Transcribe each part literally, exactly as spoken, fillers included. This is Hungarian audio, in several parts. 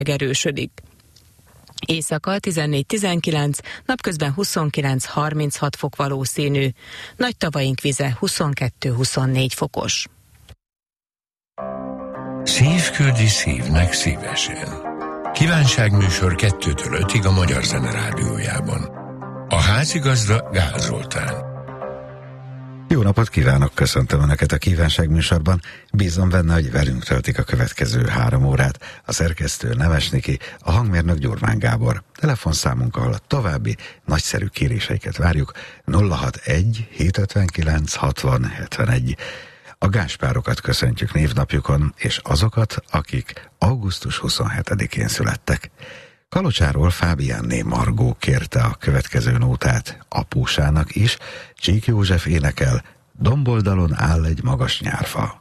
erősödik. Éjszaka tizennégy tizenkilenc, napközben huszonkilenc harminchat fok valószínű, Nagy Tavaink vize huszonkettő huszonnégy fokos. Szív küldi szívnek szívesen. Kívánságműsor kettőtől ötig a Magyar Zene Rádiójában. A házigazda Gál Zoltán. Jó napot kívánok, köszöntöm Önöket a kívánságműsorban. Bízom benne, hogy velünk töltik a következő három órát. A szerkesztő Nemes Niki, a hangmérnök Gyurmán Gábor. Telefonszámunkkal a további nagyszerű kéréseiket várjuk. nulla hatvanegy hétszázötvenkilenc hatvan hetvenegy. A Gáspárokat köszöntjük névnapjukon, és azokat, akik augusztus huszonhetedikén születtek. Kalocsáról Fábiánné Margó kérte a következő nótát apósának is, Csík József énekel, Domboldalon áll egy magas nyárfa.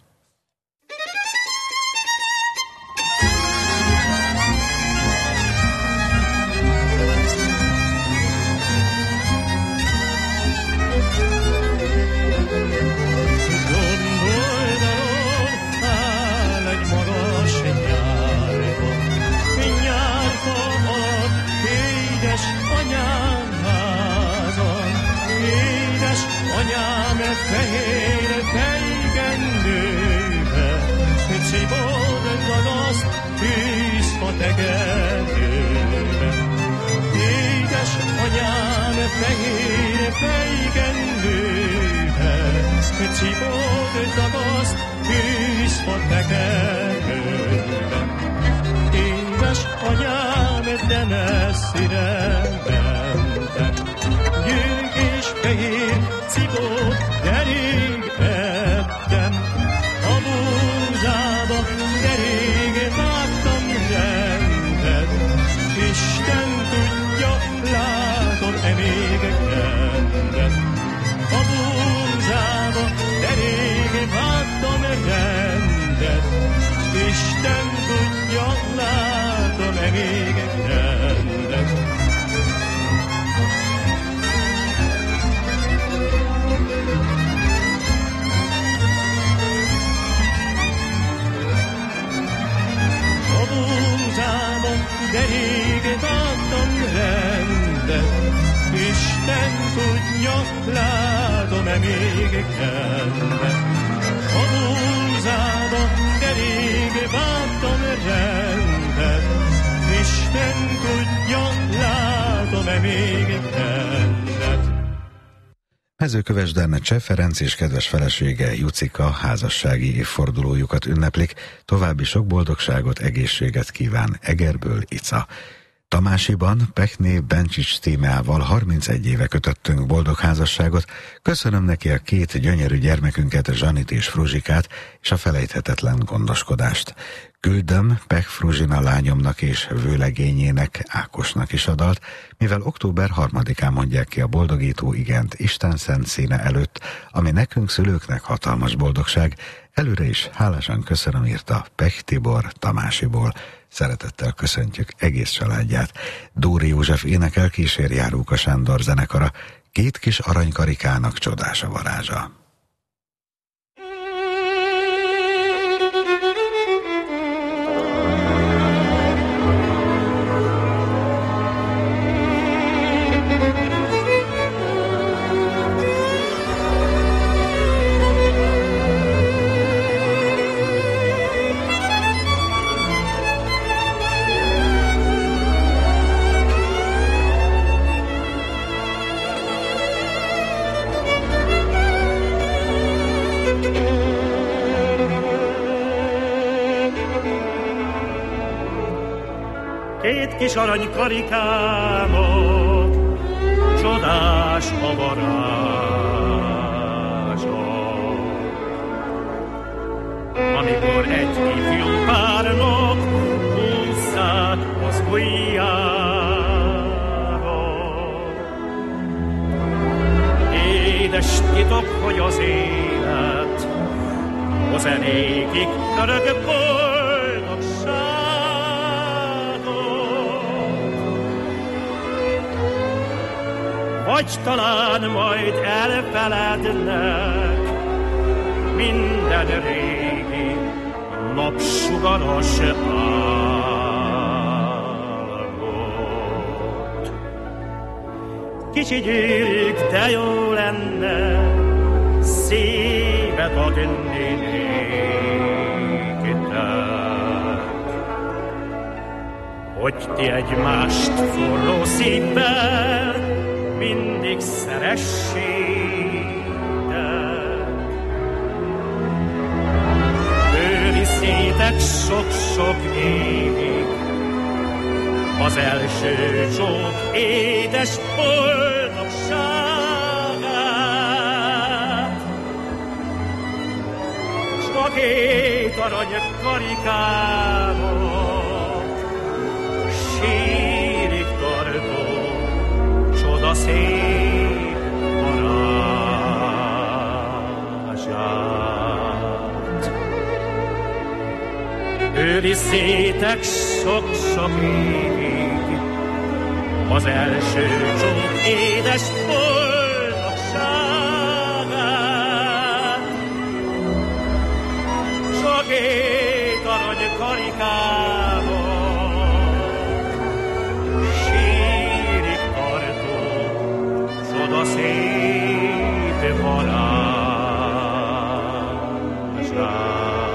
Fehér fejgendőbe, cibolgad azt tűzfa tegedőbe. Édes anyám, fehér fejgendőbe, cibolgad azt tűzfa tegedőbe. Édes anyám, de messzire mentek, gyűrűk és fehér cibót, de rég ettem, a búzába, de rég vágtam rendet. Isten tudja, látom-e még rendet. A búzába, de rég vágtam rendet. Isten tudja, látom-e még rendet. De rég vártam rendet, Isten tudja, látom-e még rendet. A búzába, de rég vártam rendet, Isten tudja, látom-e még rendet. Mezőkövesden Cseh Ferenc és kedves felesége Jucika házassági évfordulójukat ünneplik, további sok boldogságot, egészséget kíván Egerből Ica. Tamásiban Pekné Bencsics Tímeával harmincegy éve kötöttünk boldog házasságot, köszönöm neki a két gyönyörű gyermekünket, Zsanit és Fruzsikát, és a felejthetetlen gondoskodást. Küldöm Pek Fruzsina lányomnak és vőlegényének, Ákosnak is a dalt, mivel október harmadikán mondják ki a boldogító igent Isten szent színe előtt, ami nekünk szülőknek hatalmas boldogság. Előre is hálásan köszönöm, írta Pek Tibor Tamásiból. Szeretettel köszöntjük egész családját. Dóri József énekel, kíséri Járóka Sándor zenekara, két kis aranykarikának csodás a varázsa. Két kis aranykarikának csodás a varázsa. Amikor egy ifjú párnak húzzák az ujjára, édes titok, hogy az élet a zenékig örök boldogság. Vagy talán majd elfelednek minden régi napsugaras álmot. kicsi gyűrűk, de jó lenne szívet adni nékitek, hogy ti egymást forró szívvel mindig szeressétek. Őrizzétek sok-sok évig az első csók édes boldogságát, s a két arany karikával sírig tartó csodaszép varázsát. Őrizzétek sok-sok évig az első csók édes boldogságát, s a két arany karikával sírig tartó csodaszép varázsát.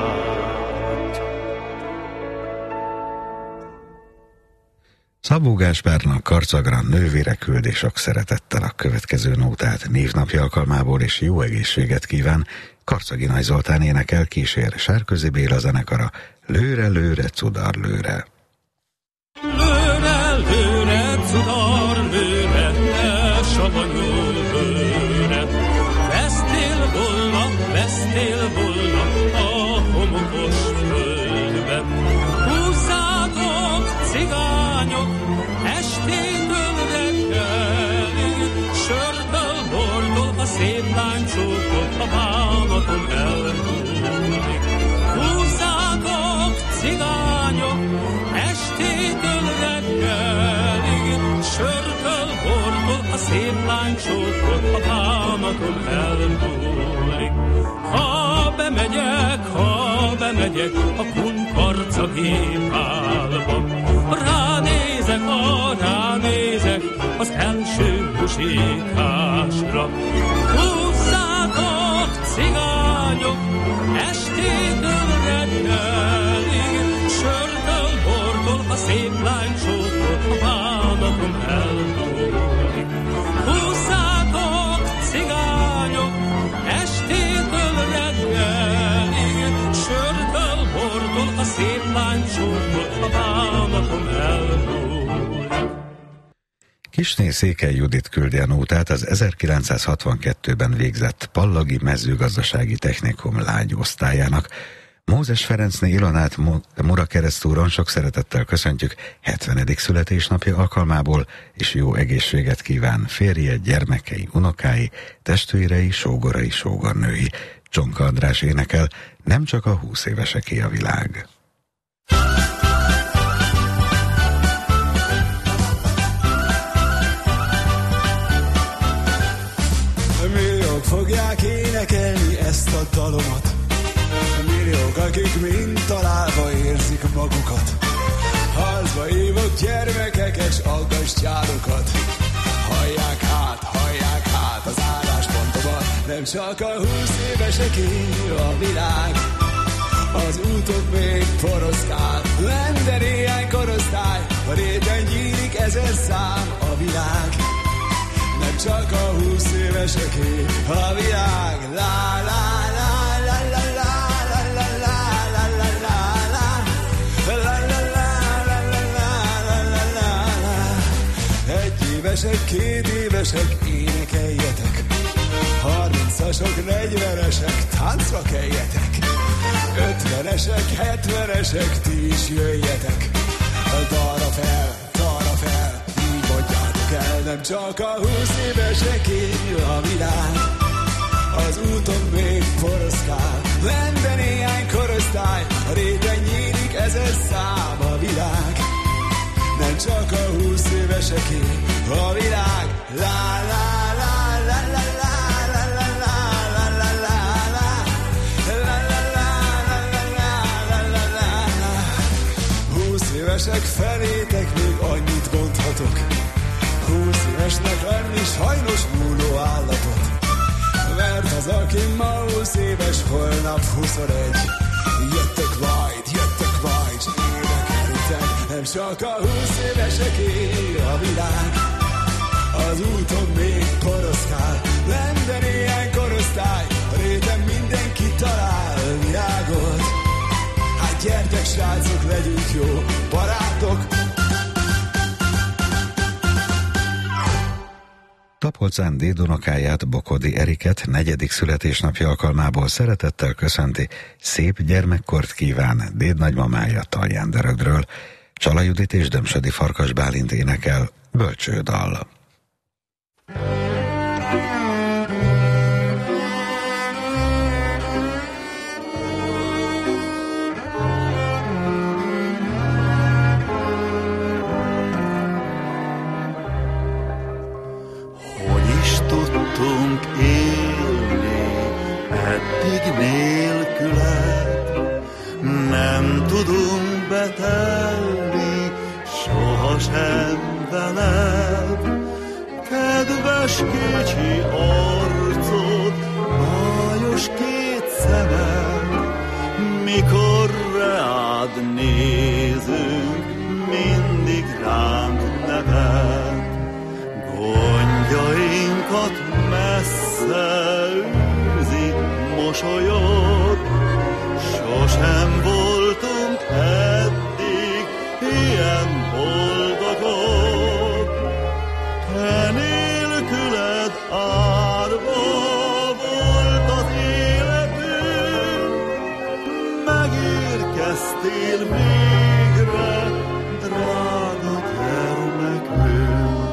Szabó Gáspárnak Karcagra nővére küldi sok szeretettel a következő nótát névnapja alkalmából, és jó egészséget kíván. Karcagi Nagy Zoltán énekel, kísér Sárközi Béla zenekara. Lőre, lőre, cudar, lőre. Lőre, lőre, cudar, lőre, ne savanyul, lőre. Vesztél volna, vesztél volna a homokos földbe. Húzzátok, cigányok, estétől reggelig, sörtől, bortól a szép lánycsókot a bánaton elmúlik. Húzzátok, cigányok, estétől reggelig, sörtől, bortól a szép lánycsókot a bánaton elmúlik. Ha bemegyek, ha bemegyek a kunkarcagi pálba, ránézek, a ránézek az első musikásra. Húzzátok, cigányok, estétől reggelig, sörtől, bortól a szép lánycsókot a bánaton elmúlik. Húzzátok, cigányok, estétől reggelig, sörtől, bortól a szép lánycsókot a bánaton elmúlik. Kisné Székely Judit küldi a nótát az ezerkilencszázhatvankettőben végzett Pallagi Mezőgazdasági Technikum lágyosztályának. Mózes Ferencné Ilonát Murakeresztúron sok szeretettel köszöntjük hetvenedik születésnapja alkalmából, és jó egészséget kíván férje, gyermekei, unokái, testvérei, sógorai, sógornői. Csonka András énekel, nem csak a húsz éveseké a világ. Milliók fogják énekelni ezt a dalomat, milliók, akik mind találva érzik magukat. Harcba hívott gyermekek és aggastyárokat. Hallják hát, hallják hát az álláspontomat. Nem csak a húsz éveseké a világ, az úton még poroszkál. Lende néhány korosztály, a réten gyírik ezer szám a világ. Nem csak a húsz éveseké a világ. La la la la la la la la la la la la la la la la. Egy évesek, két évesek, énekeljetek. Harmincasok, negyvenesek, táncra keljetek. Ötvenesek, hetvenesek, ti is jöjjetek. Dalra fel, dalra fel, így mondjátok el. Nem csak a húsz éveseké a világ, az úton még poroszkál. Lende néhány korosztály, a réten nyílik ezer szám a világ. Nem csak a húsz éveseké a világ. La la la la la la la la la la la la la la la la. Húsz évesek felétek még annyit mondhatok, Húsz évesnek lenni sajnos múló állatot, mert az, aki ma húsz éves, holnap huszonegy. Jöttök majd, jöttök majd, énekeltek, nem csak a húsz éveseké a világ. Az úton még koroszkál, minden ilyen korosztály, a réten mindenki talál virágot. Hát gyertek srácok, legyünk jó barátok. Tapolc Andi unokáját, Bokodi Eriket negyedik születésnapja alkalmából szeretettel köszönti, szép gyermekkort kíván dédnagymamája Talján Dörögről. Csala Judit és Dömsödi Farkas Bálint énekel bölcsődal. Eddig nélküled nem tudunk betelni, sohasem veled. Kedves kicsi arcod, bájos két szemed, mikor rád nézünk, mindig ránk neved. Gondjainkat messze mosolyod, sosem voltunk eddig ilyen boldogok. Te nélküled árva volt az életünk, megérkeztél végre, drága gyermekünk.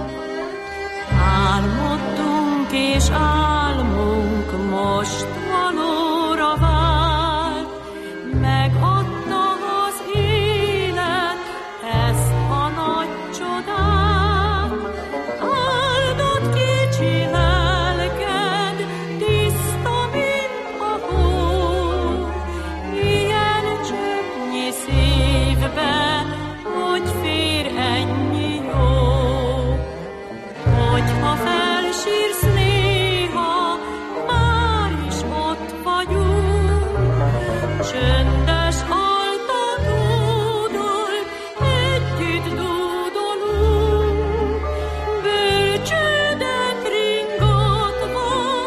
Álmodtunk és álmunk most valóra vált, megadta az élet ezt a nagy csodát. Áldott kicsi lelked, tiszta, mint a hó, ilyen csöpnyi szívbe, hogy fér ennyi jó. Hogyha felsírsz néha, már is ott vagyunk, csöndes altatódól együtt dúdolunk. Bölcsődet ringatva,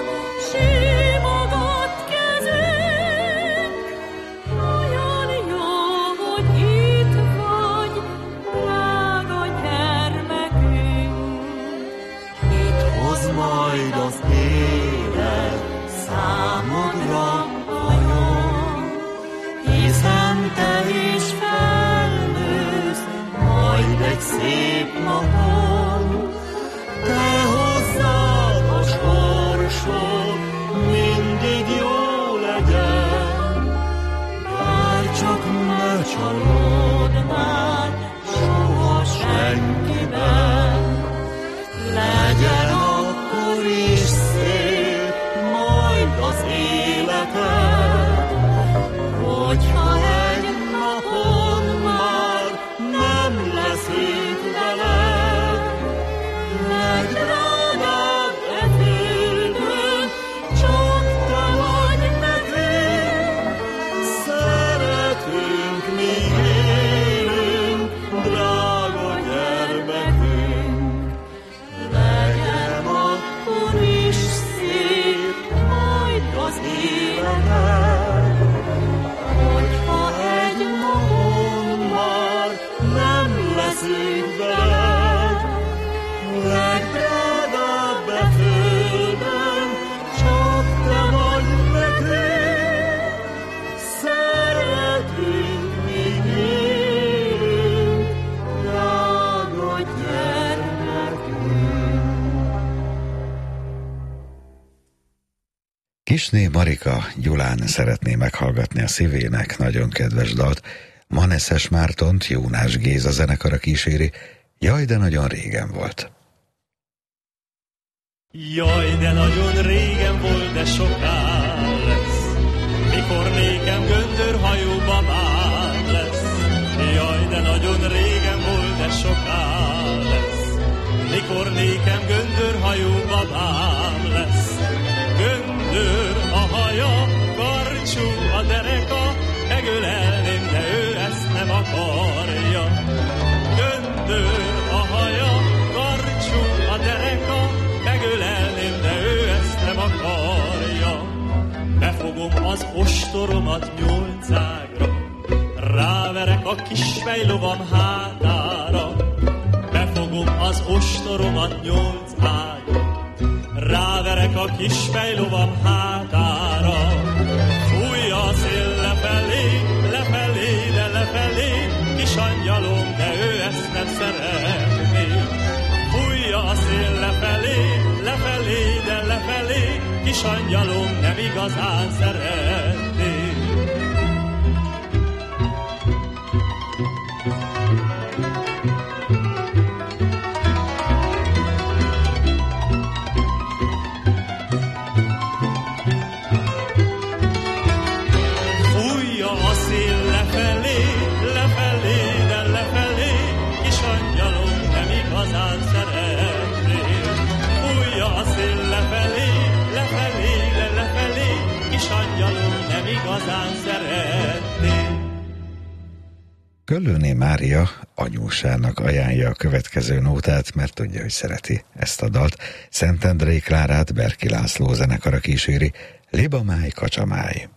simogat kezünk, olyan jó, hogy itt vagy, drága gyermekünk. Itt hoz majd az élet számodra vajon, hiszen te is felnősz majd egy szép napon. Te hozzád a sorsod mindig jó legyen, bár csak ne csalódnál soha senkiben. Legyen akkor is szép majd az életed, hogyha egy napon már nem leszünk veled. Legdrágább e földön csak te vagy nekünk, szeretünk, míg élünk, drága gyermekünk. Legyen akkor is szép majd az életed, hogyha egy napon már nem leszünk veled. Legdrágább e földön csak te vagy nekünk, szeretünk, míg élünk, drága gyermekünk. Kisné Marika Gyulán szeretné meghallgatni a szívének nagyon kedves dalt. Maneszes Mártont Jónás Géza zenekara kíséri. Jaj, de nagyon régen volt. Jaj, de nagyon régen volt, de soká lesz, mikor nékem göndörhajóba már lesz. Jaj, de nagyon régen volt, de soká lesz, mikor mikor nékem göndörhajú babám lesz. Göndör a haja, karcsú a dereka, megölelném, de ő ezt nem akarja. Göndör a haja, karcsú a dereka, megölelném, de ő ezt nem akarja. Befogom az ostoromat nyolcágra, ráverek a kis fejlovam hátára. Befogom az ostoromat nyolc ágra, ráverek a kis fejlovam hátára. Fúj a szél lefelé, lefelé, de lefelé, kis angyalom, de ő ezt nem szeretné. Fúj a szél lefelé, lefelé, de lefelé, kis angyalom, nem igazán szeretné. Köllőné Mária anyósának ajánlja a következő nótát, mert tudja, hogy szereti ezt a dalt. Szentendrei Klárát Berki László zenekara kíséri. Libamáj, kacsamáj.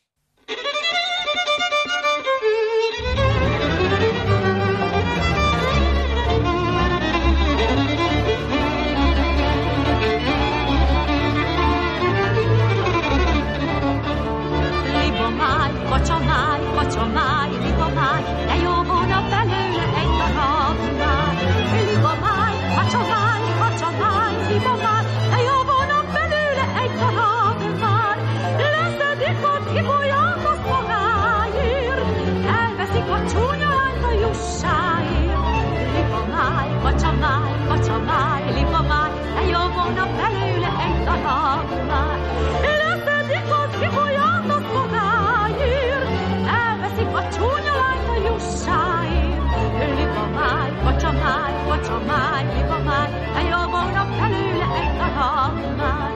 Libamáj, kacsamáj, kacsamáj, libamáj, de jó volna belőle egy darabnál. Libamáj, kacsamáj, kacsamáj, libamáj, de jó volna belőle egy darabnál. Leszedik a kibolyát a szagáért, elveszik a csúnya lányt a jussáért. Libamáj, kacsamáj, kacsamáj, libamáj, de jó volna belőle egy darabnál. Leszedik a kibolyát a szagáért, elveszik a csúnya lányt a jussáért. Libamáj, kacsamáj, kacsamáj, libamáj, de jó volna belőle egy darabnál.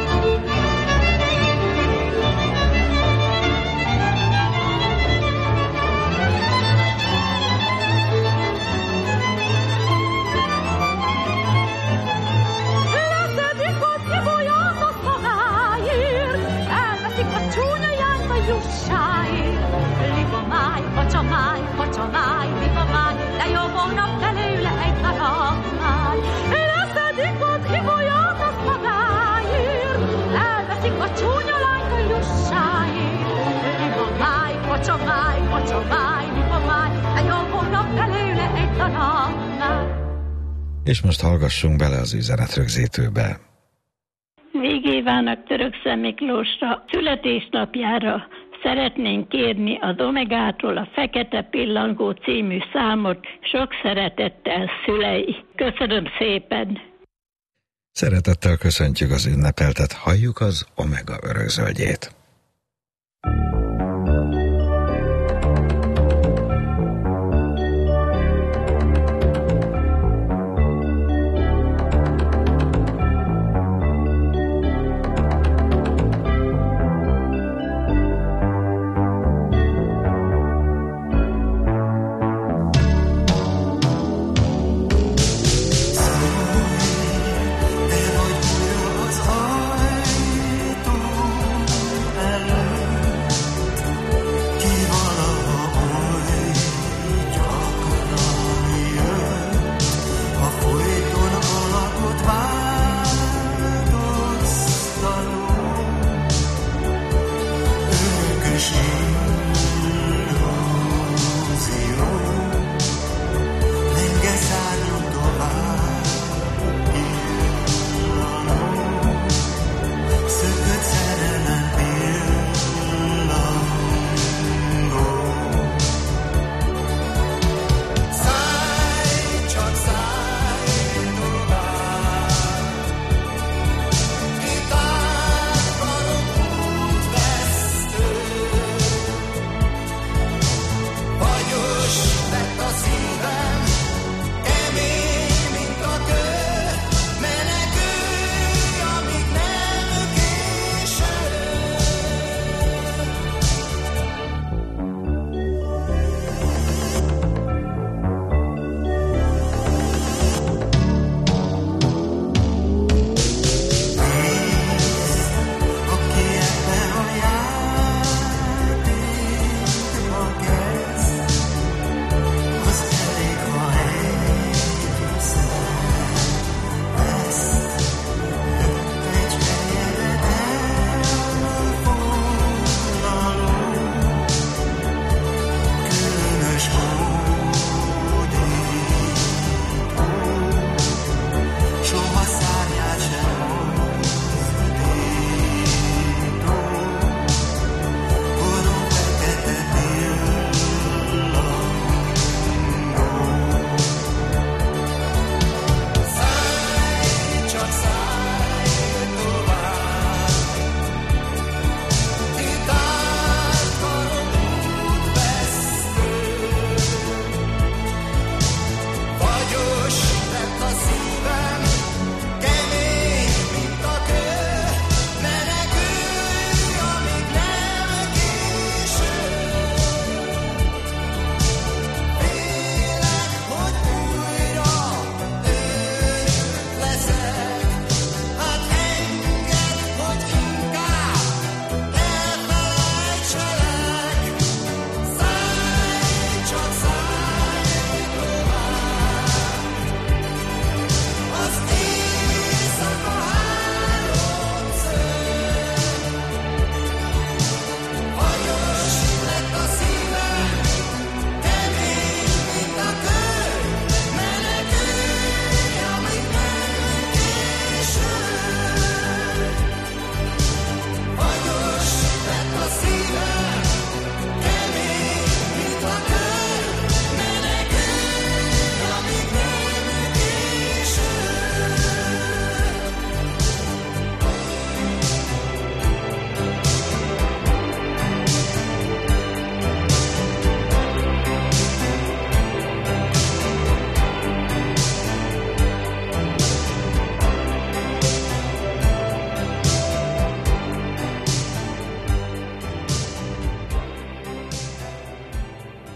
Leszedik a kibolyát a szagáért, elveszik a csúnya lányt a jussáért. Libamáj, kacsamáj, kacsamáj, libamáj, de jó volna belőle egy darabnál. Leszedik a kibolyát a szagáért, elveszik a csúnya lányt a jussáért. Libamáj, kacsamáj, kacsamáj, libamáj, de jó volna belőle egy darabnál. És most hallgassunk bele az üzenetrögzítőbe. Végévának Törökszent Miklósra születésnapjára szeretnénk kérni az Omegától a Fekete Pillangó című számot. Sok szeretettel, szülei. Köszönöm szépen! Szeretettel köszöntjük az ünnepeltet, halljuk az Omega örökzöldjét. De vagy az ajtó,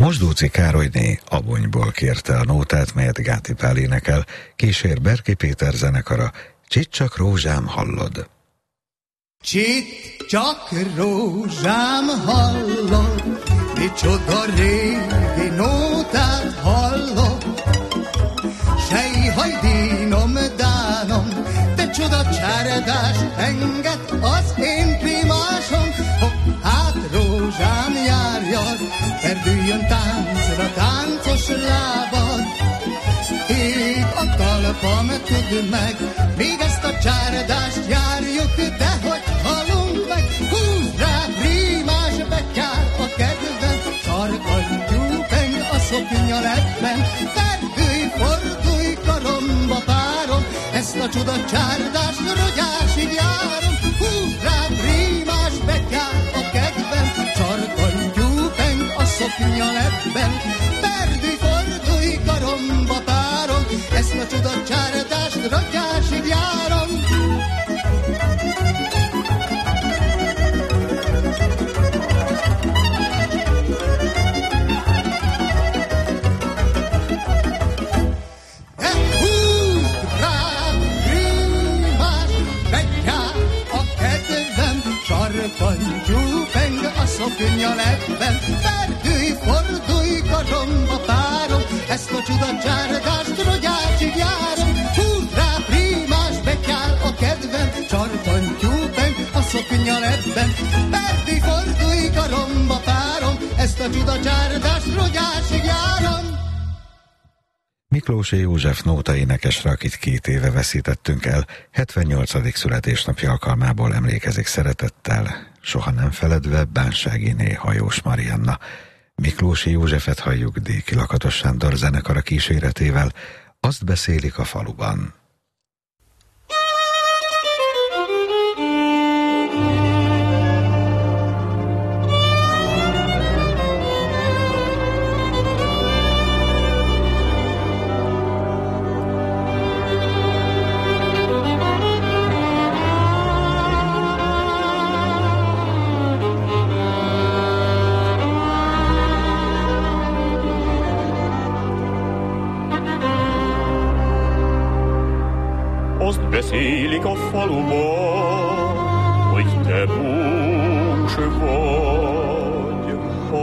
Mosdóczy Károlyné Abonyból kérte a nótát, melyet Gáti Pál énekel, kísér Berki Péter zenekara. Csit csak rózsám hallod. Csit csak rózsám hallod, micsoda régi nótát hallok. Sej hajdínom, dánom, te csoda csárdás enged az én primásom. Hopp, hát rózsám járjad, perdüljön táncra táncos lábad. Itt a talpam, tudd meg, még ezt a csárdást járjuk, de hogy halunk meg. Húzd rá, prímás betyár a kedvem, sarkantyú peng a szoknya lepben. Perdülj, fordulj karomba párom, ezt a csuda csárdást rogyásig járom. Húzd rá, prímás betyár a kedvem, sarkantyú peng a szoknya lepben. Perdülj, fordulj karomba párom, ezt a csuda csárdást rogyásig járom. Sarkantyú peng a szoknya lepben, perdülj, fordulj karomba párom, ezt a csuda csárdást rogyásig járom. Húzd rá, prímás betyár a kedvem, sarkantyú peng a szoknya lepben, perdülj, fordulj karomba párom, ezt a csuda csárdást rogyásig járom. Miklósi József nótaénekesre, akit két éve veszítettünk el, hetvennyolcadik születésnapja alkalmából emlékezik szeretettel, soha nem feledve Bánságiné Hajós Marianna. Miklósi Józsefet halljuk Déki Lakatos Sándor zenekara kíséretével, azt beszélik a faluban. Azt beszélik a faluban, hogy te bús vagy,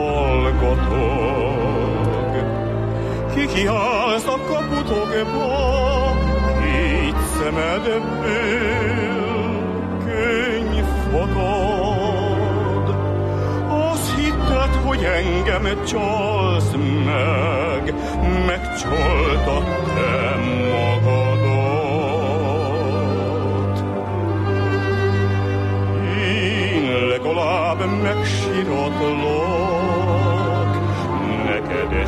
hallgatag. Kikiállsz a kaputokba, két szemedből könny fakad. Azt hitted, hogy engem csalsz meg, megcsaltad te magad. Legalább megsiratlak, neked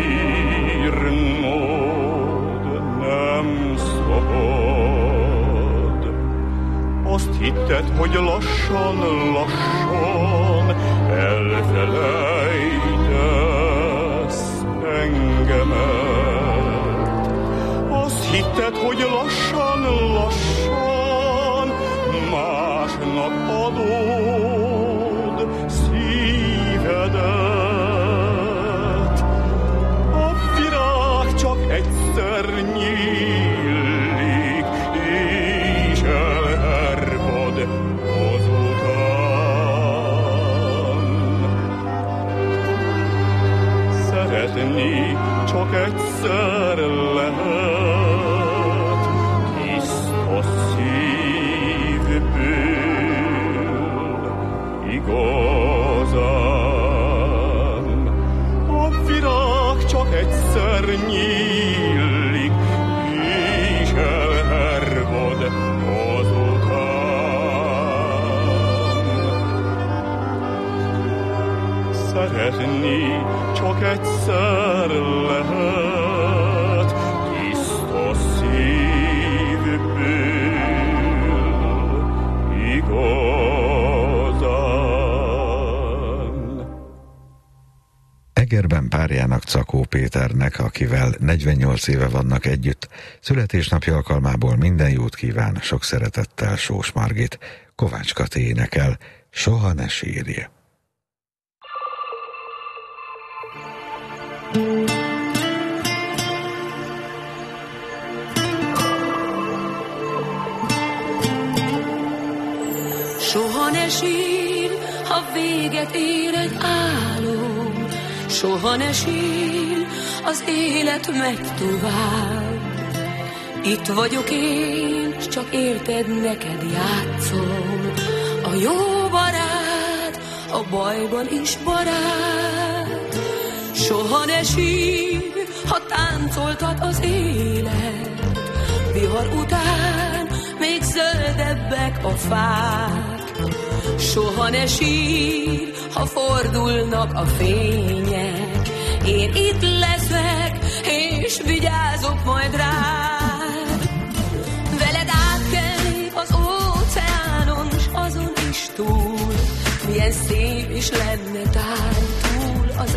sírnod nem szabad. Azt hitted, hogy lassan-lassan elfelejtesz engemet. Azt hitted, hogy lassan-lassan másnak adod szívedet. A virág csak egyszer nyílik, és elhervad azután. Szeretni csak egyszer lehet, tiszta szívből. Igazán, a virág csak egyszer nyílik, és elhervad azután. Szeretni csak egyszer lehet, tiszta szívből. Igazán. Egerben párjának, Czakó Péternek, akivel negyvennyolc éve vannak együtt, születésnapja alkalmából minden jót kíván, sok szeretettel Sós Margit. Kovács Kati énekel, Soha ne sírj. Soha ne sír, ha véget ér egy álom, soha ne sír, az élet megy tovább. Itt vagyok én, s csak érted, neked játszom. A jó barát, a bajban is barát. Soha ne sír, ha táncoltat az élet. Vihar után még zöldebbek a fák. Soha ne sír, ha fordulnak a fények. Én itt leszek, és vigyázok majd rád. Veled átkelnék az óceánon, s azon is túl. Milyen szép is lenne tán túl az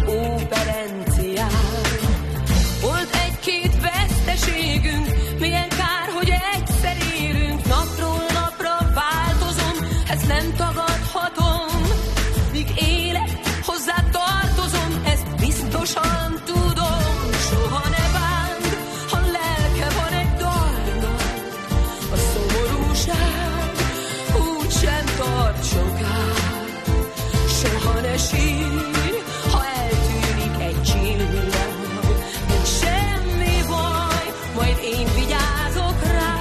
óperencián. Volt egy-két veszteségünk, milyen kár, hogy egyszer élünk. Napról napra változom, ezt nem tagadhatom. Míg élek, hozzá tartozom, ezt biztosan tudom. Soha ne bánd, ha lelke van egy dalnak. A szomorúság úgysem tart sokáig. Soha ne sír, ha eltűnik egy csillag. Nincs semmi baj, majd én vigyázok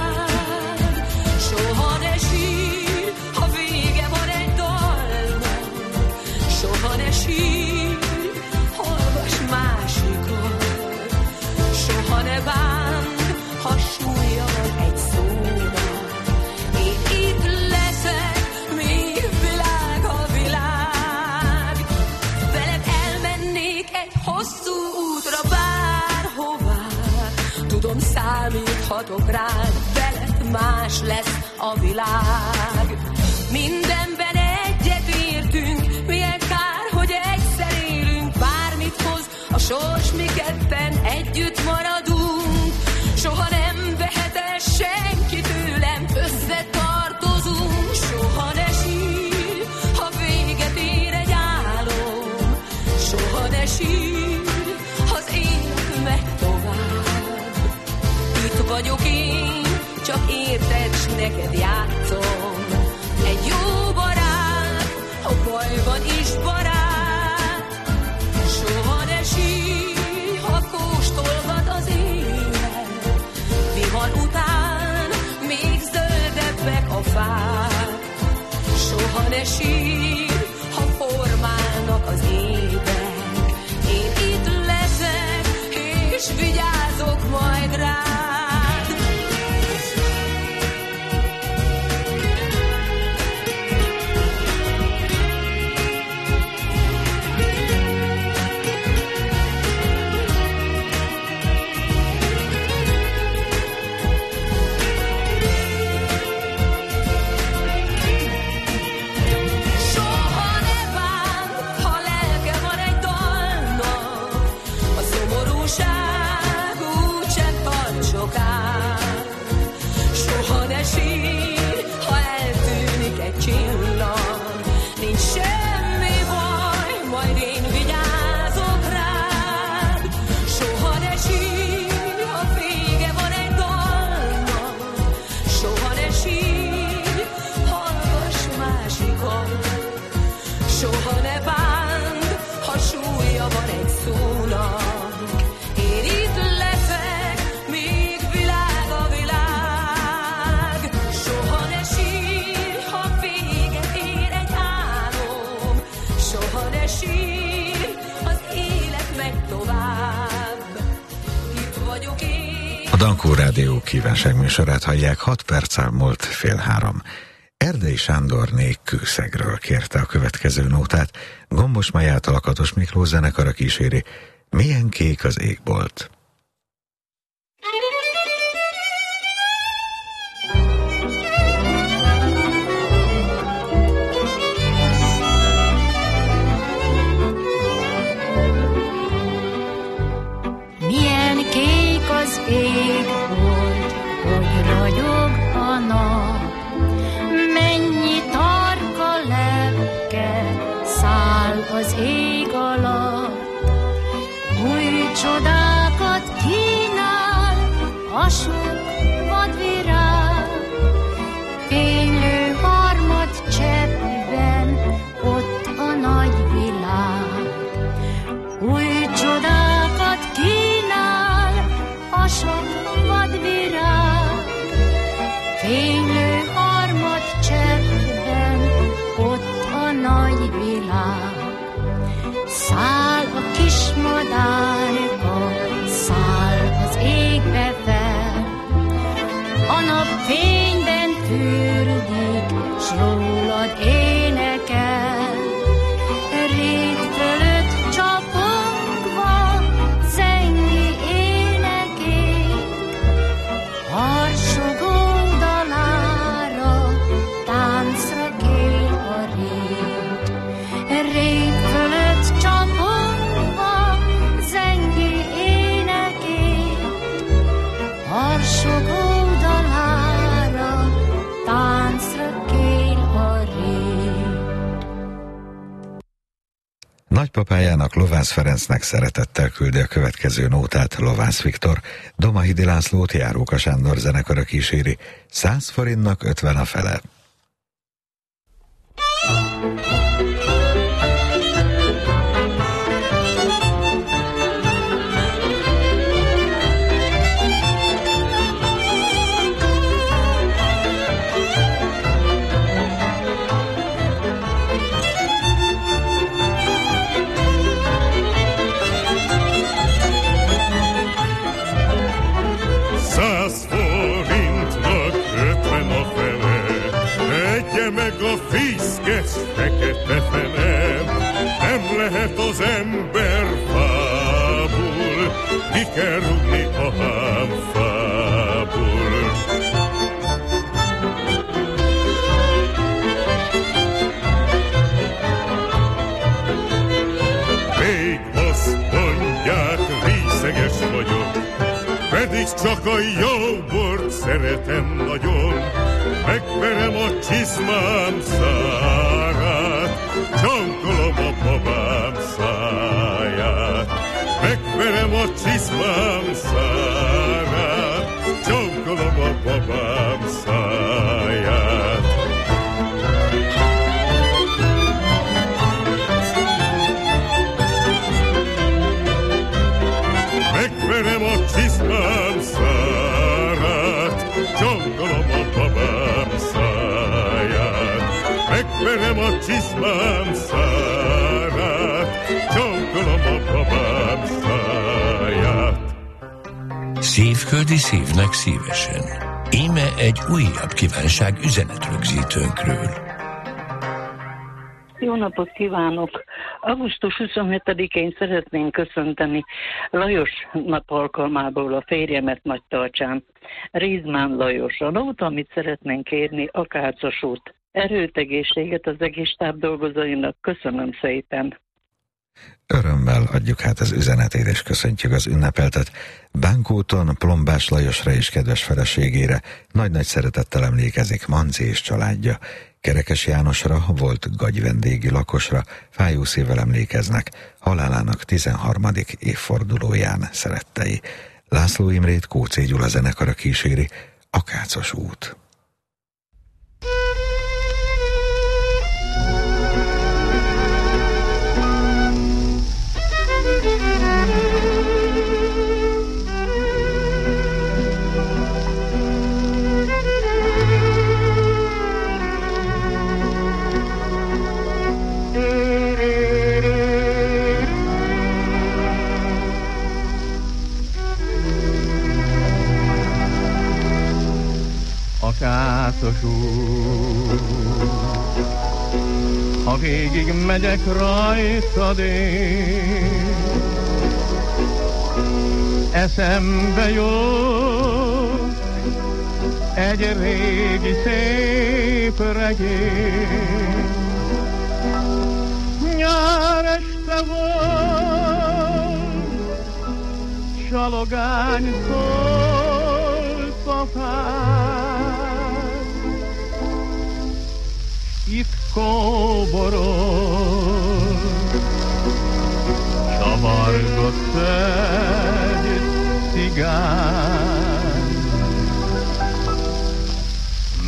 rád. Soha ne sír, ha vége van egy dalnak. Soha ne sír, hallgass másikon. Soha ne bánd, ha súlya van egy szónak. Én itt leszek, még világ a világ. Veled elmennék egy hosszú útra bárhová. Tudom, számíthatok rád, veled más lesz a világ. Mindenben egyet értünk, milyen kár, hogy egyszer élünk. Bármit hoz a sors, mi ketten együtt maradunk. Soha nem vehet el senki tőlem, összetartozunk. Soha ne sír, ha véget ér egy álom. Soha ne sír, az élet megy tovább. Itt vagyok én, csak érted, s neked játszom. Egy jó barát, a bajban is barát. Soha ne sír, ha kóstolgat az élet. Vihar után még zöldebbek a fák. Soha ne sír, ha formálnak az évek. Én itt leszek, és vigyázok majd rád. Soha ne bánd, ha lelke van egy dalnak. A szomorúság úgysem tart sokáig. Soha ne sír, ha eltűnik egy csillag. Nincs semmi baj, majd én vigyázok rád. Soha ne sír, ha vége van egy dalnak. Soha ne sír, hallgass másikon. Soha ne bánd, ha súlya van egy szónak. Én itt leszek, még világ a világ. Soha ne sír, ha véget ér egy álom. Soha ne sír, az élet megy tovább. Itt vagyok én. A Dankó Rádió kívánságműsorát hallják, hat perc múlt fél három. Erdei Sándorné Kőszegről kérte a következő nótát. Gombos Majától a Katos Miklós zenekara kíséri. Milyen kék az égbolt. Milyen kék az égbolt, hogy ragyog a nap. Mennyi tarka lepke száll az ég alatt. Bújt a sok vadvirág, fénylő harmad cseppben, ott a nagy világ. Új csodákat kínál a sok vadvirág, fénylő harmad cseppben, ott a nagy világ. Száll a kis madárka, száll az égbe fel, a napfényben fürdik, s rólad énekel. Rég fölött csapongva zengi énekét, harsogó dalára táncra kér a rég. Rég fölött csapongva zengi énekét, harsogó dalára táncra kér a rég. Nagypapájának, Lovász Ferencnek szeretettel küldi a következő nótát Lovász Viktor. Domahidi Lászlót Járóka Sándor zenekara kíséri. Száz forintnak ötven a fele. Száz forintnak ötven a fele, egye meg a fészkes fekete fene. Nem lehet az ember fából, ki kell rúgni a hámfából. Még azt mondják, részeges vagyok, pedig csak a jó bort szeretem nagyon. Megverem a csizmám szárát, csonkolom a babám száját. Megverem a csizmám szárát, csonkolom a babám száját. Megverem a csizmám szárát, csonkolom a babám száját. Megverem a csizmám szárát, csonkolom a babám száját. Szívföldi szívnek szívesen. Íme egy újabb kívánság üzenetrögzítőnkről. Jó napot kívánok! augusztus huszonhetedikén szeretném köszönteni Lajos nap alkalmából a férjemet Nagytarcsán. Rizmán Lajos. A nóta, amit szeretnénk kérni, a Kácos út. Erőt, egészséget az egész stáb dolgozóinak. Köszönöm szépen! Örömmel adjuk hát az üzenetét, és köszöntjük az ünnepeltet. Bánkúton Plombás Lajosra és kedves feleségére nagy-nagy szeretettel emlékezik Manci és családja. Kerekes Jánosra, volt gagyvendégi lakosra fájó szívvel emlékeznek halálának tizenharmadik évfordulóján szerettei. László Imrét Kóczé Gyula zenekara kíséri, a Kácos út. Kácos út, ha végig megyek rajtad én, eszembe jut egy régi szép regény. Nyár este volt, csalogány szólt a fán, itt kóborol, csavargott egy cigány.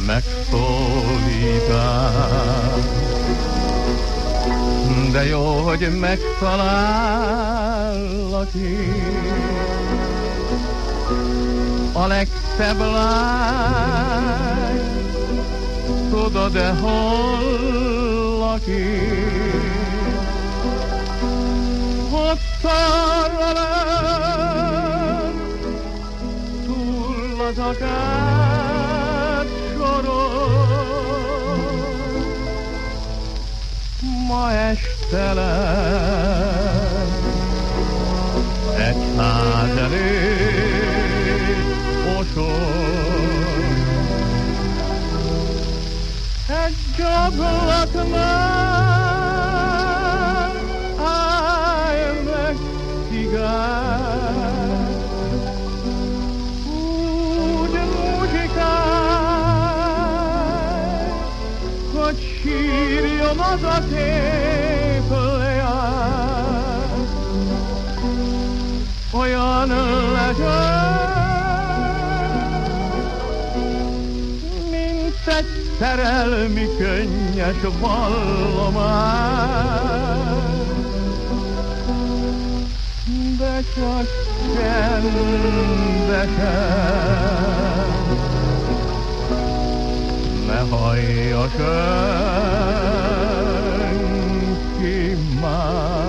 megszólítás. De jó, hogy megtalállak én, a legszebb lány, tudod, de hol lakik? Ott arra lenn, túl az akár soron, ma este lesz egy ház elé osor, egy gyablatnál állj meg cigár, úgy muzsikálj, hogy sírjon az a szép leány, olyan legyen, mint egy szerelmi könnyes vallomány, de csak csendesen, ne hallja senki más.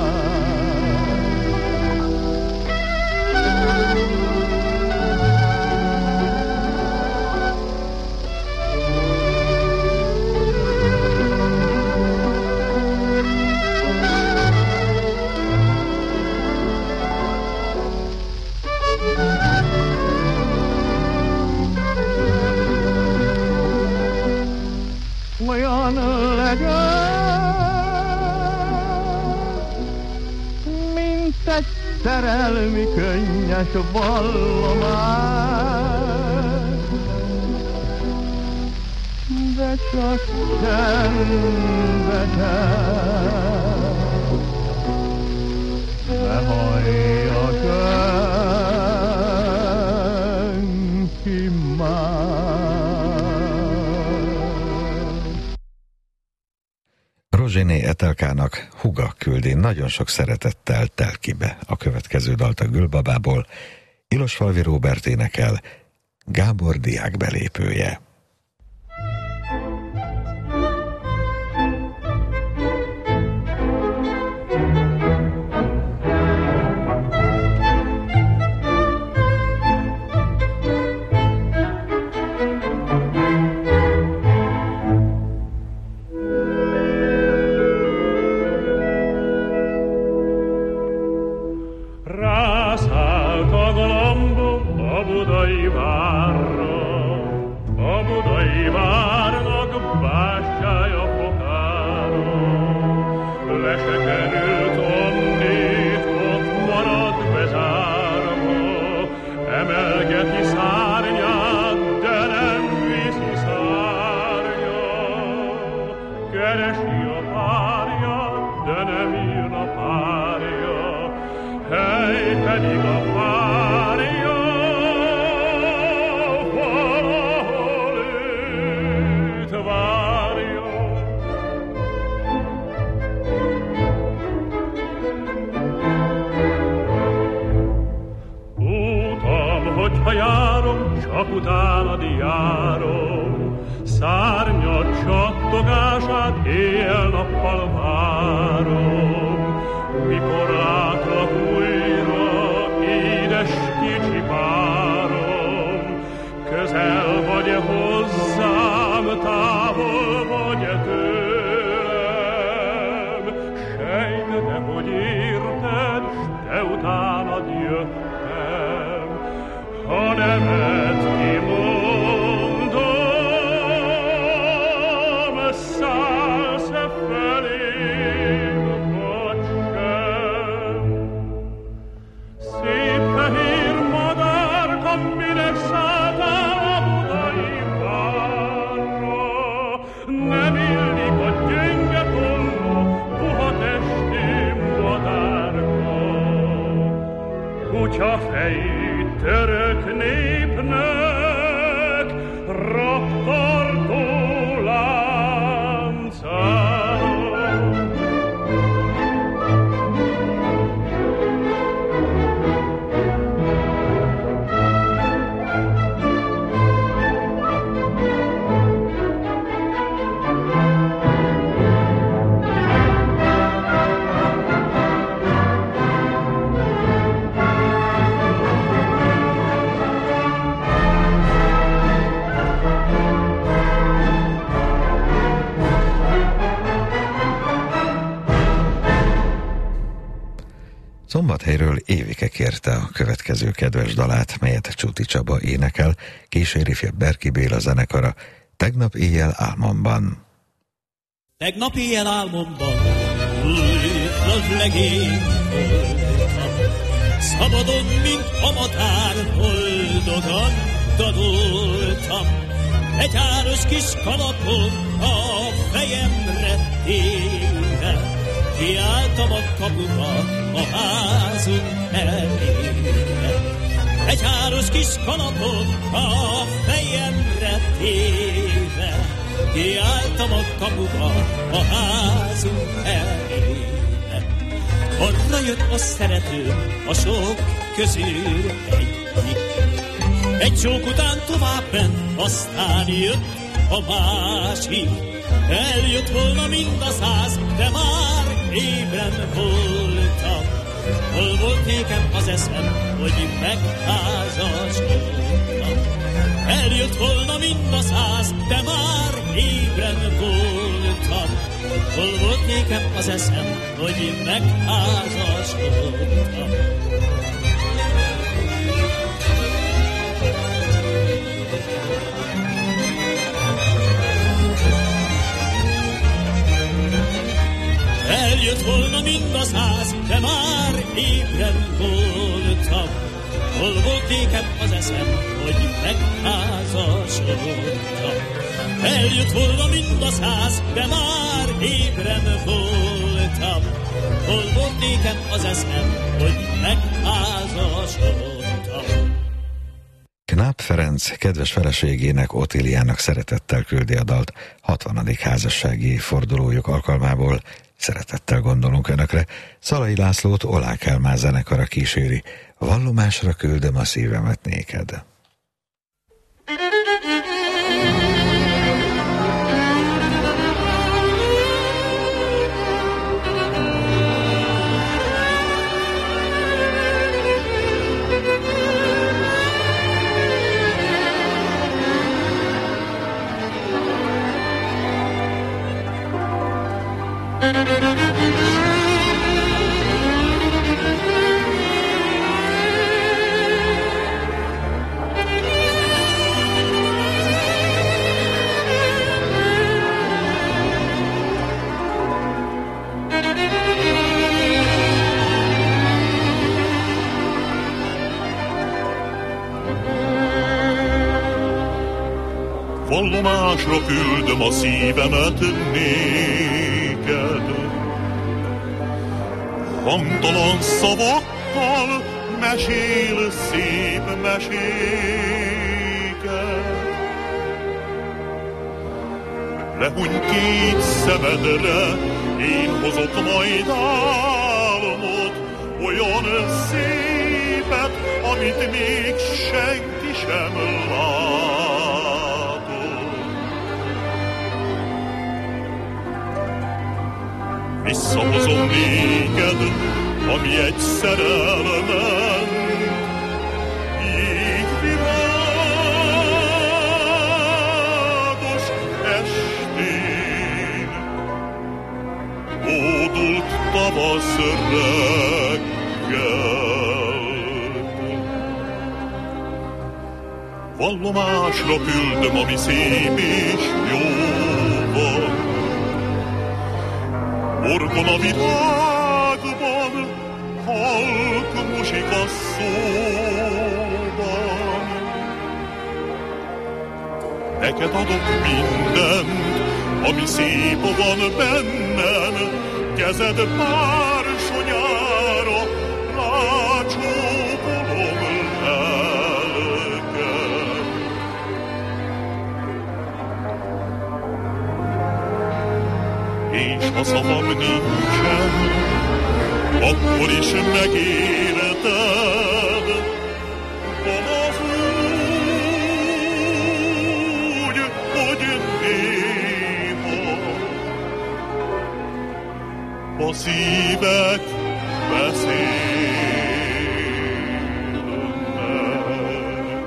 Olyan legyen, mint egy szerelmi könnyes vallomány, de csak csendesen, ne hallja senki más. Rozséné Etelkának húga küldi nagyon sok szeretettel Telkibe a következő dalt a Gülbabából. Ilosfalvi Róbert énekel, Gábor diák belépője. Kutyafejű török népnek raktartó szombathelyről Évike kérte a következő kedves dalát, melyet Csuti Csaba énekel, kíséri fia Berki Béla zenekara, Tegnap éjjel álmomban. Tegnap éjjel álmomban a legény voltam, szabadon, mint a madár, boldogan dadoltam. Egy áros kis kalapon a fejemre téve, kiálltam a kapuba a házunk elére. Egy áros kis kalapon a fejemre téve, kiálltam a kapuba a házunk elére. Arra jött a szeretőm a sok közül egyik, egy csók után tovább ment, aztán jött a másik. Eljött volna mind a száz, de már ébren voltam. Hol volt nékem az eszem, hogy megházasodtam? Eljött volna mind a száz, de már ébren voltam. Hol volt nékem az eszem, hogy megházasodtam? Eljött volna mind a száz, de már ébren voltam. Hol volt nékem az eszem, hogy megházasodtam? Eljött volna mind a száz, de már ébren voltam. Hol volt nékem az eszem, hogy megházasodtam? Knápp Ferenc kedves feleségének, Otíliának szeretettel küldi a dalt hatvanadik házassági évfordulójuk alkalmából. Szeretettel gondolunk önökre. Szalai Lászlót Olá Kálmán zenekara kíséri. Vallomásra küldöm a szívemet néked. Vallomásra küldöm a szívemet néked, hangtalan szavakkal mesél szép meséket. Lehúny két szemedre, én hozok majd álmot, olyan szépet, amit még senki sem lát. Visszahozom néked, ami egy szerelmen jégvirágos estén, hódult tavasz reggel. Vallomásra küldöm, ami szép és jó van, orgon a virágban, halk muzsika szóban. Neked adok mindent, ami szép van bennem, kezed bársonyára rácsókolom lelkem. És ha szavam nincsen, akkor is megéreted, van az úgy, hogy néha a szívek beszélnek.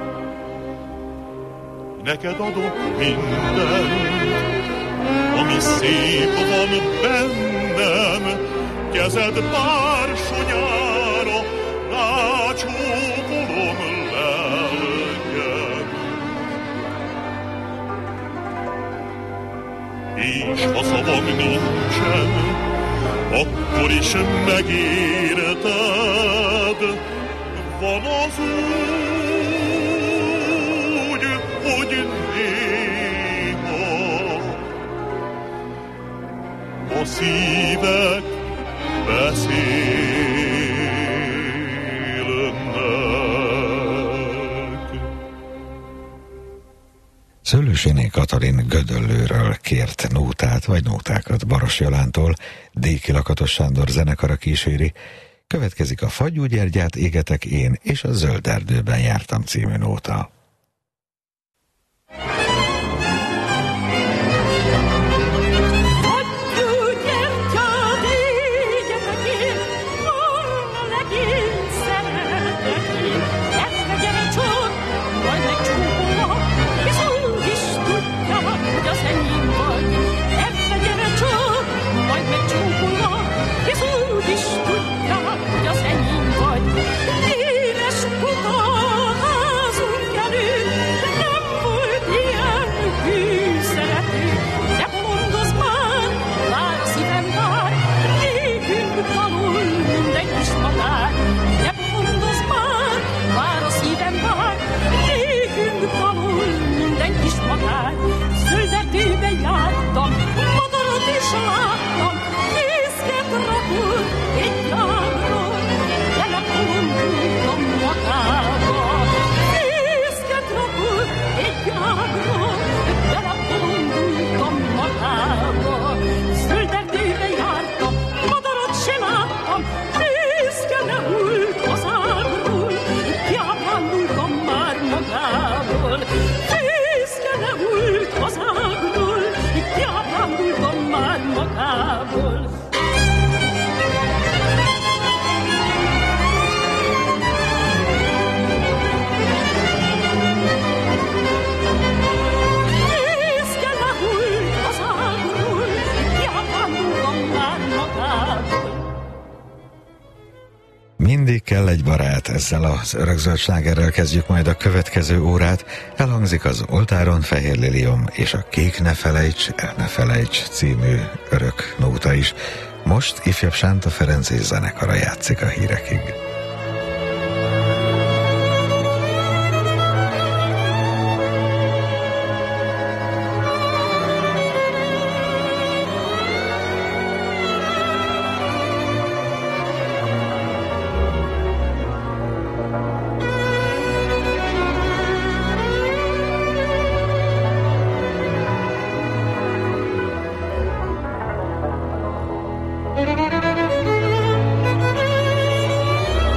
Neked adok mindent, ami szép van bennem, kezed bársonyára ha szavam nincsen, akkor is megérted. Van az úgy, hogy néha a szívek beszélnek. Szőlőséné Katalin Gödöllőről kért nótát vagy nótákat Baros Jolántól, Déki Lakatos Sándor zenekara kíséri. Következik a Fagyúgyergyát égetek én és a Zöld erdőben jártam című nóta. Mindig kell egy barát, ezzel az örökzöld slágerrel kezdjük majd a következő órát. Elhangzik az Oltáron Fehér Liliom és a Kék ne felejts, el ne felejts című örök nóta is. Most ifjabb Sánta Ferenc és zenekara játszik a hírekig. Thank you.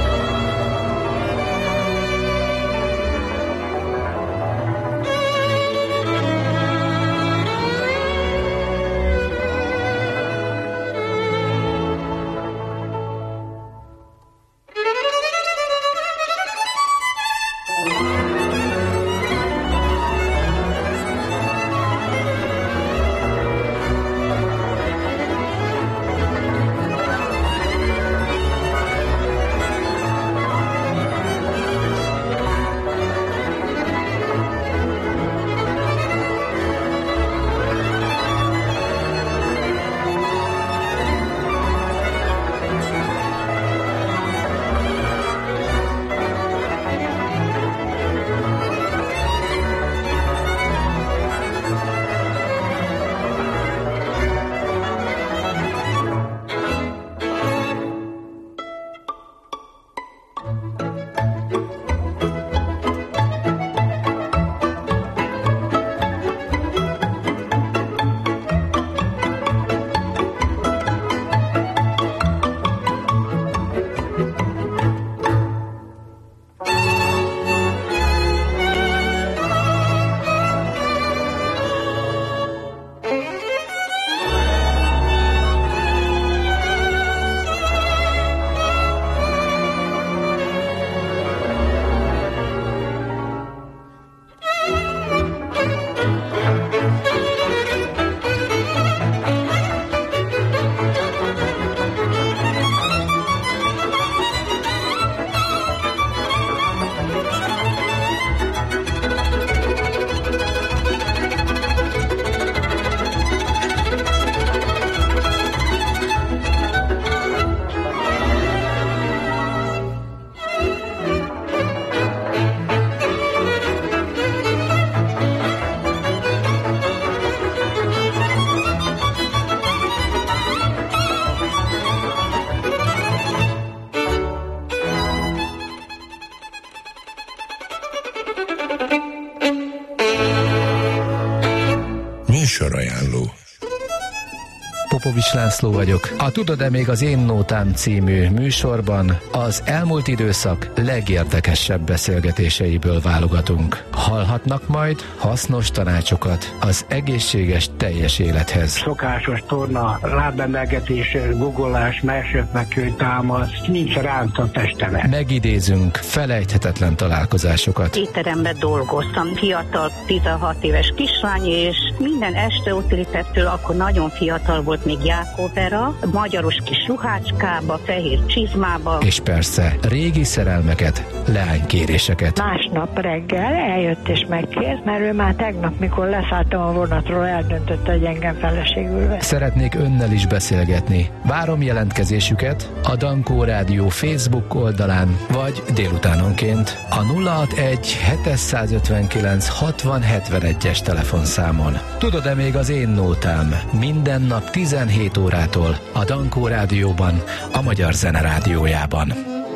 Műsorajánló. Popovics László vagyok. A Tudod-e még az Én Nótám című műsorban az elmúlt időszak legérdekesebb beszélgetéseiből válogatunk. Hallhatnak majd hasznos tanácsokat az egészséges teljes élethez. Szokásos torna, lábemelgetés, guggolás, mersöpmekő, támasz, nincs ránc a testemen. Megidézünk felejthetetlen találkozásokat. Étteremben dolgoztam, fiatal, tizenhat éves kislány, és minden este ott létettől, akkor nagyon fiatal volt még Jákó Vera, magyaros kis ruhácskába, fehér csizmába. És persze régi szerelmeket, leánykéréseket. Másnap reggel eljött és megkért, mert ő már tegnap, mikor leszálltam a vonatról, eldöntötte, hogy engem feleségül vesz. Szeretnék önnel is beszélgetni. Várom jelentkezésüket a Dankó Rádió Facebook oldalán, vagy délutánonként a nulla hatvanegy hétszázötvenkilenc hatvan hetvenegyes telefonszámon. Tudod-e még az Én Nótám? Minden nap tizenhét órától a Dankó Rádióban, a Magyar Zene Rádiójában.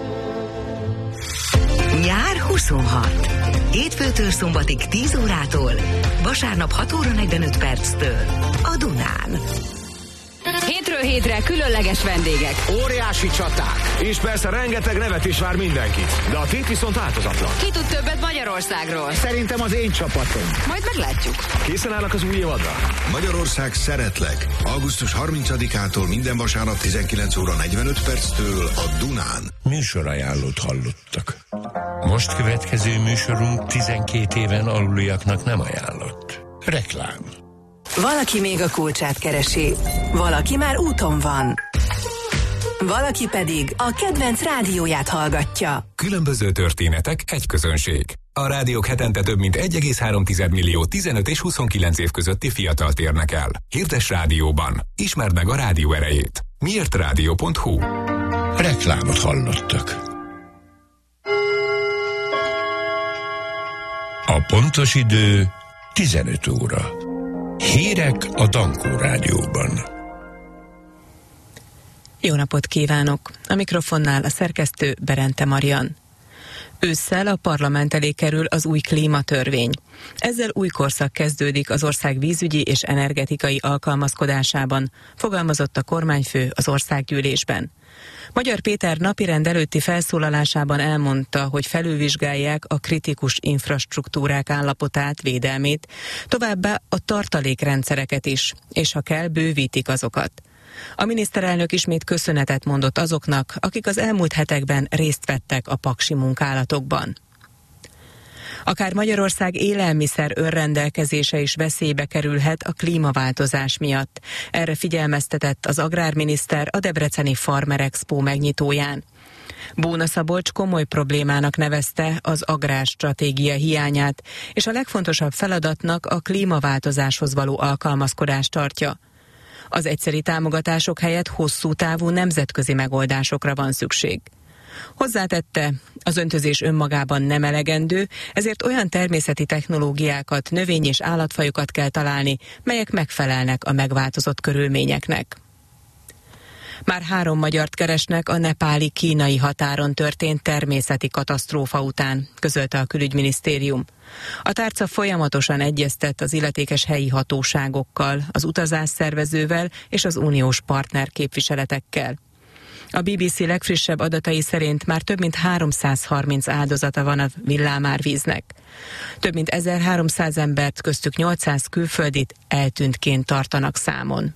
Nyár huszonhat. Hétfőtől szombatig tíz órától, vasárnap hat óra negyvenöt perctől a Dunán. Hétről hétre különleges vendégek. Óriási csaták. És persze rengeteg nevet is vár mindenkit. De a tét viszont változatlan. Ki tud többet Magyarországról? Szerintem az én csapatom. Majd meglátjuk. Készen állnak az új évadra? Magyarország szeretlek. augusztus harmincadikától minden vasárnap tizenkilenc óra negyvenöt perctől a Dunán. Műsorajánlót hallottak. Most következő műsorunk tizenkét éven aluliaknak nem ajánlott. Reklám. Valaki még a kulcsát keresi, valaki már úton van, valaki pedig a kedvenc rádióját hallgatja. Különböző történetek, egy közönség. A rádiók hetente több mint egy egész három millió tizenöt és huszonkilenc év közötti fiatalt érnek el. Hirdess rádióban. Ismerd meg a rádió erejét. miért rádió pont hu. Reklámot hallottak. A pontos idő tizenöt óra. Hírek a Dankó Rádióban. Jó napot kívánok! A mikrofonnál a szerkesztő Berente Marian. Ősszel a parlament elé kerül az új klímatörvény. Ezzel új korszak kezdődik az ország vízügyi és energetikai alkalmazkodásában, fogalmazott a kormányfő az országgyűlésben. Magyar Péter napirend előtti felszólalásában elmondta, hogy felülvizsgálják a kritikus infrastruktúrák állapotát, védelmét, továbbá a tartalékrendszereket is, és ha kell, bővítik azokat. A miniszterelnök ismét köszönetet mondott azoknak, akik az elmúlt hetekben részt vettek a paksi munkálatokban. Akár Magyarország élelmiszer önrendelkezése is veszélybe kerülhet a klímaváltozás miatt. Erre figyelmeztetett az agrárminiszter a debreceni Farmer Expo megnyitóján. Bóna Szabolcs komoly problémának nevezte az agrárstratégia hiányát, és a legfontosabb feladatnak a klímaváltozáshoz való alkalmazkodást tartja. Az egyszeri támogatások helyett hosszú távú nemzetközi megoldásokra van szükség. Hozzátette, az öntözés önmagában nem elegendő, ezért olyan természeti technológiákat, növény- és állatfajokat kell találni, melyek megfelelnek a megváltozott körülményeknek. Már három magyart keresnek a nepáli-kínai határon történt természeti katasztrófa után, közölte a külügyminisztérium. A tárca folyamatosan egyeztet az illetékes helyi hatóságokkal, az utazásszervezővel és az uniós partner képviseletekkel. A bé bé cé legfrissebb adatai szerint már több mint háromszázharminc áldozata van a villámárvíznek. Több mint ezerháromszáz embert, köztük nyolcszáz külföldit eltűntként tartanak számon.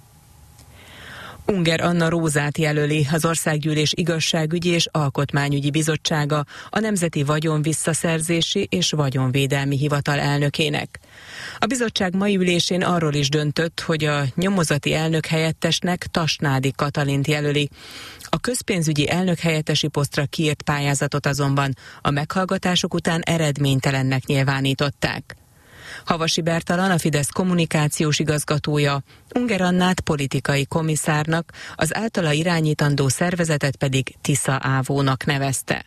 Unger Anna Rózát jelöli az Országgyűlés Igazságügyi és Alkotmányügyi Bizottsága a Nemzeti Vagyonvisszaszerzési és Vagyonvédelmi Hivatal elnökének. A bizottság mai ülésén arról is döntött, hogy a nyomozati elnök helyettesnek Tasnádi Katalint jelöli. A közpénzügyi elnök helyettesi posztra kiírt pályázatot azonban a meghallgatások után eredménytelennek nyilvánították. Havasi Bertalan, a Fidesz kommunikációs igazgatója, Unger Annát politikai komisszárnak, az általa irányítandó szervezetet pedig Tisza Ávónak nevezte.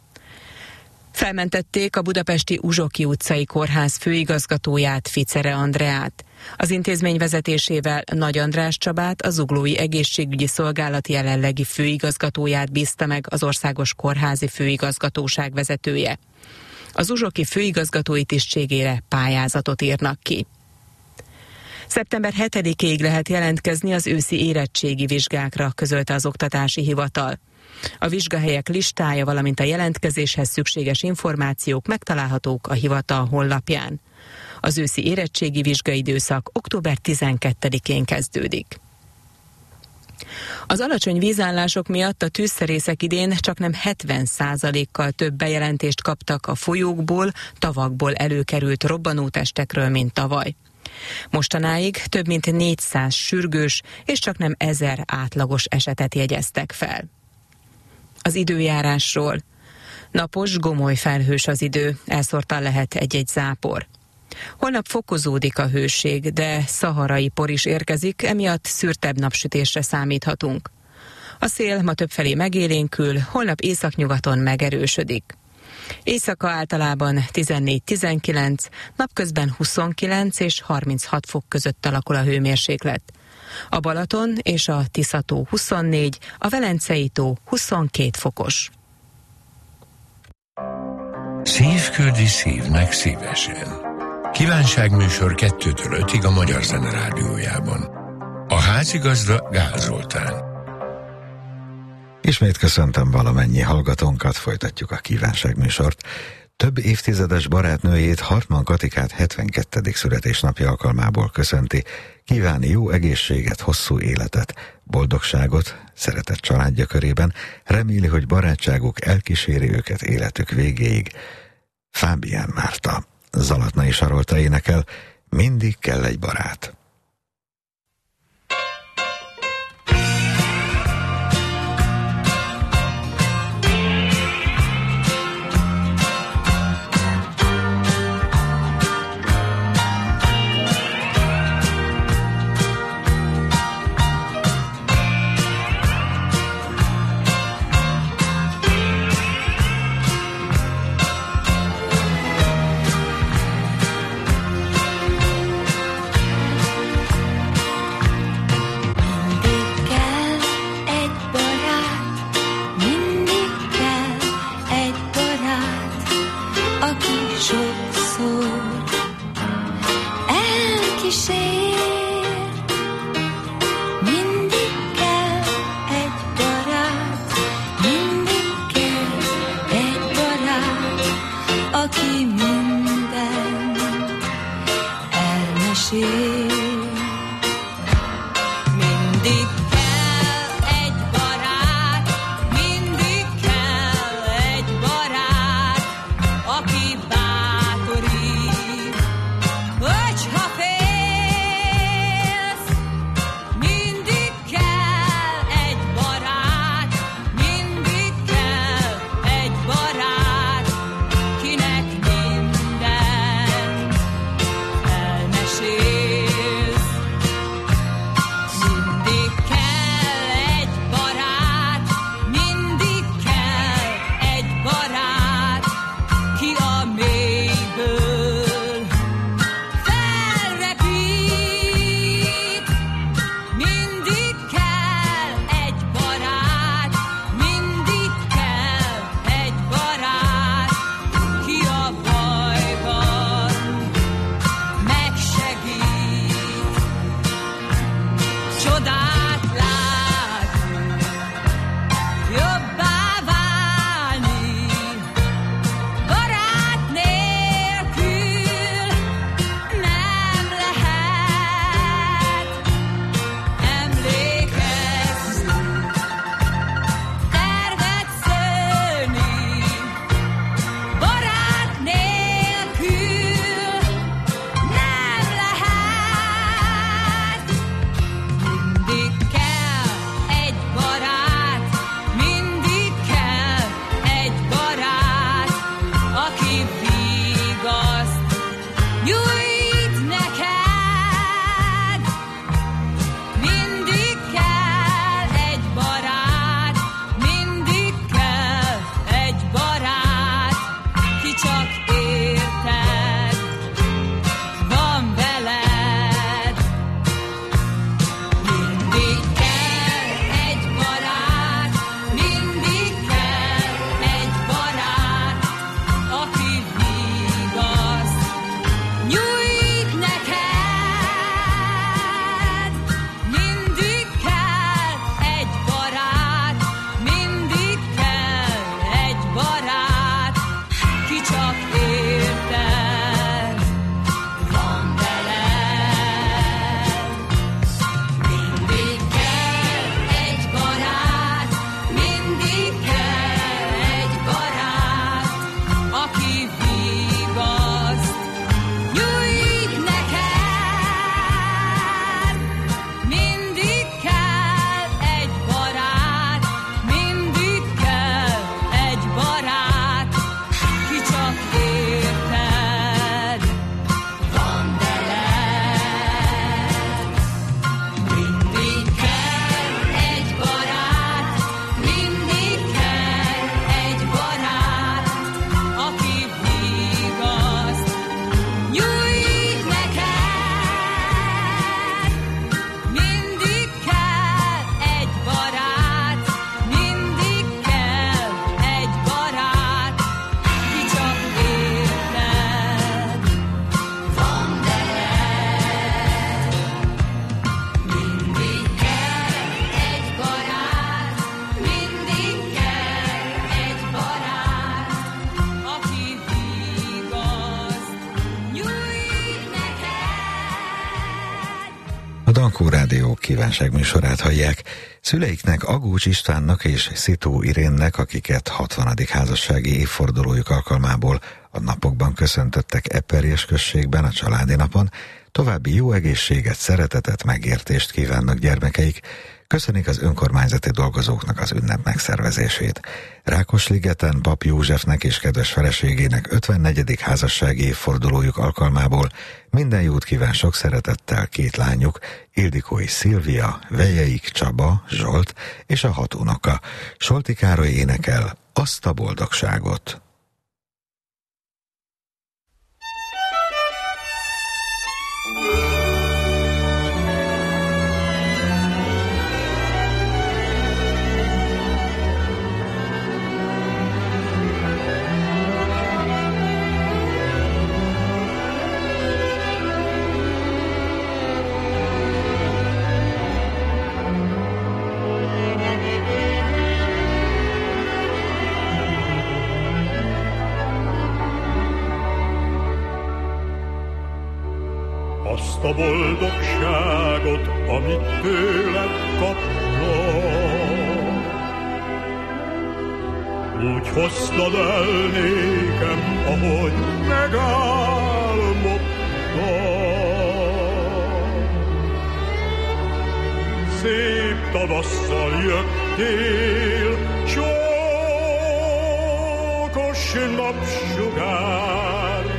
Felmentették a budapesti Uzsoki utcai kórház főigazgatóját, Ficere Andreát. Az intézmény vezetésével Nagy András Csabát, a Zuglói Egészségügyi Szolgálat jelenlegi főigazgatóját bízta meg az Országos Kórházi Főigazgatóság vezetője. Az uzsoki főigazgatói tisztségére pályázatot írnak ki. szeptember hetedikéig lehet jelentkezni az őszi érettségi vizsgákra, közölte az Oktatási Hivatal. A vizsgahelyek listája, valamint a jelentkezéshez szükséges információk megtalálhatók a hivatal honlapján. Az őszi érettségi vizsgaidőszak október tizenkettedikén kezdődik. Az alacsony vízállások miatt a tűzszerészek idén csaknem hetven százalékkal több bejelentést kaptak a folyókból, tavakból előkerült robbanótestekről, mint tavaly. Mostanáig több mint négyszáz sürgős és csaknem ezer átlagos esetet jegyeztek fel. Az időjárásról. Napos, gomoly felhős az idő, elszórtan lehet egy-egy zápor. Holnap fokozódik a hőség, de szaharai por is érkezik, emiatt szürtebb napsütésre számíthatunk. A szél ma többfelé megélénkül, holnap északnyugaton megerősödik. Éjszaka általában tizennégy-tizenkilenc, napközben huszonkilenc és harminchat fok között alakul a hőmérséklet. A Balaton és a Tisza-tó huszonnégy, a Velencei-tó huszonkét fokos. Szívküldi szívnek szívesen. Kívánságműsor kettőtől ötig a Magyar Zene Rádiójában. A házigazda Gál Zoltán. Ismét köszöntöm valamennyi hallgatónkat, folytatjuk a kívánságműsort. Több évtizedes barátnőjét, Hartmann Katikát hetvenkettedik születésnapja alkalmából köszönti, kívánni jó egészséget, hosszú életet, boldogságot, szeretett családja körében, reméli, hogy barátságuk elkíséri őket életük végéig. Fábián Márta, Zalatnai Sarolta énekel, mindig kell egy barát. New Dankó Rádió kívánságműsorát hallják. Szüleiknek, Agócs Istvánnak és Szitó Irénnek, akiket hatvanadik házassági évfordulójuk alkalmából a napokban köszöntöttek Eperjes községben a családi napon, további jó egészséget, szeretetet, megértést kívánnak gyermekeik. Köszönik az önkormányzati dolgozóknak az ünnep megszervezését. Rákosligeten Pap Józsefnek és kedves feleségének ötvennegyedik házassági évfordulójuk alkalmából minden jót kíván sok szeretettel két lányuk, Ildikói Szilvia, Vejeik Csaba, Zsolt és a hat unoka. Solti Károly énekel Azt a boldogságot. Azt a boldogságot, amit tőled kaptam, úgy hoztad el nékem, ahogy megálmodtam. Szép tavasszal jöttél, csókos napsugár,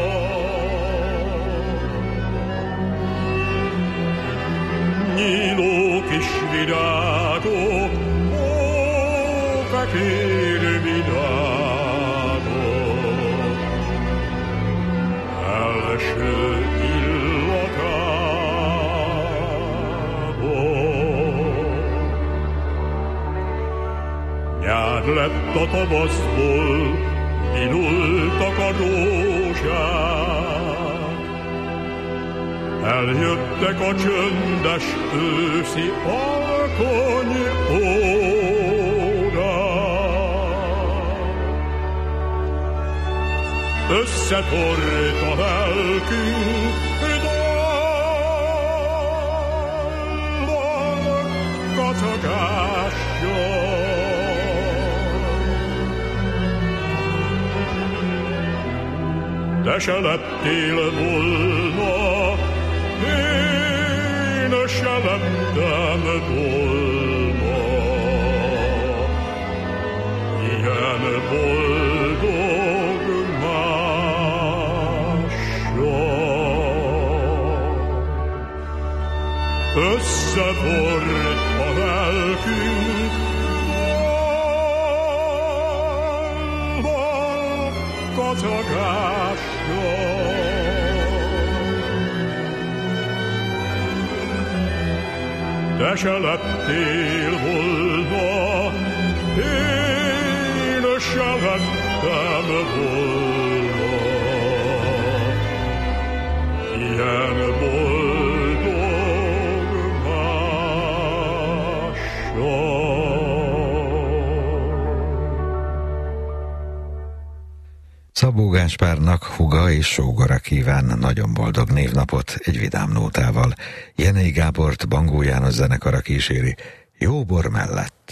nyíló kis virágok, ó, fekér virágok, első illatából. Nyár lett a tavaszból, indultak a rózsák, eljöttek a csöndes őszi alkony órák. Összetort a lelkünk dallal kacagással. Te se lettél volna, én se lettem volna ilyen boldog mással. Összetort a lelkünk dallal kacagással. Te se lettél volna, én se lettem volna ilyen boldog mással. Szabó Gáspárnak húga és sógora kíván nagyon boldog névnapot egy vidám nótával. Jenei Gábort Bangó János zenekara kíséri Jó bor mellett.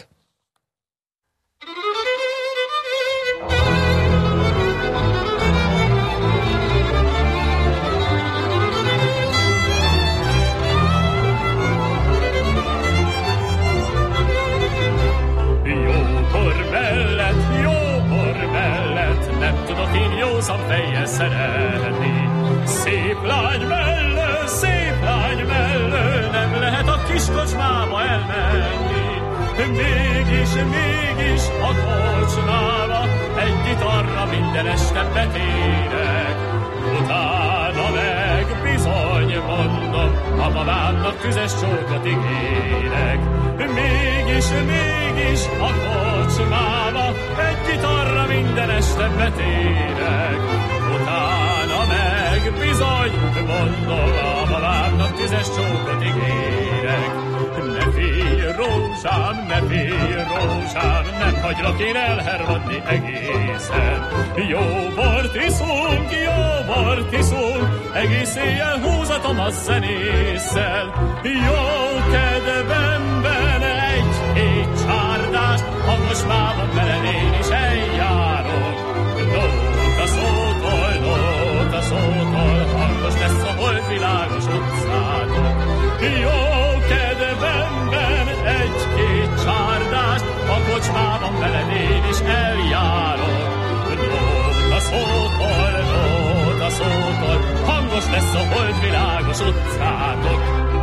Józan fejjel szeretni. Szép lány mellő, szép lány mellő, nem lehet a kis kocsmába elmenni. Mégis, mégis a kocsmába egy gitarra minden este betérek. Utána meg bizony mondom, a mamámnak tüzes csókot ígérek. Mégis, mégis a kocsmába egy gitarra minden este betérek. Utána meg bizony mondom, a mamámnak tüzes csókot ígérek. Ne félj, rózsám, ne félj, rózsám, nem hagylak én elhervadni egészen. Jó bort iszunk, jó bort iszunk, egész éjjel húzatom a zenésszel. Jó kedvemben egy-két csárdást, hangos mában veled én is eljárok. Nóta szótól, nóta szótól, hangos lesz a holdvilágos utcátok. Jó kedvemben egy-két csárdást, a kocsmában veled én is eljárok. Nóta szótól, nóta szótól, hangos lesz a holdvilágos utcátok.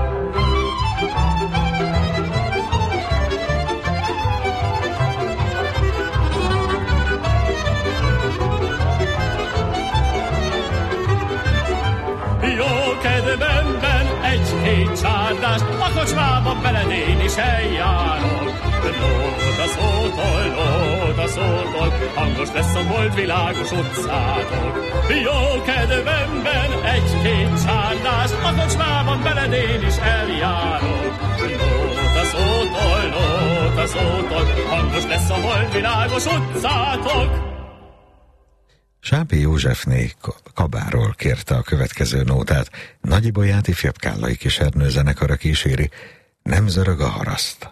Jó kedvemben egy-két csárdást, a kocsmában veled én is eljárok. Nóta szótól, nóta szótól, hangos lesz a holdvilágos utcátok. Jó kedvemben egy-két csárdást, a kocsmában veled én is eljárok. Nóta szótól, nóta szótól, hangos lesz a holdvilágos utcátok. Sápi Józsefné Kabáról kérte a következő nótát. Nagyibolyát ifjabb kállai Kisernő zenekara kíséri. Nem zörög a haraszt.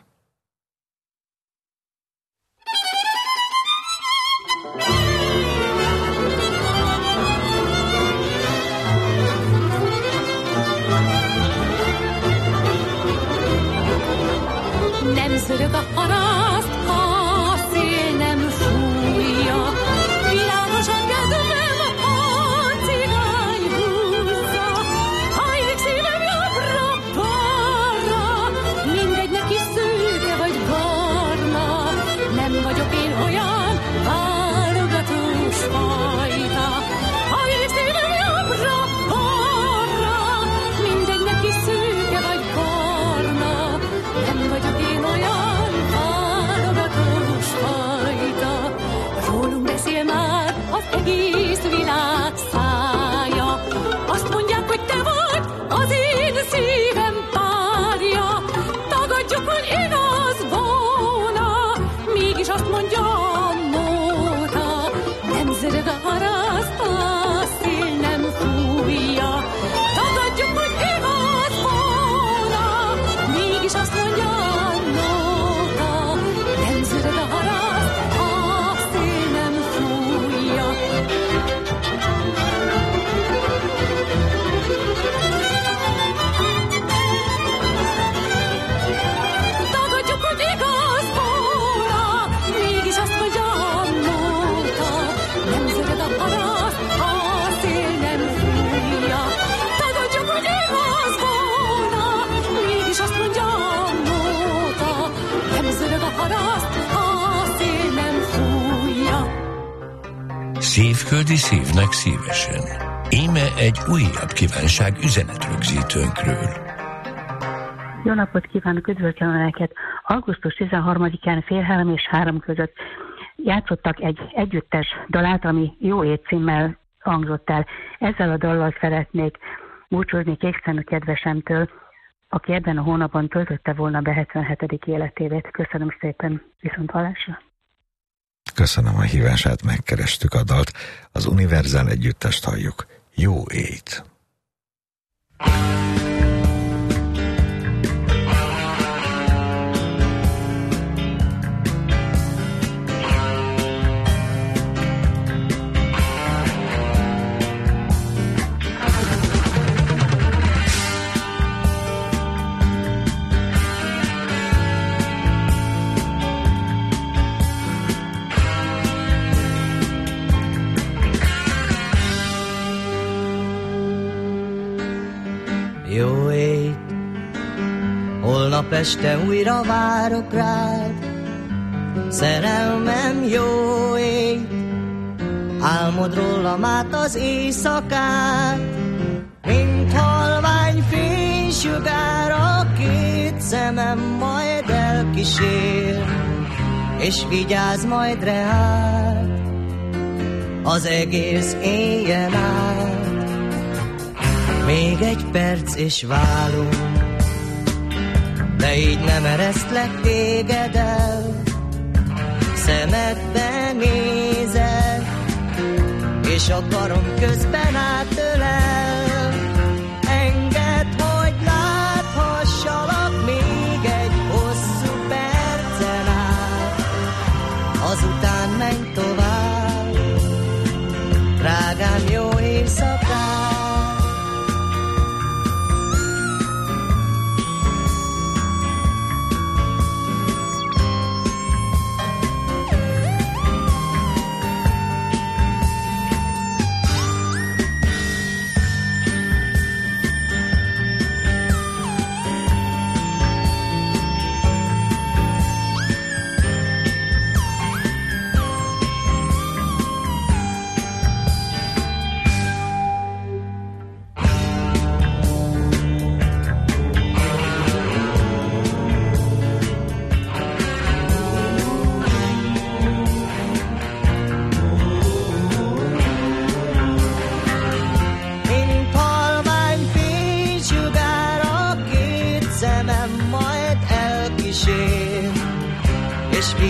Nem zörög a haraszt, a szél nem fújja. Világos a kedvem, a cigány húzza. Hajlik szívem jobbra-balra, mindegy neki szőke vagy barna. Nem vagyok én olyan válogatós fajta. Hajlik szívem jobbra-balra, mindegy neki szőke vagy barna. Nem vagyok én olyan válogatós fajta. Rólunk beszél már az egész világ szája. Azt mondják, hogy te vagy az én szívem párja. Tagadjuk, hogy igaz volna, mégis azt mondja a nóta. Nem zörög a haraszt, a szél nem fújja. Tagadjuk, hogy igaz volna, mégis azt mondja a nóta. Nem zörög a haraszt, a szél nem fújja. Tagadjuk, hogy igaz volna, mégis azt mondja a nóta. Nem zörög a haraszt, a szél nem fújja. Tagadjuk, hogy igaz volna, mégis azt mondja a nóta. Nem zörög a haraszt, a szél nem fújja. Szívföldi szívnek szívesen. Íme egy újabb kívánság üzenetrögzítőnkről. Jó napot kívánok, üdvözlöm Önöket! augusztus tizenharmadikán fél három és három között játszottak egy együttes dalát, ami Jó ét címmel hangzott el. Ezzel a dallal szeretnék búcsúzni Kékszemű kedvesemtől, aki ebben a hónapban töltötte volna be hetvenhetedik életévét. Köszönöm szépen, viszont hallásra! Köszönöm a hívását, megkerestük a dalt. Az Univerzál együttest halljuk. Jó ét! Jó ét, holnap este újra várok rád. Szerelmem, jó ét, álmod rólam át az éjszakát. Mint halvány fénysugár a két szemem majd elkísér, és vigyázz majd reád az egész éjjel át. Még egy perc és válunk, de így nem eresztlek téged el. Szemedbe nézek, és a karom közben átölel.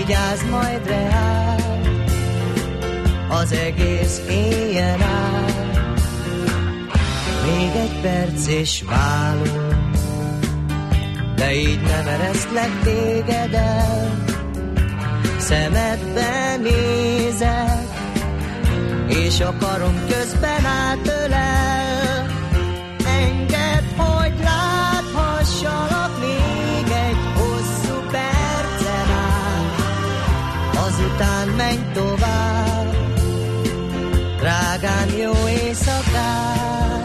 vigyázz majd reál, az egész éjjel áll. Még egy perc és válunk, de így nem eresztlek téged el. Szemedbe nézek, és a karom közben átölel. Engedd, hogy láthassalak még egy hosszú percen át, azután menj tovább, drágám, jó éjszakát.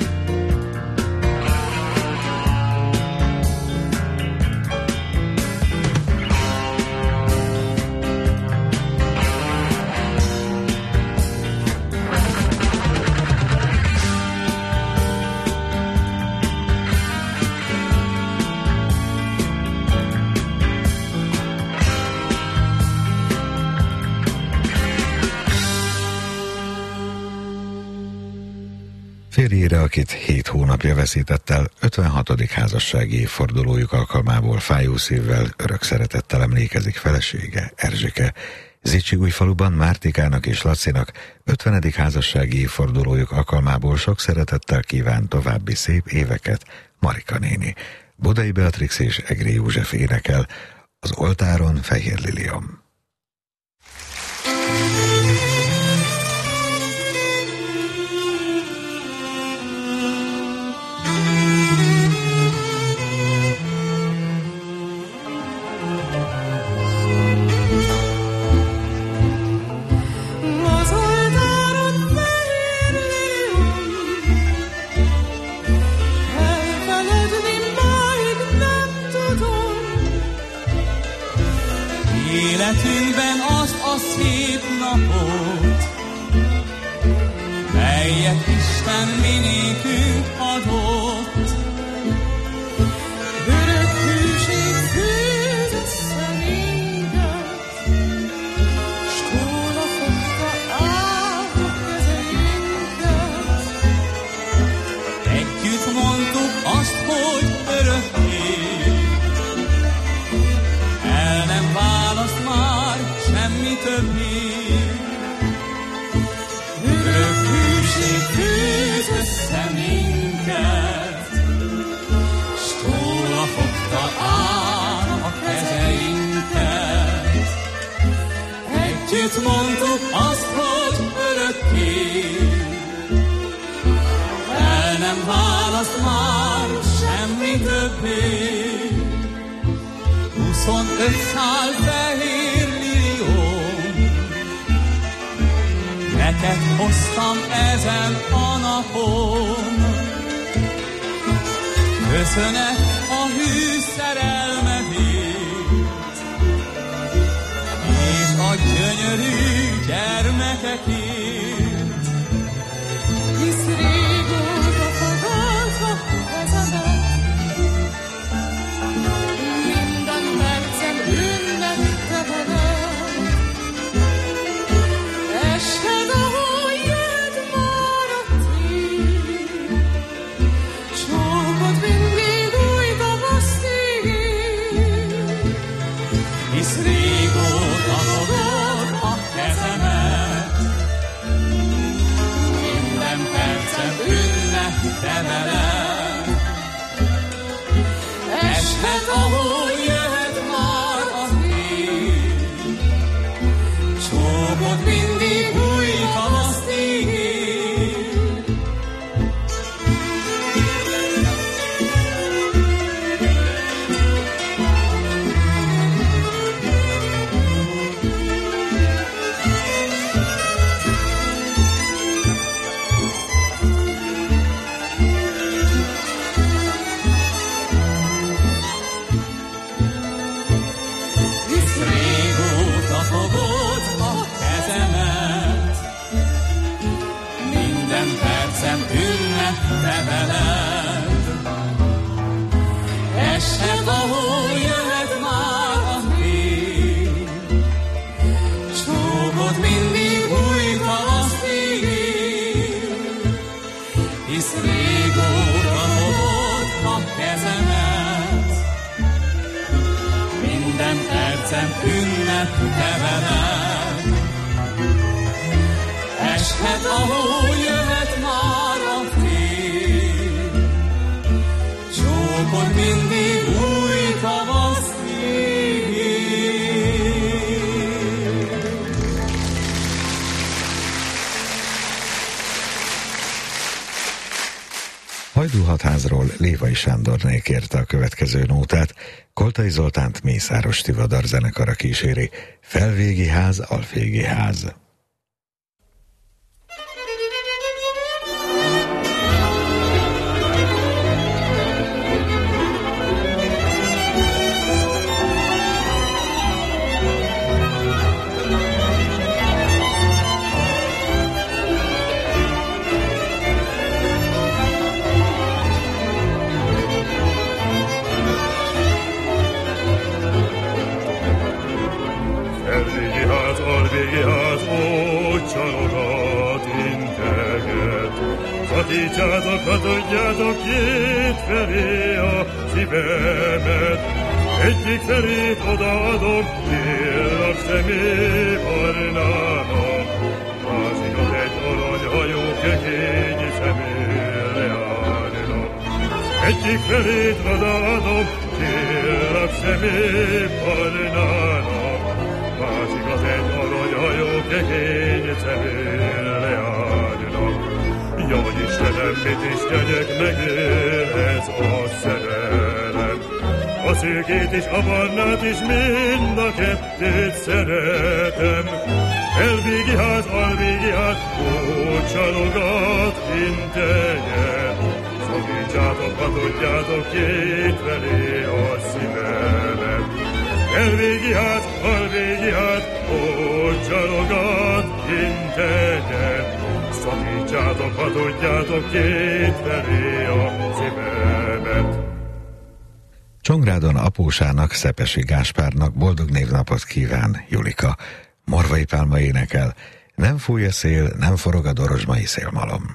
Férjére, akit hét hónapja veszített el, ötvenhatodik házassági évfordulójuk alkalmából fájó szívvel, örök szeretettel emlékezik felesége, Erzsike. Zicsigújfaluban Mártikának és Lacinak ötvenedik házassági évfordulójuk alkalmából sok szeretettel kíván további szép éveket Marika néni. Bodai Beatrix és Egri József énekel, az oltáron fehér liliom. Életünkben azt a szép napot, melyet Isten minékünk adott. Örök hűség fűz össze minket, s tóla fogta át a kezeinket. Együtt mondtuk azt, hogy örökké, el nem választ már semmi többé. Örök hűség fűz össze minket, s tóla fogta át a kezeinket. Együtt mondtuk azt, hogy örökké, el nem választ már semmi többé. Huszonöt szál fehér lilióm, neked hoztam ezen a napon. Köszönet a hű szerelmedért, és a gyönyörű gyermekekért. Hisz régóta fogadva kezedet, ünnepte velem. Ested, ahol jött már a tél, csókod mindig új tavaszt ígér. Hisz régóta fogod a kezemet, minden percet ünnepte velem. Ested, ahol jöhet már a tél, csókod mindig új tavaszt ígér. Ünnepte veled. Eshet, ahol jöhet már a tél, csókod mindig új tavaszt ígér. Hisz régóta fogod a kezemet, minden percet szerelem ünnep te veled. Eshet a hó, jöhet már a fény, csókod mindig új tavasz ígér. Hajdúhatházról Lévai Sándorné kérte a következő nótát, Koltai Zoltánt Mészáros Tivadar zenekara kíséri. Felvégi ház, alfégi ház. Alvégi ház, ó, csalogat integet. Szakítsátok, ha tudjátok két felé a szívemet. Egyik felét odaadom, kérlak személy barnának. Másikat egy aranyhajó kekény szemére állnak. Egyik felét odaadom, kérlak személy barnának. Másikat egy aranyhajó kekény szemére leállnak. Jaj, Istenem, mit is tegyek, megél ez a szerelem. A szőkét is, a barnát is, mind a kettőt szeretem. Elvégi ház, alvégi ház, ó, csalogat integet. Szakítsátok, ha tudjátok, két felé a szívemet. Elvégi ház, alvégi ház, ó, csalogat integet. Szakítsátok, ha tudjátok, két felé a szívemet. Csongrádon apósának, Szepesi Gáspárnak boldog névnapot kíván Julika. Morvai Pálma énekel. Nem fúj a szél, nem forog a dorozsmai szélmalom.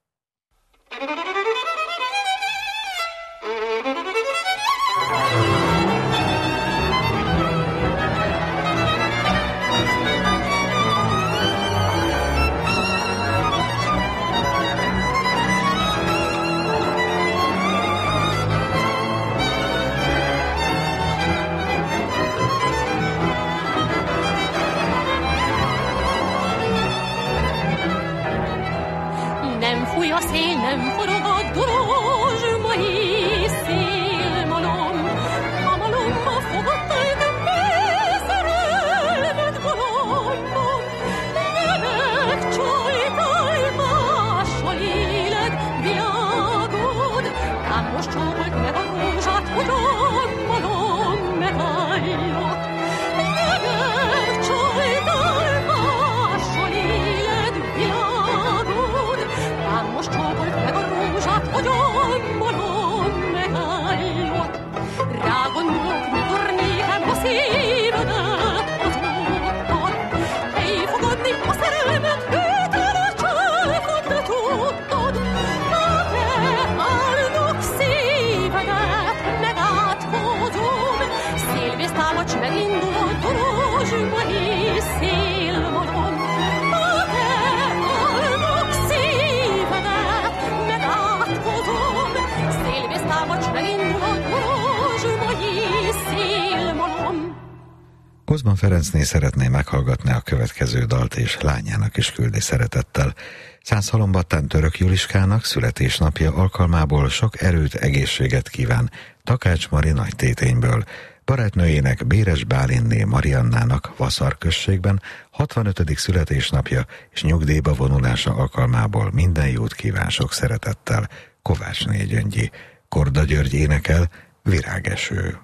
Kozma Ferencné szeretné meghallgatni a következő dalt, és lányának is küldi szeretettel. Szászhalombattán Török Juliskának születésnapja alkalmából sok erőt, egészséget kíván Takács Mari Nagytétényből. Barátnőjének, Béres Bálinné Mariannának Vaszar községben hatvanötödik születésnapja és nyugdíjba vonulása alkalmából minden jót kíván sok szeretettel Kovácsné Gyöngyi. Korda György énekel, Virágeső.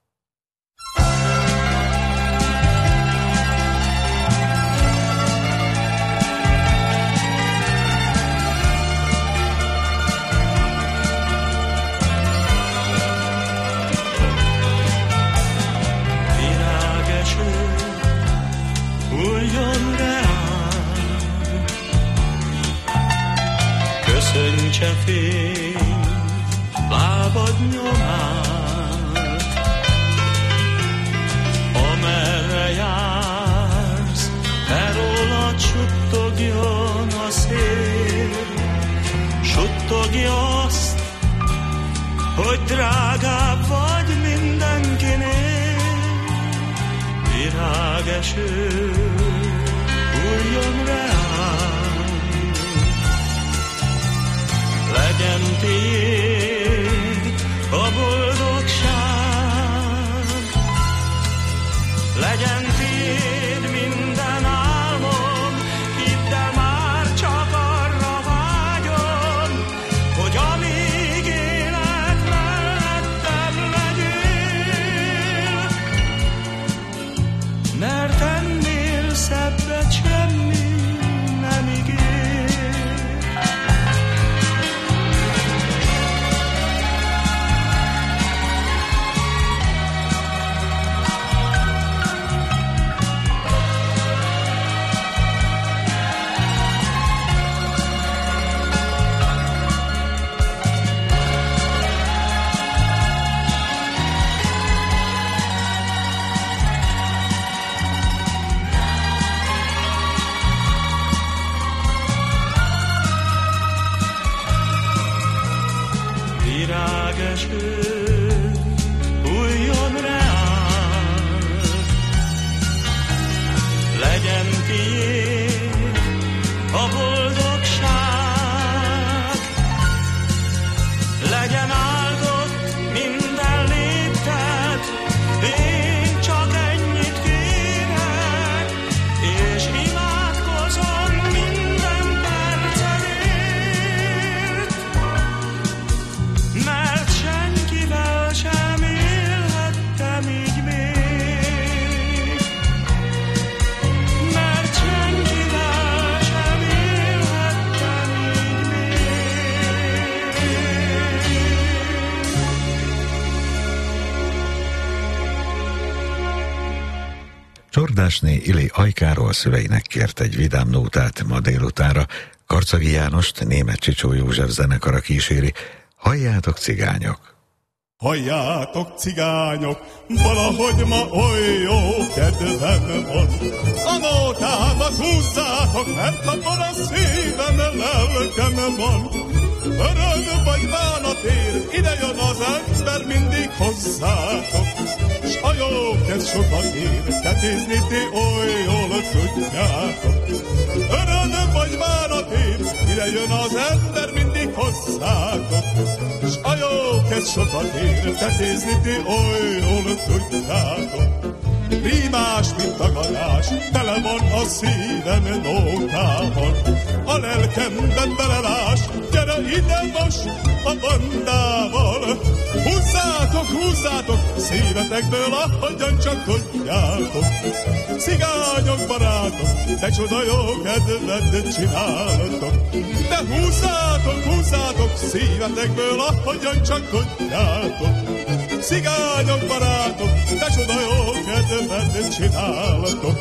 Hulljon reám, köszöntse fény lábad nyomát, amell suttogja azt, hogy drágább vagy mindenkinél. Virágeső hulljon reám, legyen tiéd a boldogság, legyen tiéd minden álmom, hidd el, már csak arra vágyom, hogy amíg élek mellettem legyél, mert ennél szebbet semmi nem ígér. Virágeső hulljon reám, legyen tiéd a boldogság, legyen áldott minden lépted, én csak ennyit kérek, és imádkozom minden percedért, mert senkivel sem élhettem így még, mert senkivel sem élhettem így még. Csordásné Ili Ajkáról szüleinek kért egy vidám nótát ma délutára. Karcagi Jánost Németh Csicsó József zenekara kíséri. Halljátok, cigányok! Halljátok, cigányok, valahogy ma oly jó kedvem van. A nótámat húzzátok, mert abban a szívem, lelkem van. Öröm vagy bánatér, ide jön az ember mindig hozzátok. S a jó kezd sokat ér, tetézni ti oly jól tudjátok. Öröm vagy bánatér, ide jön az ember mindig hozzátok. S a jó kezd sokat ér, tetézni ti oly jól tudjátok. Rímás, mint a garázs, tele van a szívem nótában. A lelkemben belelás, gyere ide most a bandával. Húzzátok, húzzátok, szívetekből, ahogyan csak tudjátok. Cigányok, barátok, de csoda jó kedvet csináltok. De húzzátok, húzzátok, szívetekből, ahogyan csak tudjátok. Cigányok, barátok, de csoda jó kedvet csináltok.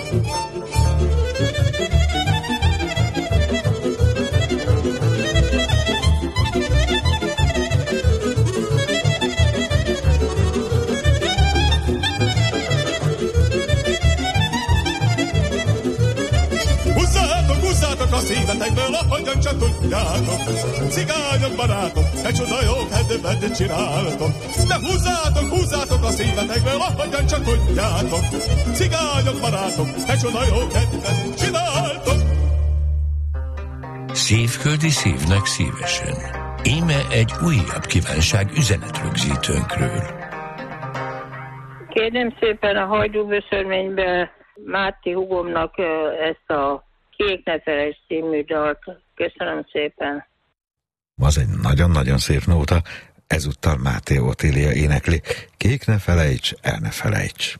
A szívetekből, ahogyan csak tudjátok. Cigányok, barátok, egy csoda jó kedvet csináltok. De húzzátok, húzzátok a szívetekből, ahogyan csak tudjátok. Cigányok, barátok, egy csoda jó kedvet csináltok. Szívföldi szívnek szívesen. Íme egy újabb kívánság üzenetrögzítőnkről. Kérem szépen a Hajdúböszörménybe Máté hugomnak ezt a Kék ne felejts című dalt. Köszönöm szépen. Az egy nagyon-nagyon szép nóta, ezúttal Máté Otília énekli. Kék ne felejts, el ne felejts.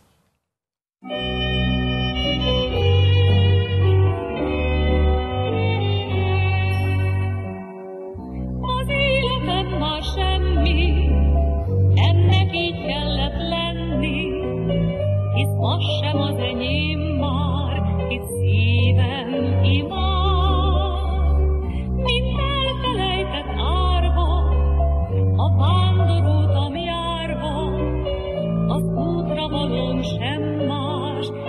Az életem már semmi, ennek így kellett lenni, hisz most sem az enyém már, hisz szívem imád. Mint elfelejtett árva, a vándorútam járva, az útra valóm sem más,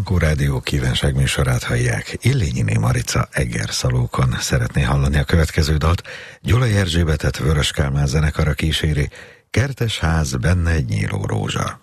Dankó Rádió kívánság műsorát hallják. Illényiné Marica Egerszalókon szeretné hallani a következő dalt. Gyulai Erzsébetet Vörös Kálmán zenekara kíséri. Kertes ház, benne egy nyíló rózsa.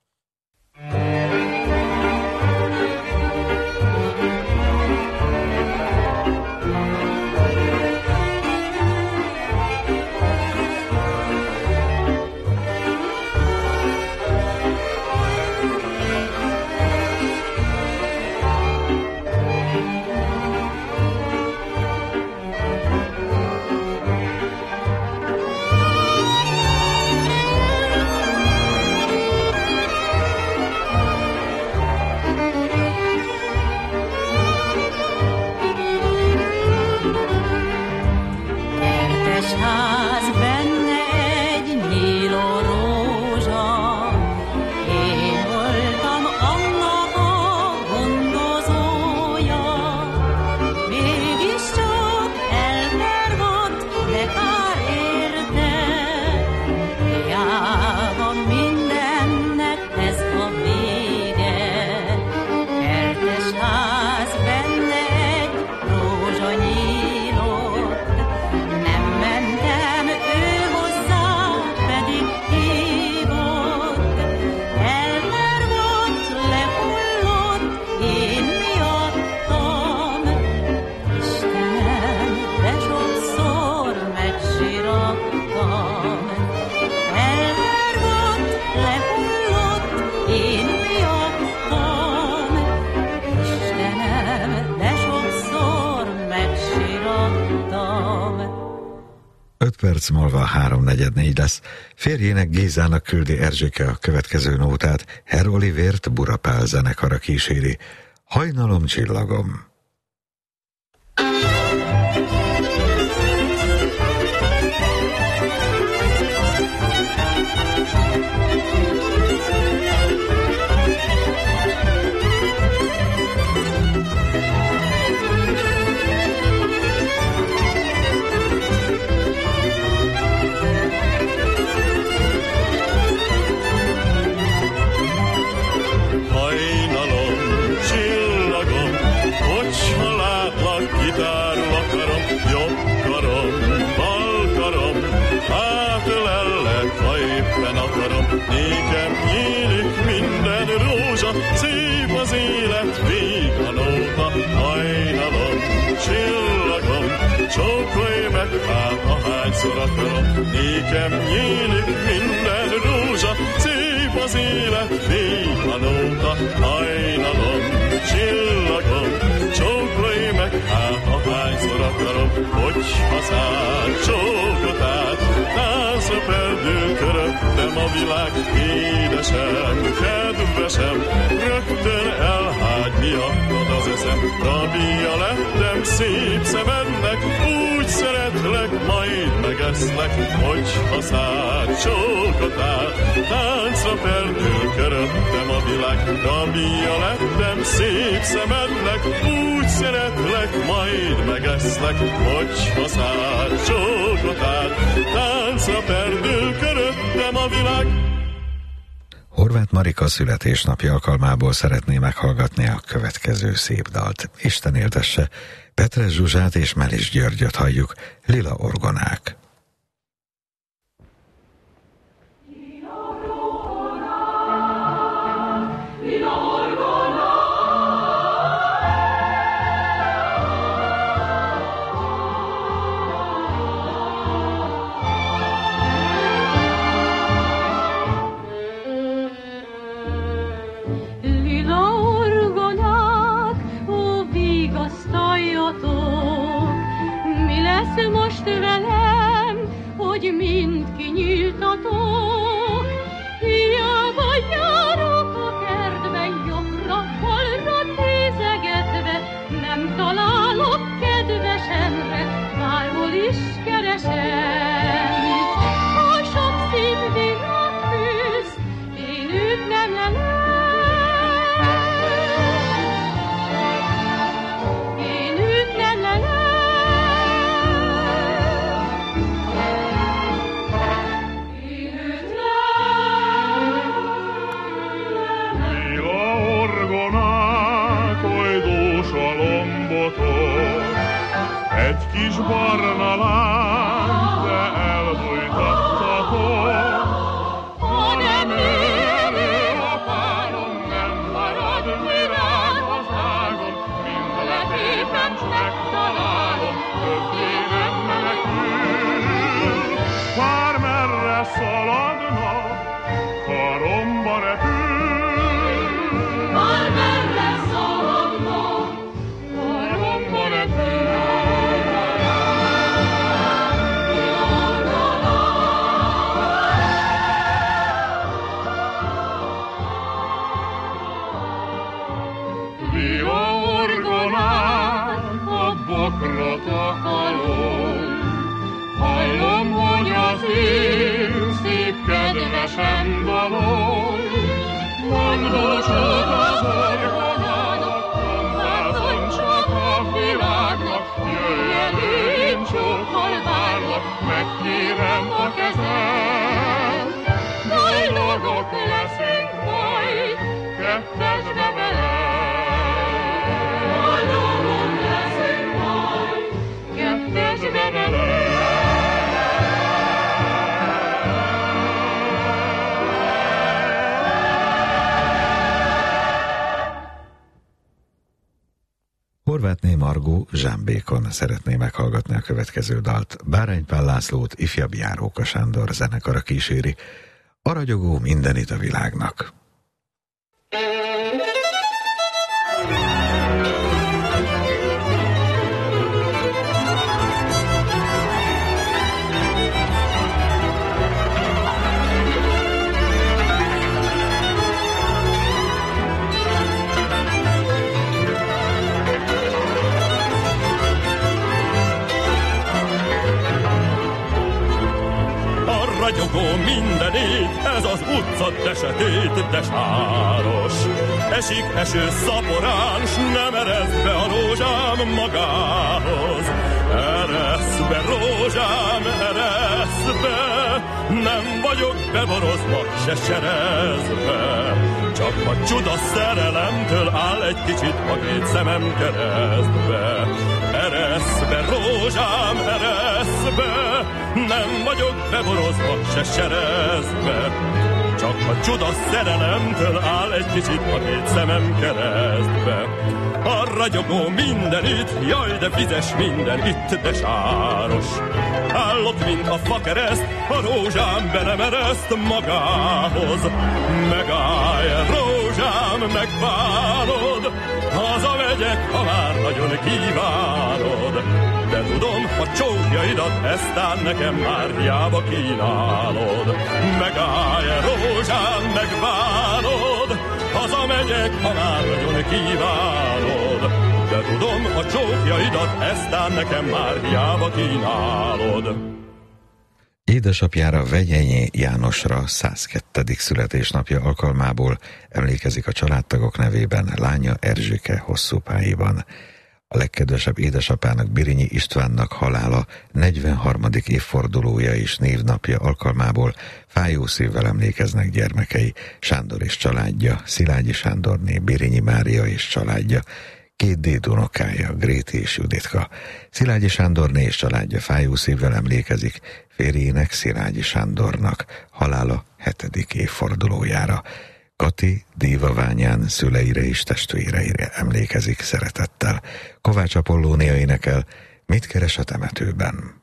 Perc múlva háromnegyed négy lesz. Férjének Gézának küldi Erzséke a következő nótát. Herolivért Burapál zenekara kíséri. Hajnalom csillagom. Nékem nyílik minden rózsa, szép az élet, vég a nóta. Hajnalom, csillagom, csókolj meg, hát ahányszor akarom. Nékem nyílik minden rózsa, szép az élet, vég a nóta. Hajnalom, csillagom, csókolj meg, hát ahányszor akarom. Hogyha száll csókot át, táncra perdül köröttem a világ. Édesem, kedvesem, rögtön elhágy miattad az eszem. Rabia lettem szép szemednek, úgy szeretlek, majd megeszlek. Hogyha száll csókot át, táncra perdül köröttem a világ. Rabia lettem szép szemednek, úgy szeretlek, majd megeszlek. Hogyha száll csókot át, táncra perdül köröttem a világ. Horváth Marika születésnapi alkalmából szeretné meghallgatni a következő szép dalt. Isten éltesse, Petres Zsuzsát és Melis Györgyöt halljuk, Lila orgonák. Most velem, hogy mind kinyíltatok, hiába járok a kertben, jobbra-balra nézegetve, nem találok kedvesemre, bárhol is keresem. A sok szín világ fűz, én őt nem lelem. Én szaladnak, karomba repül. Hol merre szaladnak, karomba repül. Bokra takarol, hallom, hogy az én szép kedvesem dalol. Mondod csak az orgonának, mondvázom csak a világnak, jöjjön ő, én csókkal várlak, megkérem a kezem. Boldogok leszünk majd, kettesbe velem. Horvátné Margó Zsámbékon szeretné meghallgatni a következő dalt. Bárány Pál Lászlót ifjabb Járóka Sándor zenekara kíséri. A ragyogó mindenit a világnak. Ragyogó mindenét, ez az utca de sötét, de sáros. Esik eső szaporán, s nem eresz be a rózsám magához. Eresz be, rózsám, eresz be, nem vagyok beborozva, se serezve. Csak a csuda szerelemtől áll egy kicsit a két szemem keresztbe. Eresz be, rózsám, eresz be, nem vagyok beborozva, se serezve. Csak a csuda szerelemtől áll egy kicsit a két szemem keresztbe. A ragyogó mindenit, jaj, de vizes minden itt, de sáros. Állott, mint a fakereszt, a rózsám be nem ereszt magához. Megállj, rózsám, megvárod, hazamegyek, ha már nagyon kívánod. De tudom, a csókjaidat eztán nekem már hiába kínálod. Megállj, rózsám, megvárod, hazamegyek, ha már nagyon kívánod. De tudom, a csókjaidat eztán nekem már hiába kínálod. Édesapjára, Vegyenyi Jánosra százkettedik születésnapja alkalmából emlékezik a családtagok nevében lánya Erzsike Hosszúpályiban. A legkedvesebb édesapának, Birinyi Istvánnak halála negyvenharmadik évfordulója és névnapja alkalmából fájó szívvel emlékeznek gyermekei, Sándor és családja, Szilágyi Sándorné, Birinyi Mária és családja, két dédunokája, Gréti és Juditka. Szilágyi Sándorné és családja fájó szívvel emlékezik férjének, Szilágyi Sándornak halála hetedik évfordulójára. Kati Dívaványán szüleire és testvéreire emlékezik szeretettel. Kovács Apollónia énekel, mit keres a temetőben?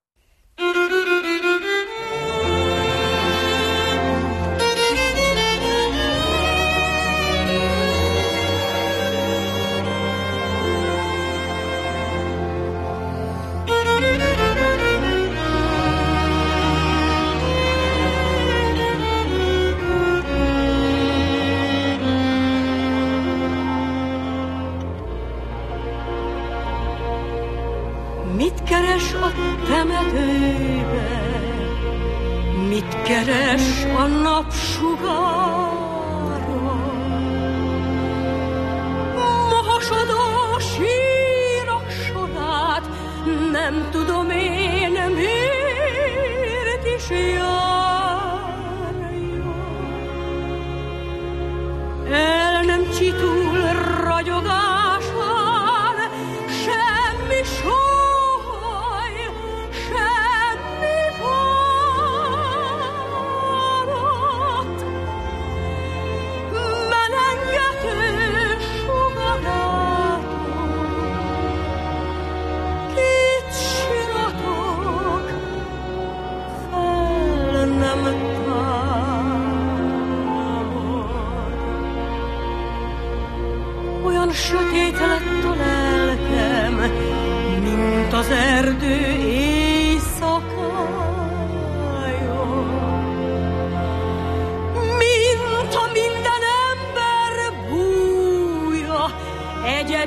Mit keres a temetőbe? Mit keres a napsugárra? Mahasodó sírok sorát, nem tudom én, miért is járja. El nem csitul ragyogásán, semmi sor.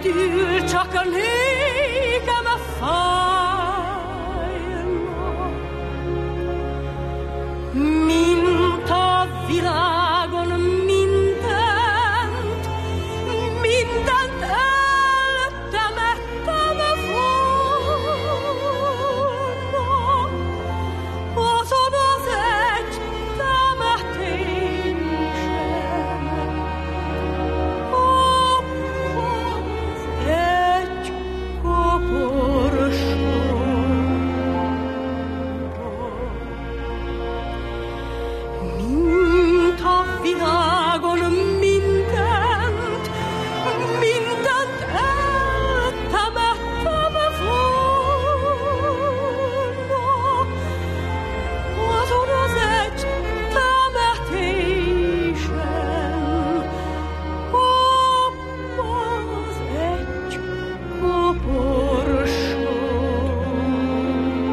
egyedül csak nékem fájna, mint a világon mindent, mindent eltemettem volna, azon az egy temetésen, abban egy koporsóban. Mint a világon mindent, mindent eltemettem volna, azon az egy temetésen, abban az egy koporsóban.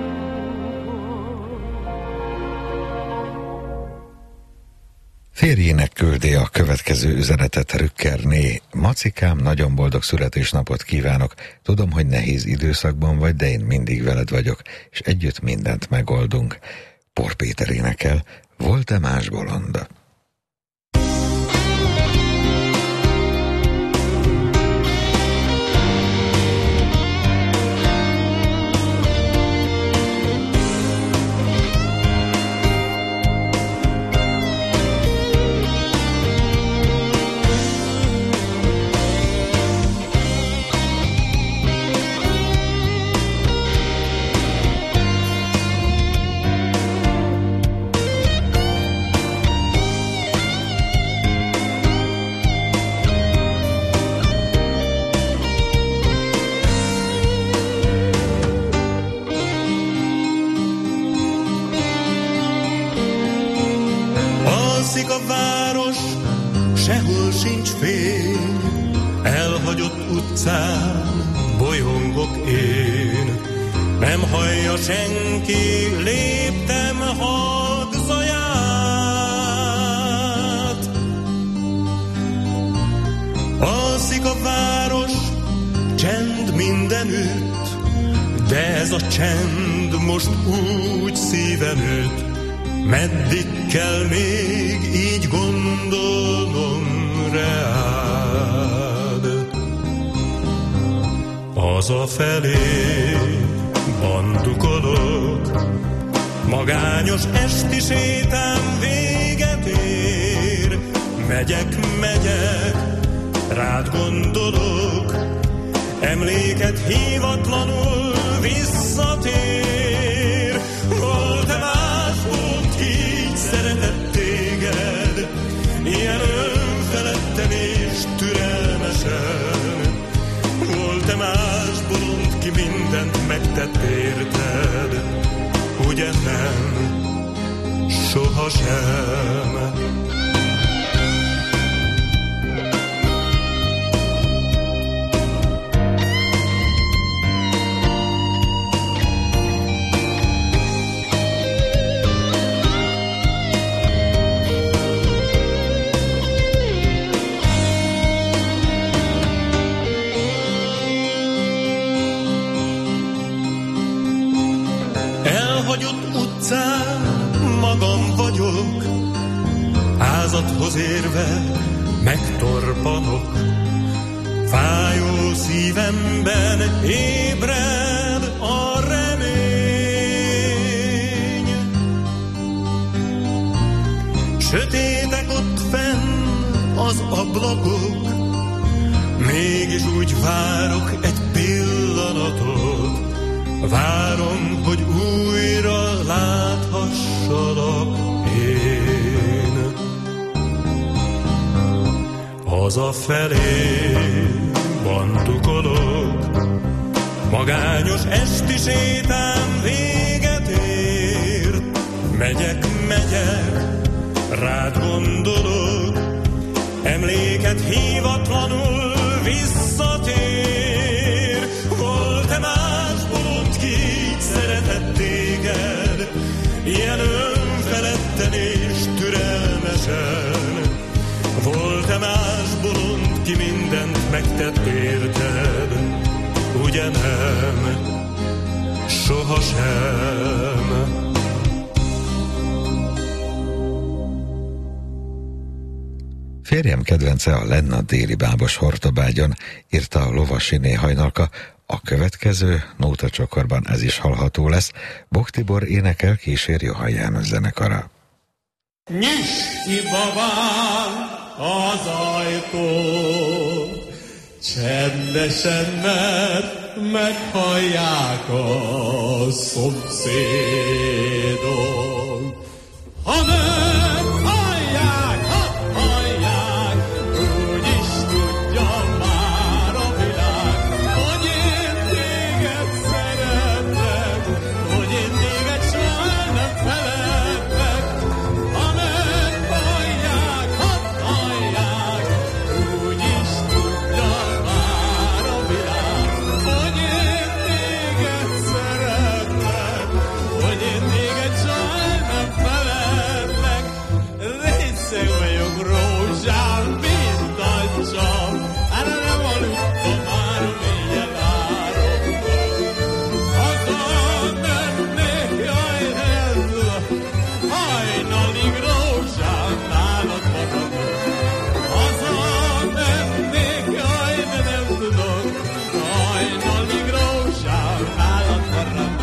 Férjének küldi a következő üzenetet Rükkerné. Macikám, nagyon boldog születésnapot kívánok. Tudom, hogy nehéz időszakban vagy, de én mindig veled vagyok, és együtt mindent megoldunk. Por Péter énekel. Volt-e más bolond? Alszik a város, sehol sincs fény, elhagyott utcán bolyongok én. Nem hallja senki léptem hangzaját. Alszik a város, csend mindenütt, de ez a csend most úgy szíven üt. Meddig kell még így gondolnom rád? Hazafelé bandukolok, magányos esti sétám véget ér. Megyek, megyek, rád gondolok, emléket hívatlanul visszatér. Volt-e más volt, ki így szeretett téged, ilyen önfeledten és türelmesen? Volt-e más bolond, ki mindent megtett érted? Ugye nem, sohasem. Elhagyott utcán magam vagyok, házadhoz érve megtorpanok. Fájó szívemben ébred a remény. Sötétek ott fenn az ablakok, mégis úgy várok egy pillanatot. Várom, hogy újra láthassalak én. Hazafelé bandukolok, magányos esti sétám véget ér. Megyek, megyek, rád gondolok, emléket hívatlanul visszatér. Volt-e más bolond, ki így szeretett téged, ilyen önfeledten és türelmesen? Volt-e más bolond, ki mindent megtett érted, ugye nem, sohasem. Férjem kedvence a Lennad déli bábos Hortobágyon, írta a Lovasiné Hajnalka. A következő nótacsokorban ez is hallható lesz. Bok Tibor énekel, kísér Johann János zenekara. Nyisd ki, babám, az ajtót, csendesen, mert meghallják a szomszédok. Ha meghallják, ha hallják, úgy is tudja már a világ, hogy én téged szeretlek, hogy én téged soha nem feledlek. Ha meghallják, ha hallják, úgy is tudja már a világ, hogy én téged szeretlek, hogy én téged soha nem feledlek. Részeg vagyok rózsám, mint a csap, hát nem aludtam már, mélyen várok. Haza mennék, jaj, nem tudok, hajnalig rózsám nálad maradok. Haza mennék, jaj, de nem tudok, hajnalig rózsám nálad maradok.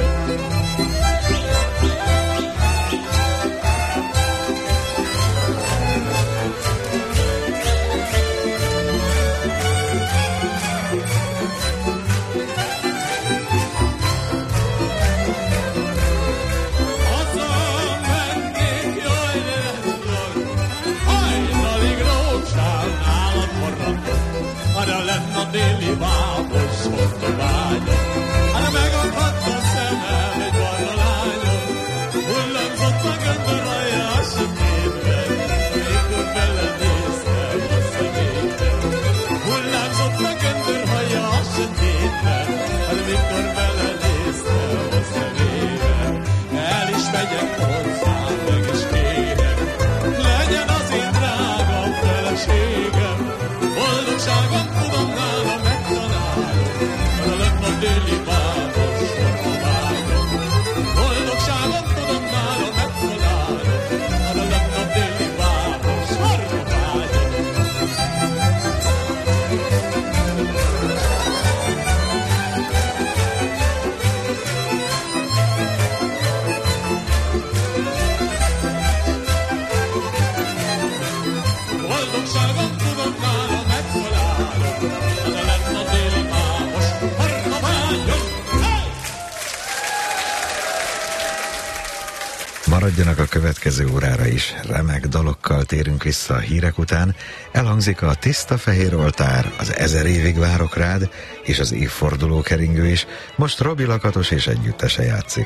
Haza mennék, jaj, de nem tudok, hajnalig rózsám nálad maradok. Arra lett a déli bábos Hortobágyon, arra megadhatta a szemem egy barna lányon. Hullámzott a göndör haja a sötétben, mikor belenéztem a szemébe. Hullámzott a göndör haja a sötétben, mikor belenéztem a szemébe. El is megyek hozzá, meg is kérem, legyen az én drága feleségem. Boldogságom tudom nála megtalálom, arra lett a déli bábos Hortobágyon. Boldogságom tudom nála megtalálom, arra lett a déli bábos Hortobágyon. Boldogságom tudom nála megtalálom, arra lett a déli bábos Hortobágyon. Maradjanak a következő órára is, remek dalokkal térünk vissza a hírek után. Elhangzik a Tiszta fehér oltár, az Ezer évig várok rád, és az évforduló keringő is. Most Robi Lakatos és együttese játszik.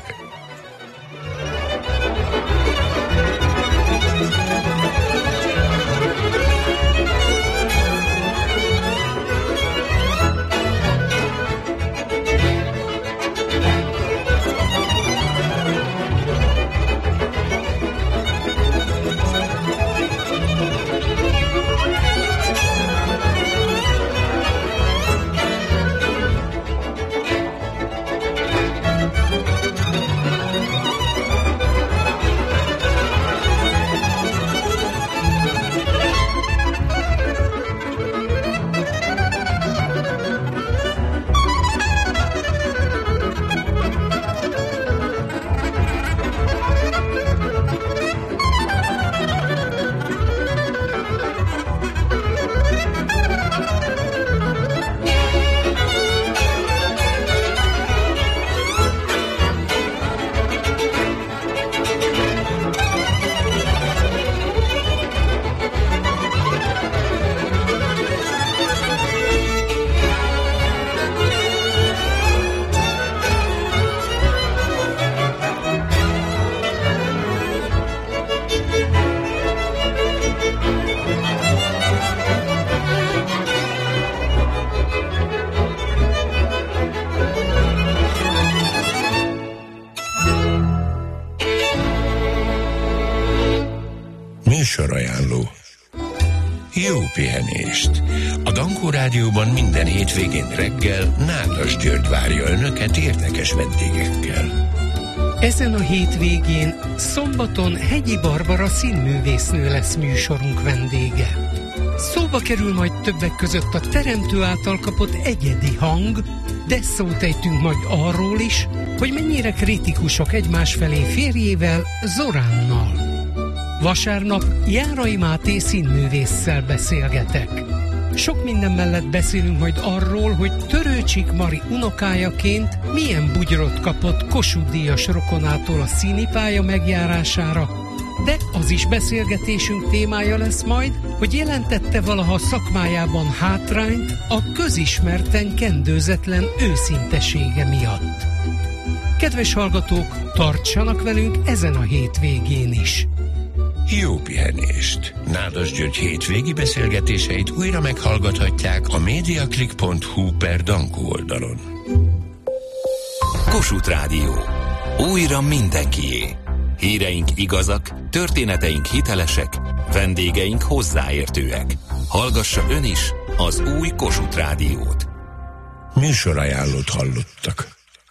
Műsorajánló. jó pihenést! A Dankó Rádióban minden hétvégén reggel Nádas György várja önöket érdekes vendégekkel. Ezen a hétvégén szombaton Hegyi Barbara színművésznő lesz műsorunk vendége. Szóba kerül majd többek között a teremtő által kapott egyedi hang, de szót ejtünk majd arról is, hogy mennyire kritikusok egymás felé férjével, Zoránnal. Vasárnap Járai Máté színművésszel beszélgetek. Sok minden mellett beszélünk majd arról, hogy Törőcsik Mari unokájaként milyen bugyrot kapott Kossuth-díjas rokonától a színipálya megjárására, de az is beszélgetésünk témája lesz majd, hogy jelentette valaha szakmájában hátrányt a közismerten kendőzetlen őszintesége miatt. Kedves hallgatók, tartsanak velünk ezen a hétvégén is! Jó pihenést! Nádas György hétvégi beszélgetéseit újra meghallgathatják a mediaclick pont hu per Dankó oldalon. Kossuth Rádió. Újra mindenkié. Híreink igazak, történeteink hitelesek, vendégeink hozzáértőek. Hallgassa ön is az új Kossuth Rádiót. Műsorajánlót hallottak.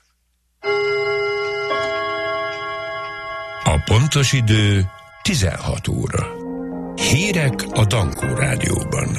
A pontos idő tizenhat óra. Hírek a Dankó Rádióban.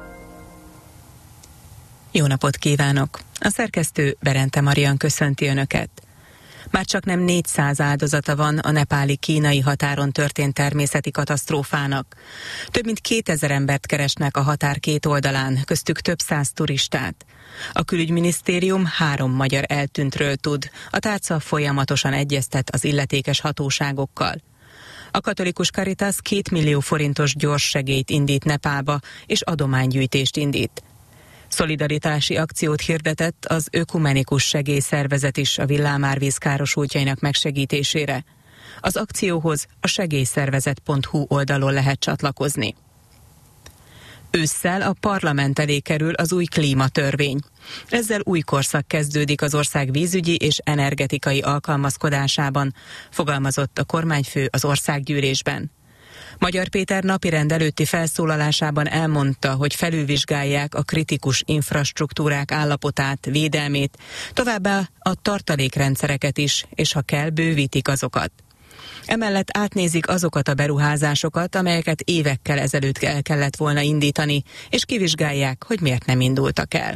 Jó napot kívánok! A szerkesztő Berente Marian köszönti Önöket. Már csak nem négyszáz áldozata van a nepáli-kínai határon történt természeti katasztrófának. Több mint kétezer embert keresnek a határ két oldalán, köztük több száz turistát. A külügyminisztérium három magyar eltűntről tud, a tárca folyamatosan egyeztet az illetékes hatóságokkal. A katolikus Caritas két millió forintos gyors segélyt indít Nepálba, és adománygyűjtést indít. Szolidaritási akciót hirdetett az Ökumenikus Segélyszervezet is a villámárvíz károsultjainak megsegítésére. Az akcióhoz a segélyszervezet pont hu oldalon lehet csatlakozni. Ősszel a parlament elé kerül az új klímatörvény. Ezzel új korszak kezdődik az ország vízügyi és energetikai alkalmazkodásában, fogalmazott a kormányfő az országgyűlésben. Magyar Péter napirend előtti felszólalásában elmondta, hogy felülvizsgálják a kritikus infrastruktúrák állapotát, védelmét, továbbá a tartalékrendszereket is, és ha kell, bővítik azokat. Emellett átnézik azokat a beruházásokat, amelyeket évekkel ezelőtt el kellett volna indítani, és kivizsgálják, hogy miért nem indultak el.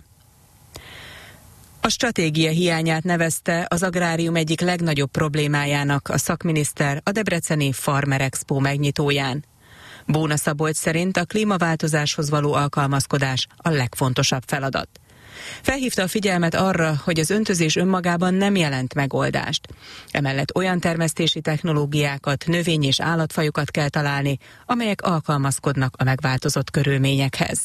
A stratégia hiányát nevezte az agrárium egyik legnagyobb problémájának a szakminiszter a debreceni Farmer Expo megnyitóján. Bóna Szabolcs szerint a klímaváltozáshoz való alkalmazkodás a legfontosabb feladat. Felhívta a figyelmet arra, hogy az öntözés önmagában nem jelent megoldást. Emellett olyan termesztési technológiákat, növény- és állatfajokat kell találni, amelyek alkalmazkodnak a megváltozott körülményekhez.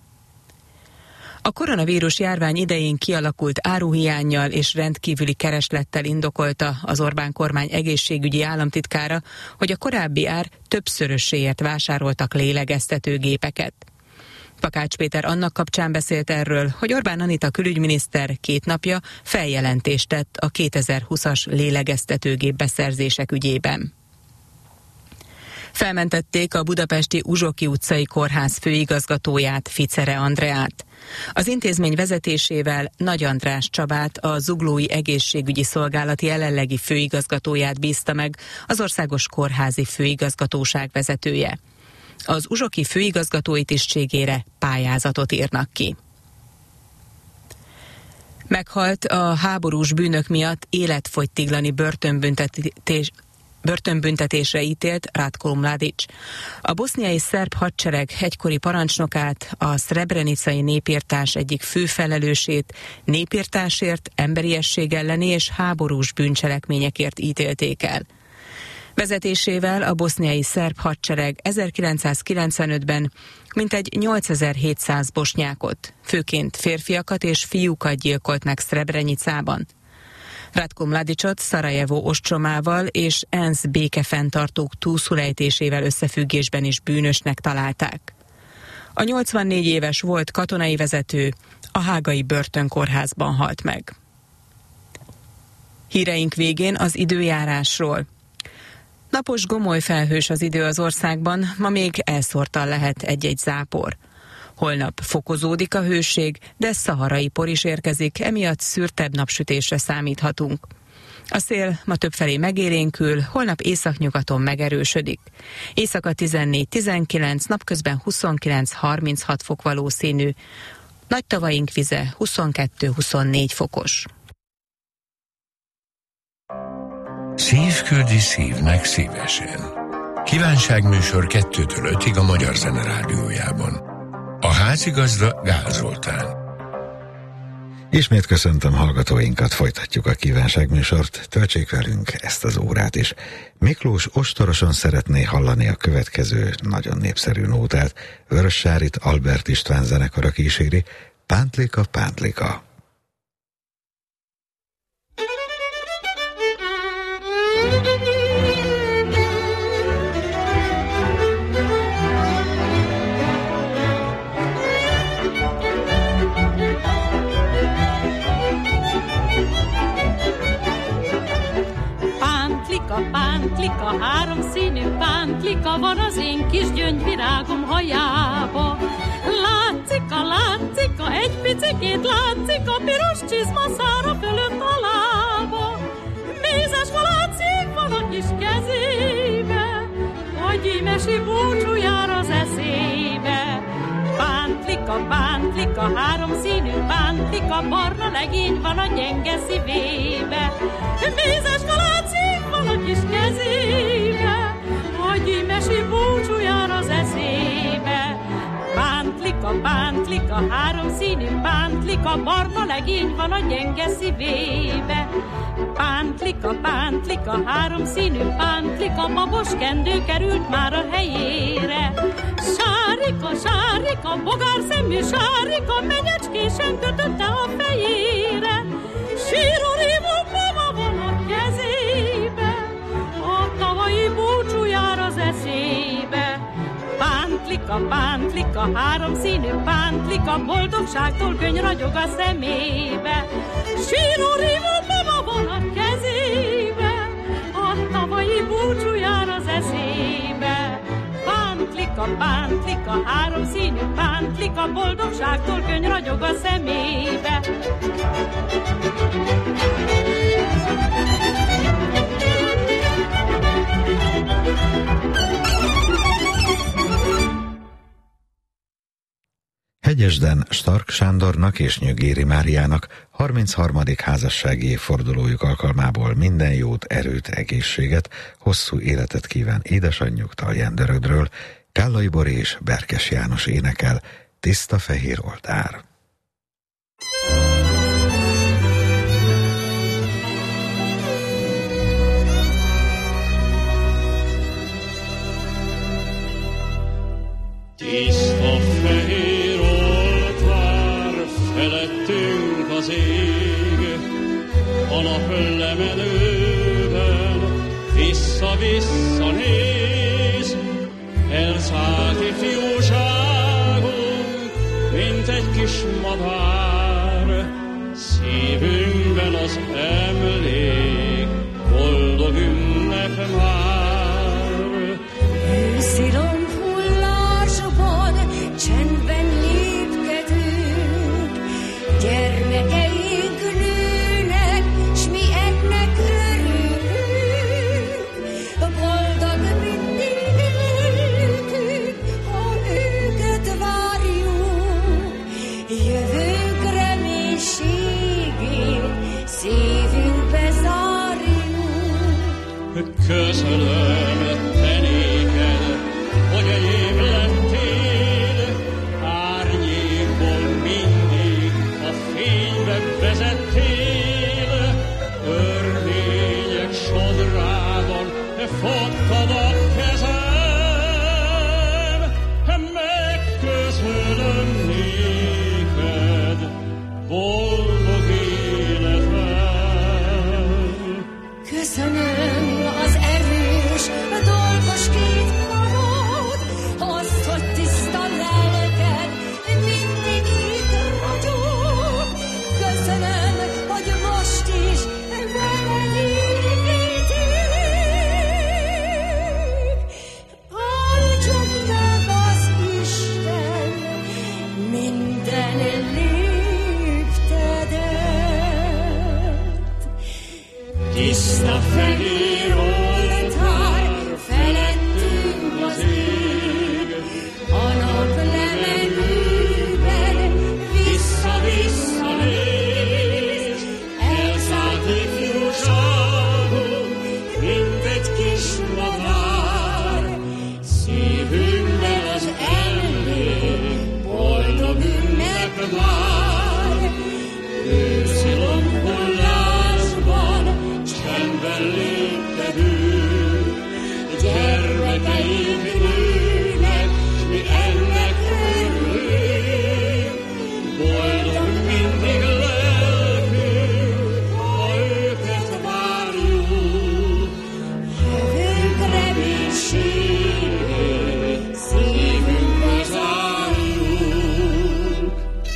A koronavírus járvány idején kialakult áruhiánnyal és rendkívüli kereslettel indokolta az Orbán kormány egészségügyi államtitkára, hogy a korábbi ár többszöröséért vásároltak lélegeztetőgépeket. Takács Péter annak kapcsán beszélt erről, hogy Orbán Anita külügyminiszter két napja feljelentést tett a kétezer-húszas lélegeztetőgép beszerzések ügyében. Felmentették a budapesti Uzsoki utcai kórház főigazgatóját, Ficere Andreát. Az intézmény vezetésével Nagy András Csabát, a Zuglói Egészségügyi Szolgálat jelenlegi főigazgatóját bízta meg az Országos Kórházi Főigazgatóság vezetője. Az uzsoki főigazgatói tisztségére pályázatot írnak ki. Meghalt a háborús bűnök miatt életfogytiglani börtönbüntetés börtönbüntetésre ítélt Ratko Mladic. A boszniai szerb hadsereg egykori parancsnokát, a szrebrenicai népirtás egyik főfelelősét népirtásért, emberiesség elleni és háborús bűncselekményekért ítélték el. Vezetésével a boszniai szerb hadsereg ezerkilencszázkilencvenötben mintegy nyolcezer-hétszáz bosnyákot, főként férfiakat és fiúkat gyilkolt meg Szrebrenicában. Ratko Mladicot Szarajevó ostromával és ENSZ békefenntartók túlszulejtésével összefüggésben is bűnösnek találták. A nyolcvannégy éves volt katonai vezető a hágai börtönkórházban halt meg. Híreink végén az időjárásról. Napos gomoly felhős az idő az országban, ma még elszórtan lehet egy-egy zápor. Holnap fokozódik a hőség, de szaharai por is érkezik, emiatt szürtebb napsütésre számíthatunk. A szél ma többfelé megélénkül, holnap északnyugaton megerősödik. Éjszaka tizennégy-tizenkilenc, napközben huszonkilenc-harminchat fok valószínű. Nagy tavaink vize huszonkettő-huszonnégy fokos. Szív küldi szívnek szívesen. Kívánságműsor kettőtől ötig a Magyar Zene Rádiójában. A házigazda Gál Zoltán. Ismét köszöntöm hallgatóinkat, folytatjuk a kívánságműsort, töltsék velünk ezt az órát is. Miklós ostorosan szeretné hallani a következő nagyon népszerű nótát. Vörössárit Albert István zenekara kíséri, Pántlika, Pántlika. Pántlika, háromszínű pántlika van az én kis gyöngyvirágom hajába. Látszika, látszika, egy picikét látszika, piros csizma szára fölött a lába. Mézes falátszik van a kis kezébe, hogy ímesi búcsú jár az eszébe. Pántlika, pántlika, háromszínű pántlika, barna legény van a gyenge szívébe. Mézes falátszik van a kis kezébe, hogy ímesi búcsú jár az eszébe. Pántlika, pántlika, háromszínű pántlika, barna legény van a gyenge szívébe. Pántlika, pántlika, háromszínű pántlika, babos kendő került már a helyére. Sárika, sárika, bogár szemű sárika, menyecskésen kötötte a fejére. Síró rívó mama van a kezébe, a tavalyi búcsú jár az eszébe. Pántlika, pántlika, háromszínű pántlika, boldogságtól könny ragyog a szemébe. Síró rívó mama van a kezébe, a tavalyi búcsú jár az eszébe. Pántlika, pántlika, háromszínű pántlika, boldogságtól könny ragyog a szemébe. Hegyesden Stark Sándornak és Nyögéri Máriának harmincharmadik házassági évfordulójuk alkalmából minden jót, erőt, egészséget, hosszú életet kíván édesanyjuk Taljen Dörödről, Kállai Bori és Berkes János énekel, Tiszta fehér oltár. Tiszta fehér oltár, felettünk az ég, a nap lemenőben vissza-vissza néz. Elszállt ifjúságunk, mint egy kis madár, szívünkben az emlék, boldog ünnep már. Őszi lombhullásban csendben lépkedünk, gyermekeink nőnek, s mi ennek örülünk. Boldog mindig lelkünk, ha őket várjuk, jövőnk reménységét szívünkbe zárjuk. Köszönöm te néked, hogy enyém lettél, árnyékból mindig a fénybe vezettél. Örvények sodrában fogtad a kezem, megköszönöm néked boldog életem. Köszönöm az erős, a dolgos két karod, azt, hogy tiszta lelked mindig itt ragyog. Köszönöm, hogy most is veled itt élek. gyermekeink nőnek, mi ennek örülünk. Boldog mindig lelkünk, ha őket várjuk. Jövőnk reménységét szívünkbe zárjuk.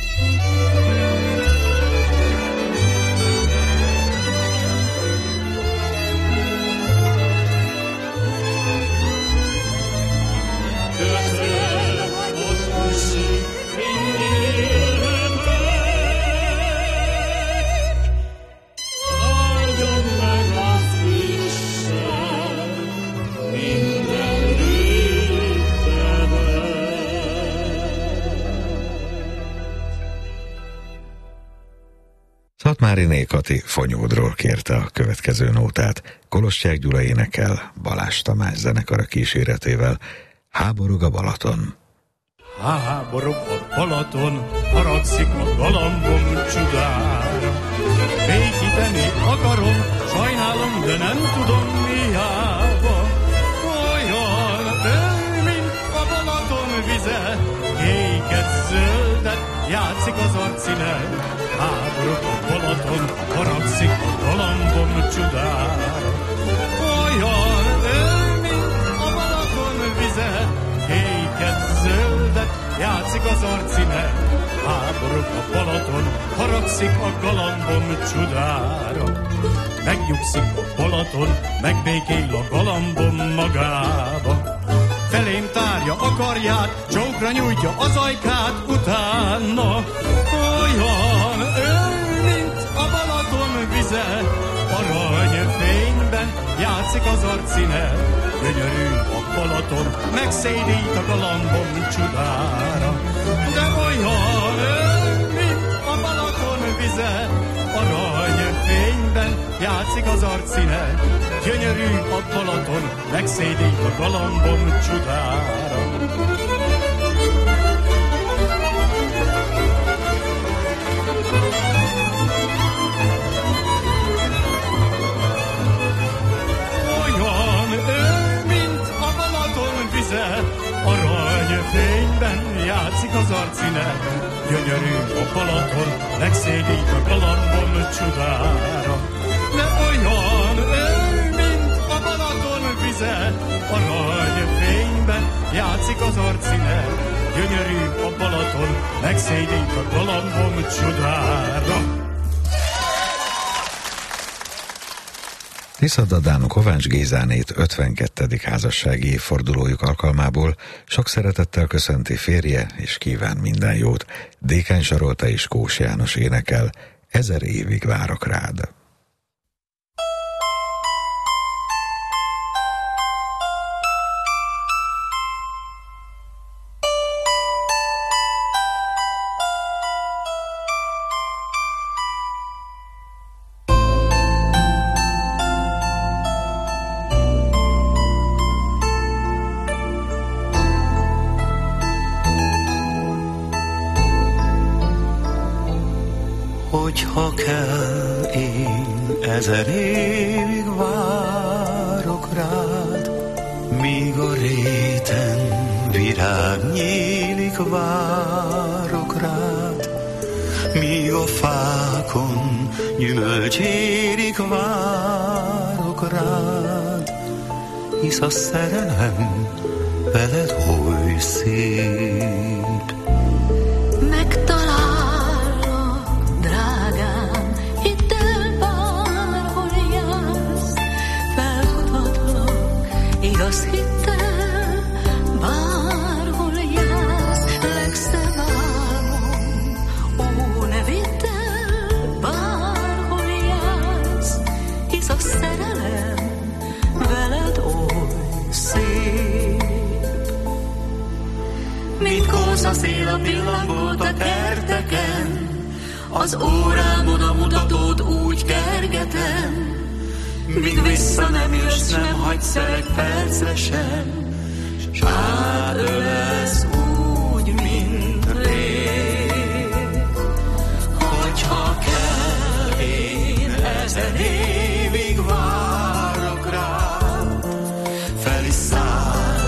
Köszönöm, hogy most mindig élhetek. Áldjon meg az Isten minden néptemet. Szatmáriné Kati Fonyódról kérte a következő nótát. Kolostyák Gyula énekel Balázs Tamás zenekara kíséretével. Háborog a Balaton. Háborog a Balaton, haragszik a galambom csudára. Békíteni akarom, sajnálom, de nem tudom miába. Olyan ő, mint a Balaton vize, kéket, zöldet játszik az arcszínen. Háborog a Balaton, haragszik a galambom csudára. Olyan ő, mint a Balaton vize, kéket, zöldet játszik az arcszínen. Háborog a Balaton, haragszik a galambom csudára. Megnyugszik a Balaton, megbékél a galambom magába. Felém tárja a karját, csókra nyújtja az ajkát utána. Olyan ő, mint a Balaton vize, aranyfényben játszik az arcszíne. Gyönyörű a Balaton, megszédít a galambom csudára. De olyan ő, mint a Balaton vize, aranyfényben játszik az arcszíne. Gyönyörű a Balaton, megszédít a galambom csudára. Olyan ő, mint a Balaton vize, aranyfényben játszik az arcszíne. Gyönyörű a Balaton, megszédít a galambom csudára. De olyan ő, mint a Balaton vize, aranyfényben játszik az arcszíne. Gyönyörű a Balaton, megszédít a galambom csudára. Tiszadadán Kovács Gézánét ötvenkettedik házassági évfordulójuk alkalmából sok szeretettel köszönti férje, és kíván minden jót. Dékány Sarolta és Kós János énekel Ezer évig várok rád. Hogyha kell, én ezer évig várok rád, míg a réten virág nyílik, várok rád, míg a fákon gyümölcs érik, várok rád, hisz a szerelem veled oly szép. Igaz hittel, bárhol jársz, legszebb álmom, ó, ne vidd el, bárhol jársz, hisz a szerelem veled oly szép. Mint kósza szél a pillangót a kerteken, az órámon a mutatót úgy kergetem, míg vissza nem jössz, nem hagysz szelek percre sem, s átölelsz úgy, mint rég. Hogyha kell, én ezer évig várok rád, fel is száll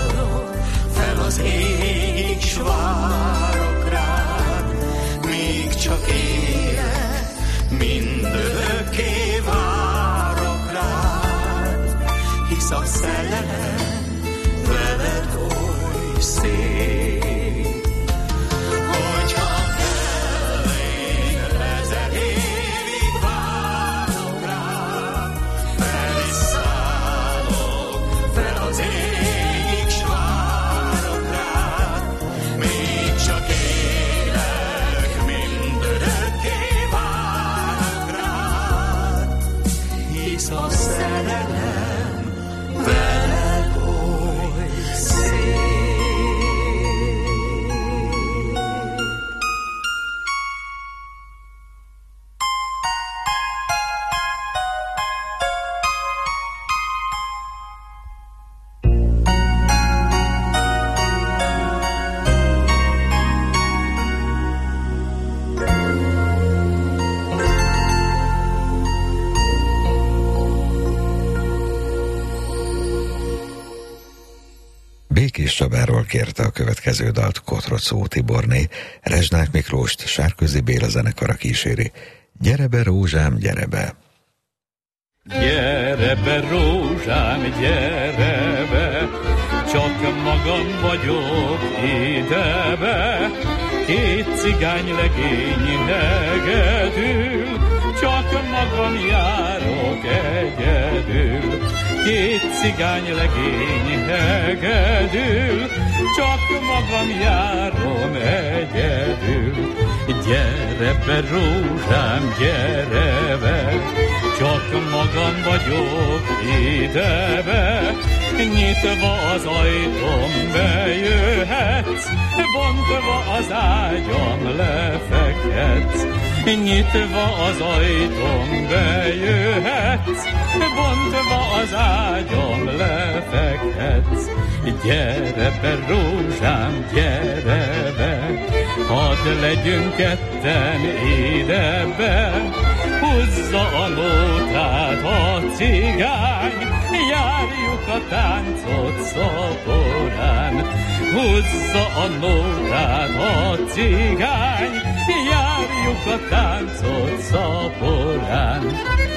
Békés Csabáról kérte a következő dalt Kotrocó Tiborné, Rezsnák Miklóst Sárközi Béla zenekara kíséri. Gyere be, rózsám, gyere be! Gyere be, rózsám, gyere be, csak magam vagyok idebe, két cigány legény hegedül, csak magam járok egyedül. Két cigány legény hegedül, csak magam járom egyedül. Gyere be, rózsám, gyere be, csak magam vagyok idebe, nyitva az ajtóm bejöhetsz, bontva az ágyam lefekhetsz. Nyitva az ajtóm bejöhetsz, bontva az ágyam lefekhetsz. Gyere be, rózsám, gyere be, hadd legyünk ketten idebe. Húzza a nótát a cigány, járjuk a táncot szaporán. Húzza a nótát a cigány, járjuk a táncot szaporán.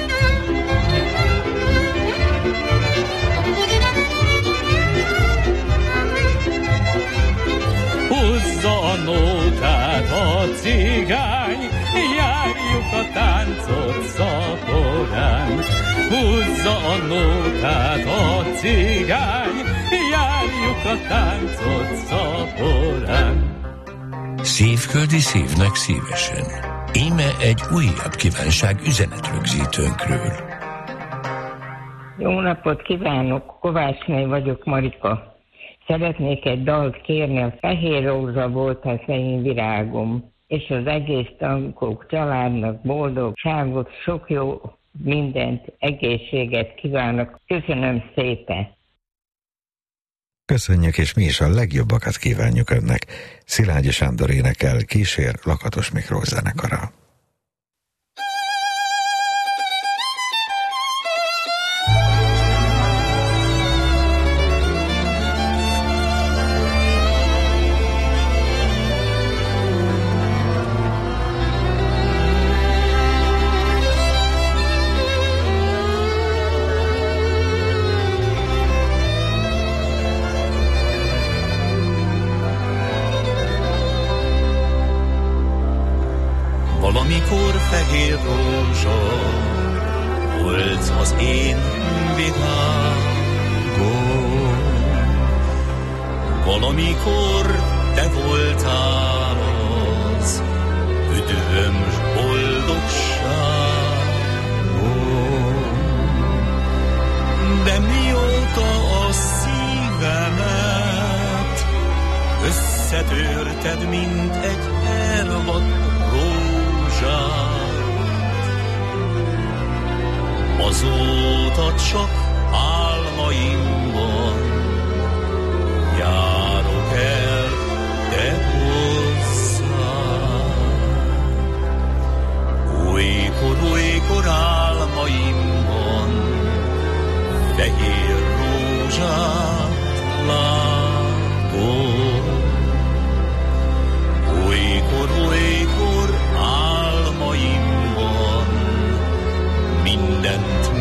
Húzza a nótát a cigány, járjuk a táncot szaporán. Húzza a nótát a cigány, járjuk a táncot szaporán. Szívköldi szívnek szívesen. Íme egy újabb kívánság üzenetrögzítőnkről. Jó napot kívánok, Kovácsné vagyok, Marika. Szeretnék egy dalt kérni, a Fehér rózsa volt az én virágom, és az egész Tankók családnak boldogságot, sok jó mindent, egészséget kívánok. Köszönöm szépen! Köszönjük, és mi is a legjobbakat kívánjuk önnek. Szilágyi Sándor énekel, kísér Lakatos Miklós zenekara. Valamikor fehér rózsa volt az én virágom. Valamikor te voltál az üdvöm s boldogságom. De mióta a szívemet összetörted, mint egy elvadt azóta csak álmaimban járok el te hozzád. Olykor, olykor álmaimban fehér rózsát látom. Olykor, olykor álmaimban mindent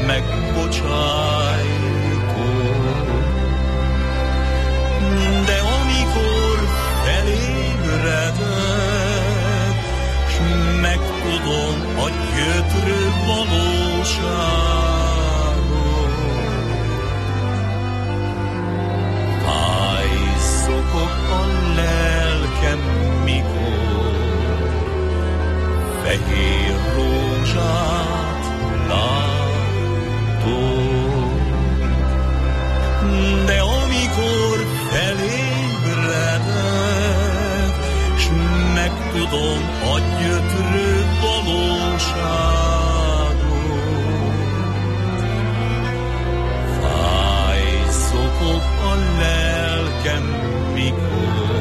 megbocsájtok. De amikor felébredek, s megtudom a gyötrő valóságot, fáj szokog a lelkem, mikor fehér rózsát látom. De amikor felébredek, s megtudom a gyötrő valóságot, fáj szokog a lelkem, mikor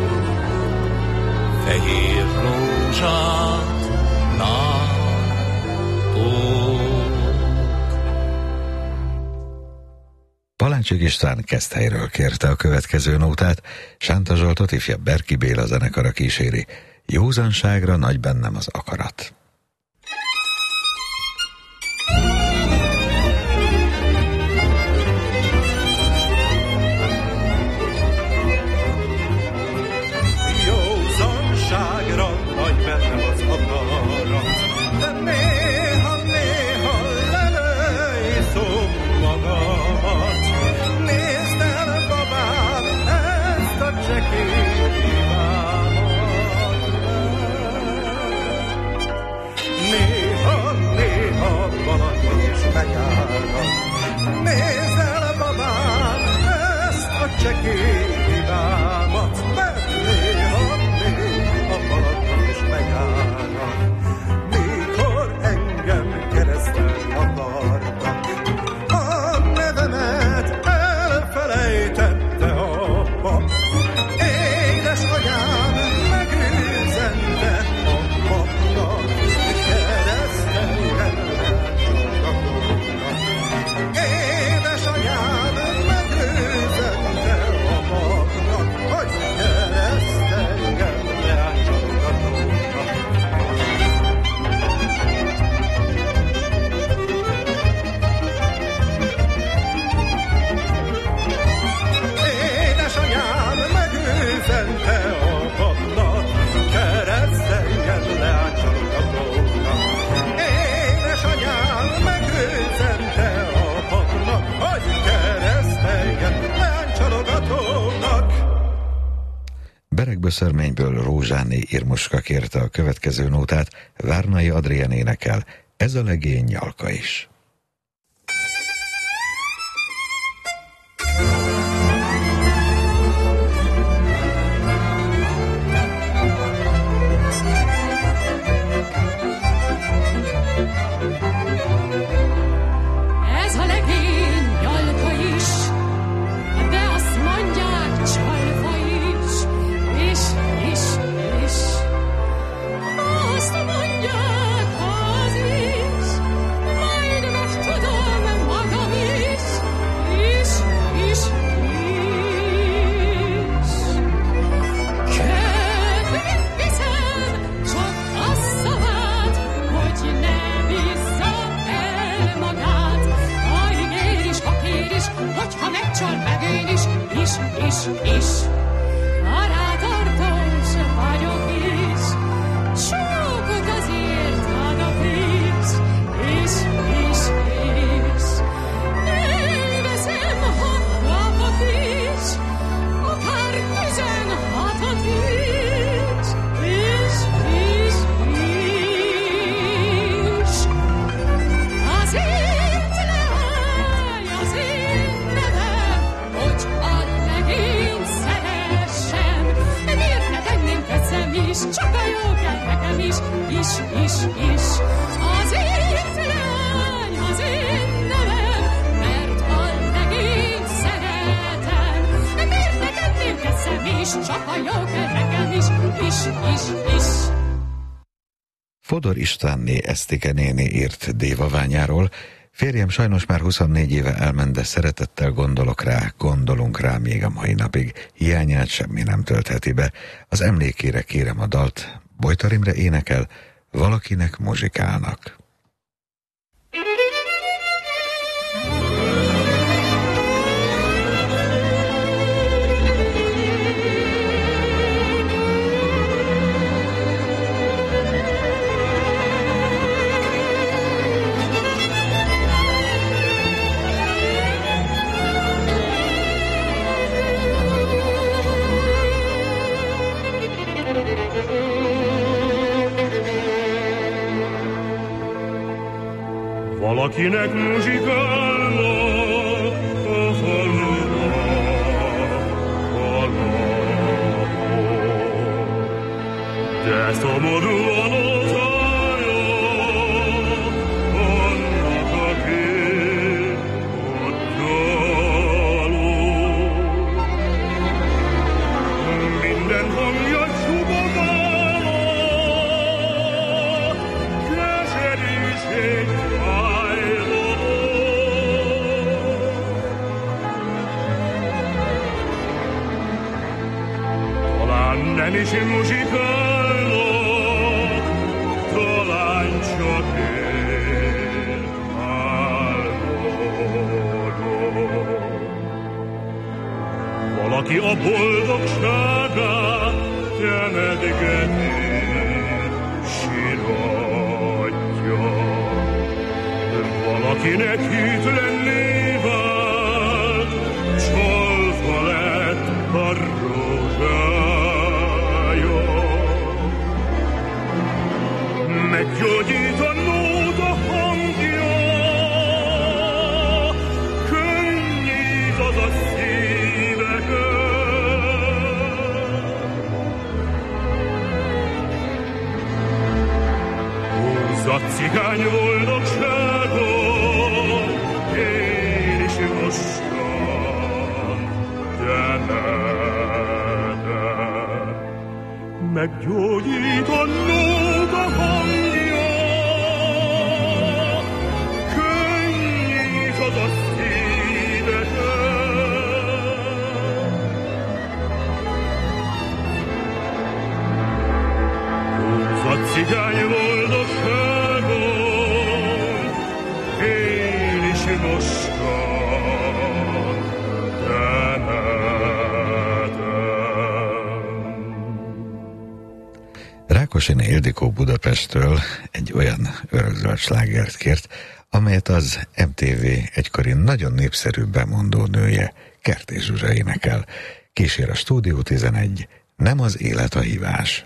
fehér rózsát látom. Paláncsik István Keszthelyről kérte a következő nótát, Sánta Zsoltot ifjabb Berki Béla zenekara kíséri. Józanságra nagy bennem az akarat. Józanságra nagy bennem az akarat, de néha-néha lelőjszom magamat. Nézd el, babám, ezt a csekély imámat. Néha-néha valaki is megállnak. Nézd el, babám, ezt a csekély imámat, mert néha-néha valaki is megállnak. Mikor engem keresztelni akartak, a nevemet elfelejtette apa. Édesanyám megüzente a papnak, kereszteljen rácsolakodnak. Édesanyám megüzente a papnak, hogy kereszteljen rácsolakodnak. Édesanyám megüzente a papnak, kereszteljen leánycsalogatónak. Édesanyám megüzente a papnak, hogy kereszteljen leánycsalogatónak. Berekböszörményből Rózsáné Irmuska kérte a következő nótát, Várnai Adrien énekel, ez a legény nyalka is. Ez a legény nyalka is, de azt mondják csalva is, is, is, is. Azt mondják az is, majd megtudom magam is, is, is, is. Kedvét viszem, csak a szavát, hogy ne bízza el magát. Ha ígér is, ha kér is, hogyha megcsal megén is, is, is, is. Ha rátartós vagyok is, sokat azért adok is, is, is, is. Elveszem, ha kapok is, akár tizenhatot is, is, is, is. Azért leállj az én nevem, hogy a legény szeressem. Miért ne tenném tetszem is, csak a jó kell nekem is, is, is, is. Azért leállj az én nevem, mert a legény szeretem. Miért ne tenném tetszem is, csak a jó kell nekem is, is, is, is. Fodor Istvánné Esztike néni írt Dévaványáról, férjem sajnos már huszonnégy éve elment, de szeretettel gondolok rá, gondolunk rá még a mai napig, hiányát semmi nem töltheti be. Az emlékére kérem a dalt, Bojtar Imre énekel, valakinek muzsikálnak. Valakinek muzsikálna a faluba valahol, de szomorúan az állja annak, aki ott dalol. Minden hangja subogálna, keserűség fájló. nem is muzsikálnak, talán csak én álmodom. Valaki a boldogságát temedgeti, siratja. Valakinek hitlenné vált, csalva lett a rózsája. Meggyógyít a nóta hangja, könnyít az a szíveket. A cigány boldogságon én is mostan temetem. Meggyógyít a nóta hangja, könnyít az a szíveket. Húz a cigány boldogságon, mostan temetem. Rákosinné Ildikó Budapesttől egy olyan örökzöld slágert kért, amelyet az em té vé egykori nagyon népszerű bemondó nője, Kertész Zsuzsa énekel. Kísér a Stúdió tizenegy, nem az élet a hívás.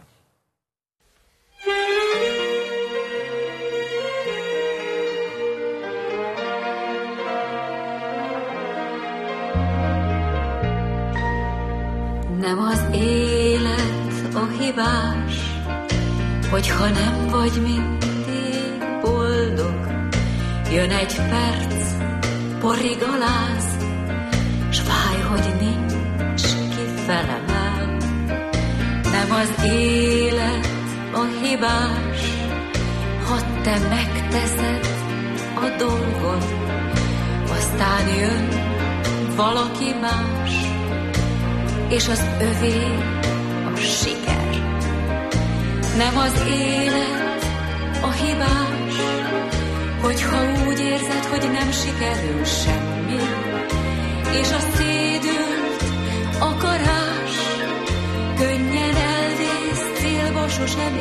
Nem az élet a hibás, hogyha nem vagy mindig boldog. Jön egy perc, porrig aláz, s fáj, hogy nincs ki felemel. Nem az élet a hibás, ha te megteszed a dolgod, aztán jön valaki más, és az övé a siker. Nem az élet a hibás, hogyha úgy érzed, hogy nem sikerül semmi, és a szédült akarás könnyen elvész, célba sosem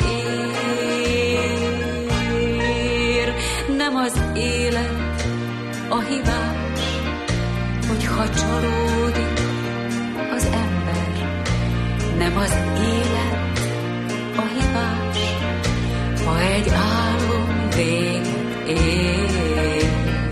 ér. Nem az élet a hibás, hogyha csalódik az ember. Nem az élet a hibás, ha egy álom véget ér.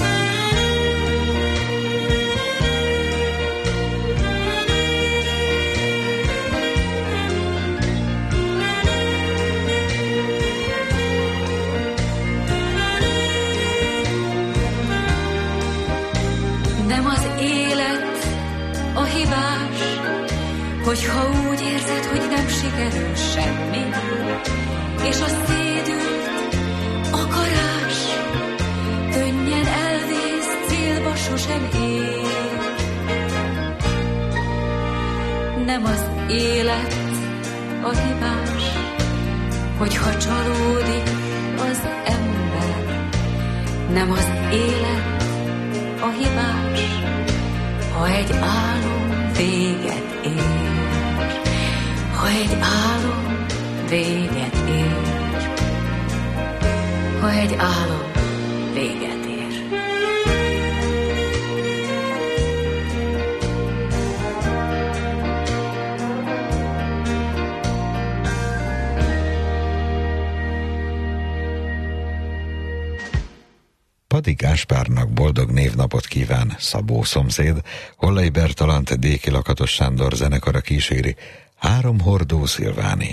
Nem az élet a hibás, hogyha úgy érzed, hogy nem sikerül semmi, és a szédült akarás könnyen elvész, célba sosem ér. Nem az élet a hibás, hogyha csalódik az ember. Nem az élet a hibás, ha egy álom véget ér. Ha egy álom véget ér. Ha egy álom véget ér. Padi Gáspárnak boldog névnapot kíván Szabó szomszéd, Hollai Bertalant, Déki Lakatos Sándor zenekara kíséri, Három hordó Szilváni.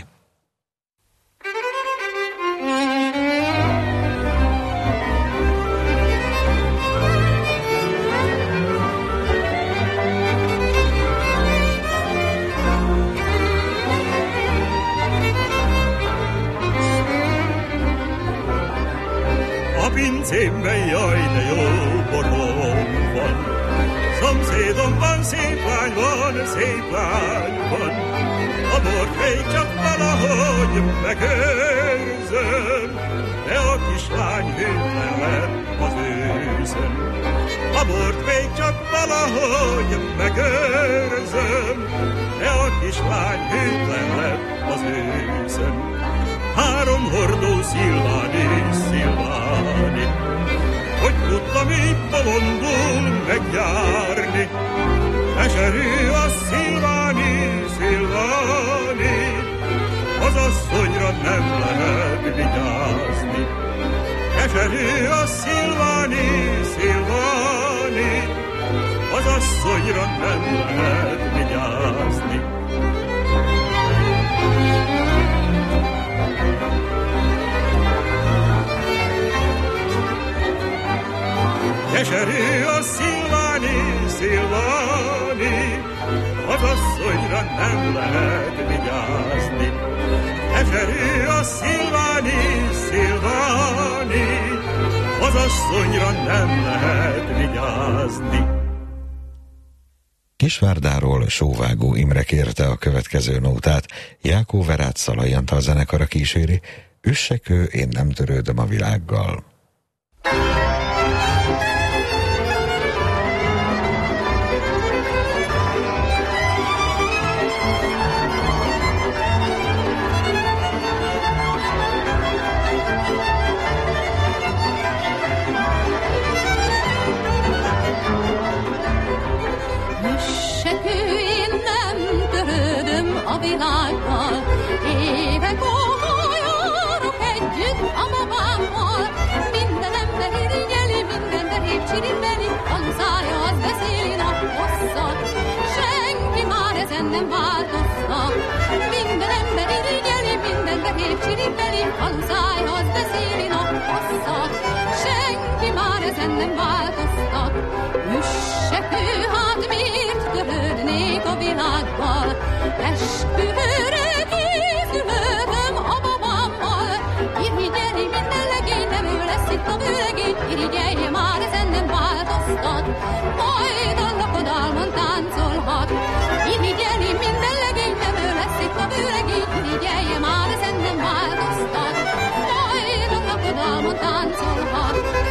A pincémben jaj, de jó borom van, szomszéd szomszédom van, szép lány van, szép lány van. A bort még csak valahogy megőrzöm, de a kislány hűtlen lett az őszön. A bort még csak valahogy megőrzöm, de a kislány hűtlen lett az őszön. Három hordó szilváni, szilváni, hogy tudtam így bolondul megjárni. Eserű a szilváni, szilváni, az asszonyra nem lehet vigyázni. Eserű a szilváni, szilváni, az asszonyra nem lehet vigyázni. Eserű a szilváni, szilváni, az asszonyra nem lehet vigyázni. Eserű a szilváni, szilváni, az asszonyra nem lehet vigyázni. Kisvárdáról Sóvágó Imre kérte a következő nótát, Jákó Verát Szalai Antal zenekara kíséri, Üssekő, én nem törődöm a világgal. Világgal. Évek óta járok együtt a babámmal. Minden ember irigyeli, minden derép csiribeli, tanzája az beszéli nap hosszat. Senki már ezen nem változtat. Minden ember irigyeli, minden derép csiribeli, tanzája az beszéli nap hosszat. Senki már ezen nem változtat. Üssekő, hát miért törődnék a világgal? Esküvőre készülődöm a babámmal. Irigyeli minden legény, nem ő lesz itt a vőlegény. Irigyelje már, ezen nem változtat. Majd a lakodalmon táncolhat. Irigyeli minden legény, nem ő lesz itt a vőlegény. Irigyelje már, ezen nem változtat. Majd a lakodalmon táncolhat.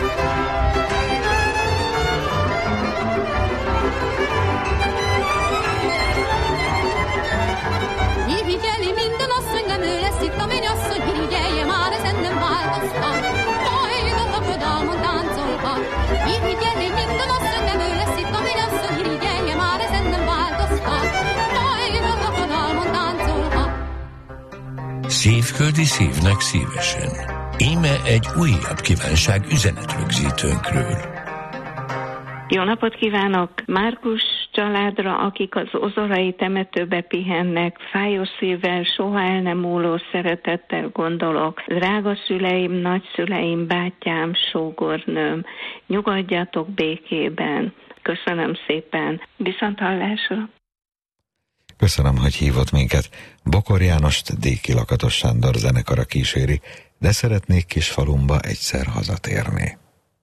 Irigyeli minden asszony, nem ő lesz itt a mennyasszony. Irigyelje már, ezen nem változtat. Majd a lakodalmon táncolhat. Irigyeli minden asszony, nem ő lesz itt a mennyasszony. Irigyelje már, ezen nem változtat. Majd a lakodalmon táncolhat. Szívköldi szívnek szívesen. Íme egy újabb kívánság üzenetrögzítőnkről. Jó napot kívánok! Márkus családra, akik az ozorai temetőbe pihennek, fájó szívvel, soha el nem múló szeretettel gondolok. Drága szüleim, nagyszüleim, bátyám, sógornőm, nyugodjatok békében. Köszönöm szépen. Viszont hallásra! Köszönöm, hogy hívott minket. Bokor Jánost Déki Lakatos Sándor zenekara kíséri, de szeretnék kis falumba egyszer hazatérni.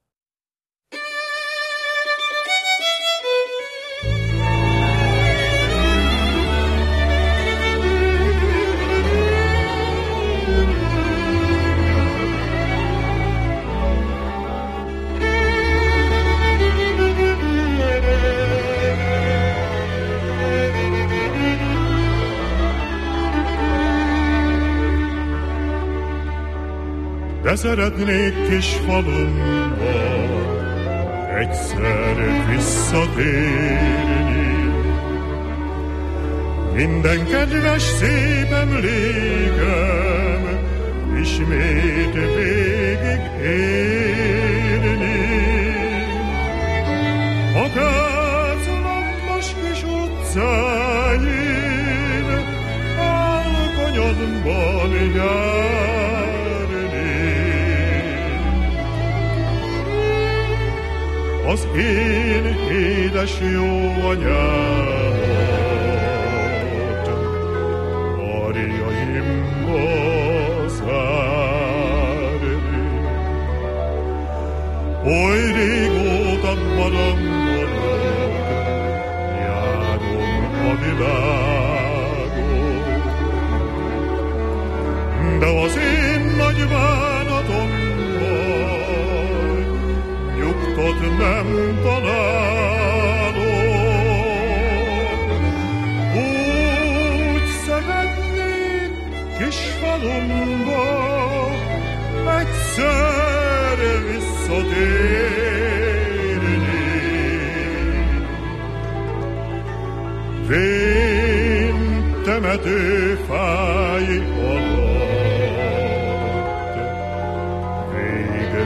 De szeretnék kis falumba egyszer visszatérni. Minden kedves szép emlékem ismét végig élni. A kárszalambos kis utcáin álkonyodban jár. Az én édes jó anyámat karjaimba zárni. Oly régóta maradok hogy bánatom vagy, nyugtot nem találok. Úgy szeretnék kis falumba egyszer visszatérni. Vén temetőfái alatt végre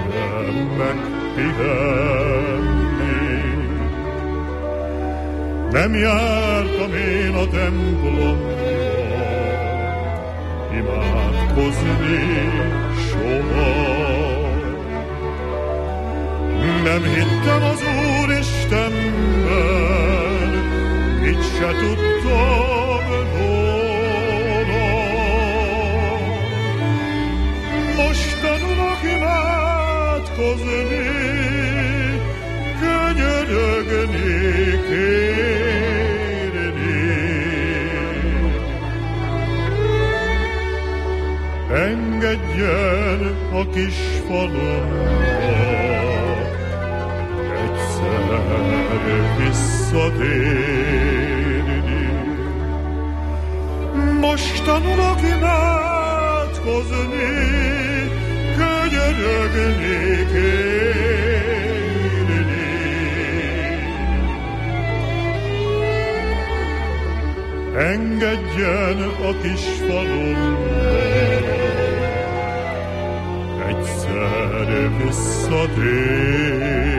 megpihenni. Nem jártam én a templomba imádkozni soha. Nem hittem az Úristenben, így se tudtam róla. Most tanulok imádkozni, könyörögni, kérni. Engedjen a kis falomba egyszer visszatérni. Most tanulok imádkozni, könyörögni, kérni. Engedjen a kis falomba egyszer visszatérni.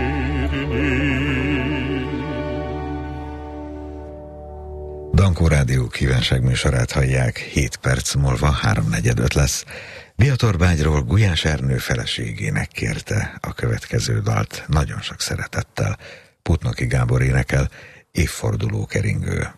Dankó Rádió kívánságműsorát hallják, hét perc múlva háromnegyed lesz. Biatorbágyról Gulyás Ernő feleségének kérte a következő dalt nagyon sok szeretettel. Putnoki Gábor énekel, évforduló keringő.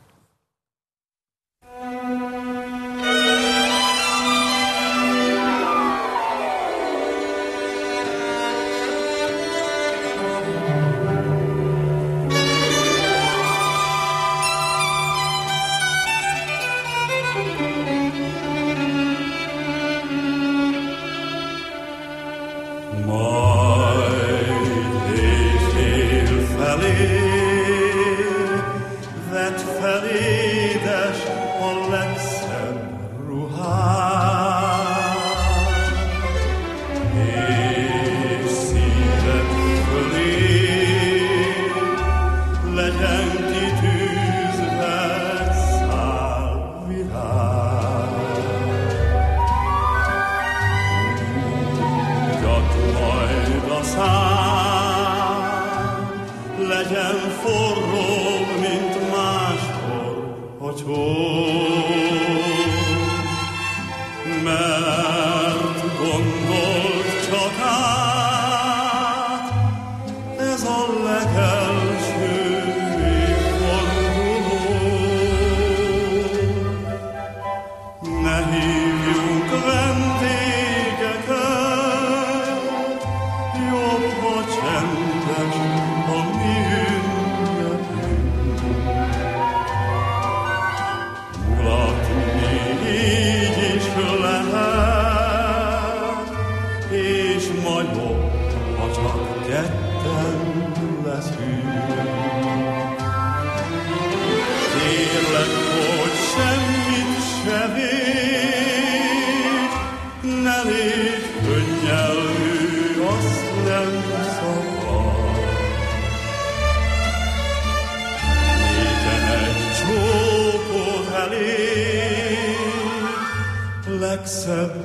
Legszebb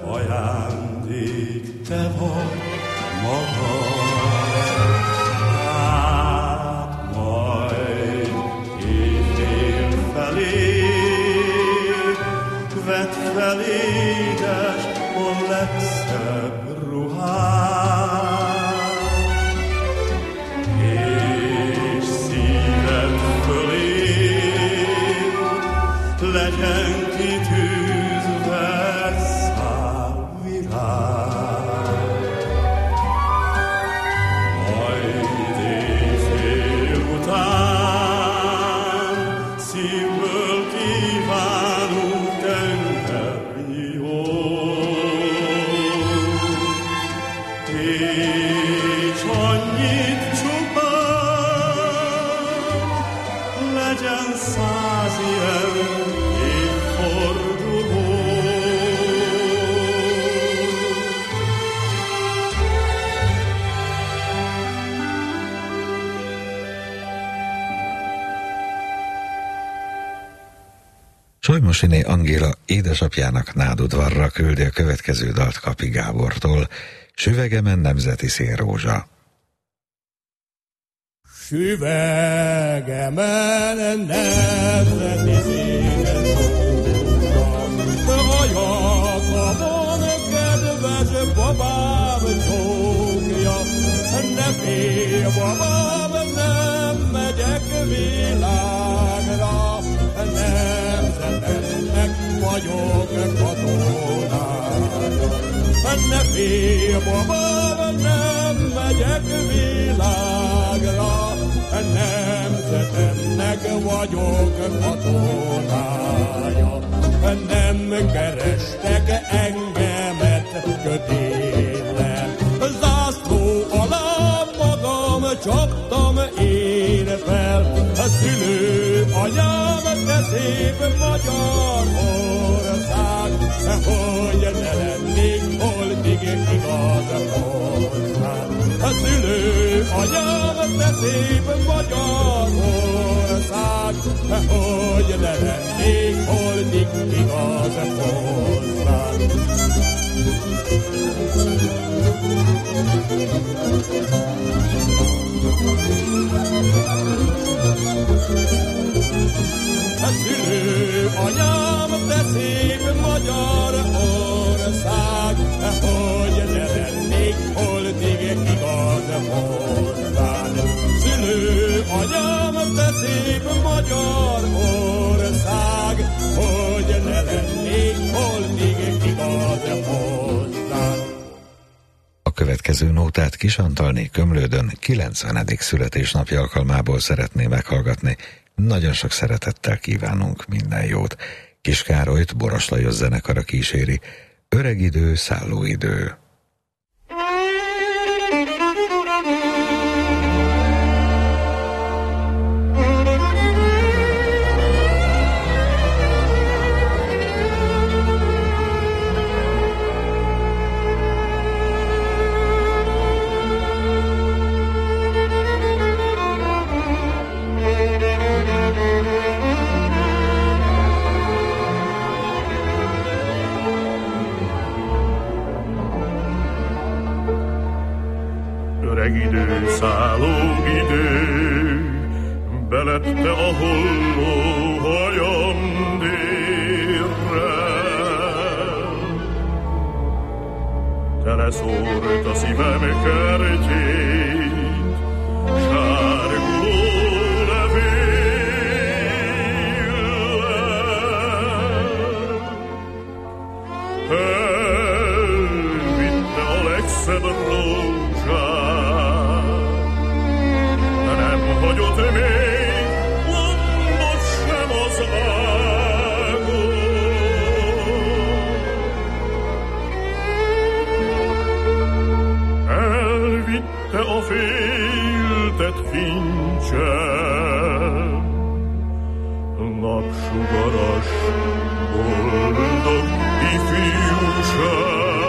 ajándék te vagy magad. Hát majd évfél felé vedd fel édes a legszebb ruhát, és szíved fölé legyen kitűzve Kívánunk tengerni jót. Solymosiné Angéla édesapjának nádudvarra küldi a következő dalt Kapi Gábortól, Süvegemen nemzeti szélrózsa. Süvegemen nemzeti szélrózsa, a Jakamon kedves babám csókja, ne félj, babám, nem megyek világra, nemzetemnek vagyok katonája. Ne félj, babám, nem megyek világra, nemzetemnek vagyok katonája. Nem kerestek engemet kötéllel, zászló alá magam csaptam én fel. A szülő anyám, de szép Magyarország, hogy ne lennék holdig igaz hozzám. A szülő anyám, de szép Magyarország, hogy ne lennék holdig igaz hozzám. A szülő anyám, de szép Magyarország, hogy ne lennék holdig igaz hozzám. Szülő anyám, de szép Magyarország, hogy ne lennék holdig igaz hozzám. A következő nótát Kis Antalné Komlődön kilencvenedik születésnapja alkalmából szeretné meghallgatni. Nagyon sok szeretettel kívánunk minden jót. Kis Károlyt Boros Lajos zenekara kíséri. Öreg idő, szálló idő. Szálló idő, belette a holló hajam délre. Teleszórt a szívem kertjét, sárguló levéllel. Elvitte a legszebb rózsát, hagyott még lombot sem az ágon. Elvitte a féltett fincsen, napsugaras, boldog ifjúság.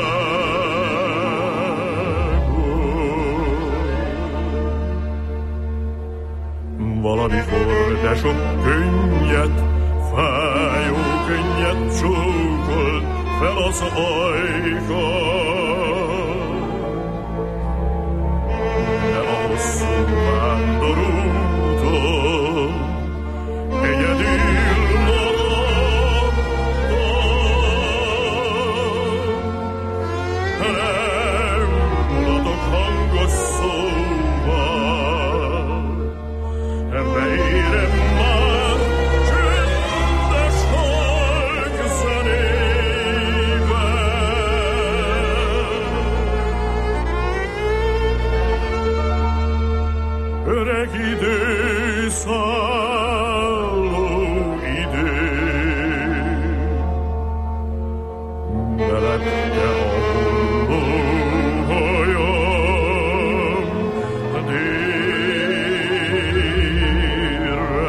Valamikor, de sok könnyet, fájó könnyet csókolt fel az ajkam. De a hosszú vándorúton egyedül maradtam. Nem mulatok hangos szóval, beérem már csöndes halk zenével. Öreg idő, szálló idő, belette a holló hajam délre.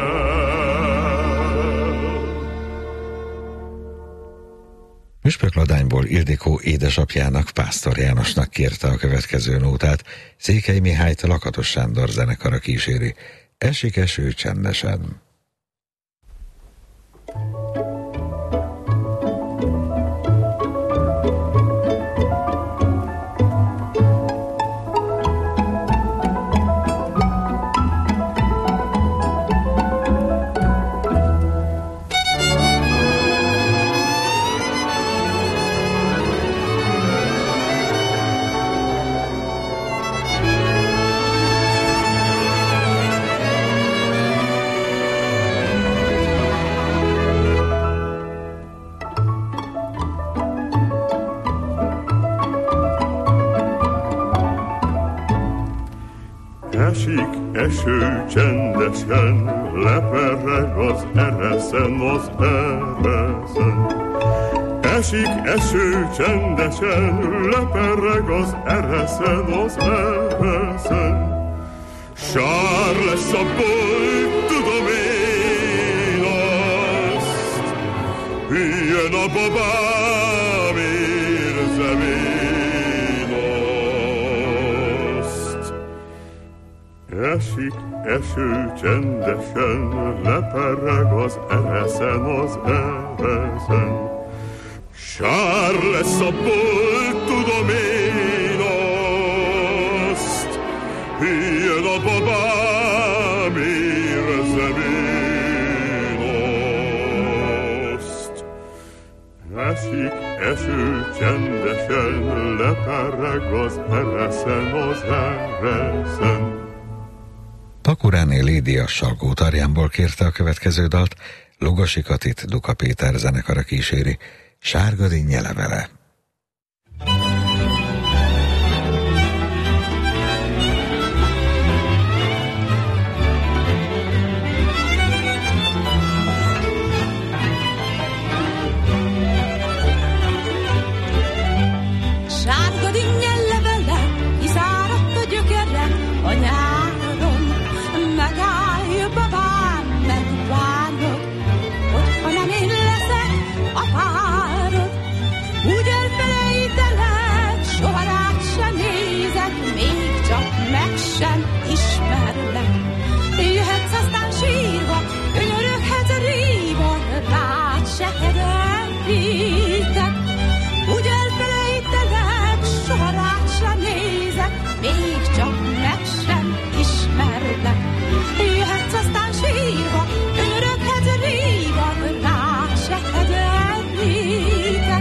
Püspökladányból Ildikó édesapjának, Pásztor Jánosnak kérte a következő nótát, Székely Mihályt Lakatos Sándor zenekara kíséri. Esik eső csendesen. eső csendesen, leperreg az ereszen, az ereszen. Esik eső csendesen, leperreg az ereszen, az ereszen. Sár lesz a boly, tudom én azt, jön a babám, érzem én azt. Esik eső csendesen, leperreg az ereszen, az ereszen. Sár lesz a bolt, tudom én azt, jön a babám, érzem én azt. Esik eső csendesen, leperreg az ereszen, az ereszen. Takuráné Lídia Salgó-Tarjánból kérte a következő dalt, Lugosi Katit Duka Péter zenekara kíséri, Sárga dinnye levele. Sárga dinnye levele, kiszáradt a gyökere a nyáron. Megállj, babám, megvárlak, hogyha nem én leszek a párod. Úgy elfelejtelek, soha rád sem nézek, még csak meg sem ismerlek. Jöhetsz aztán sírva, könyöröghetsz ríva, rád se hederítek. Úgy elfelejtelek, soha rád sem nézek, még csak meg sem ismerlek. Jöhetsz aztán sírva, könyöröghetsz ríva, rád se hederítek.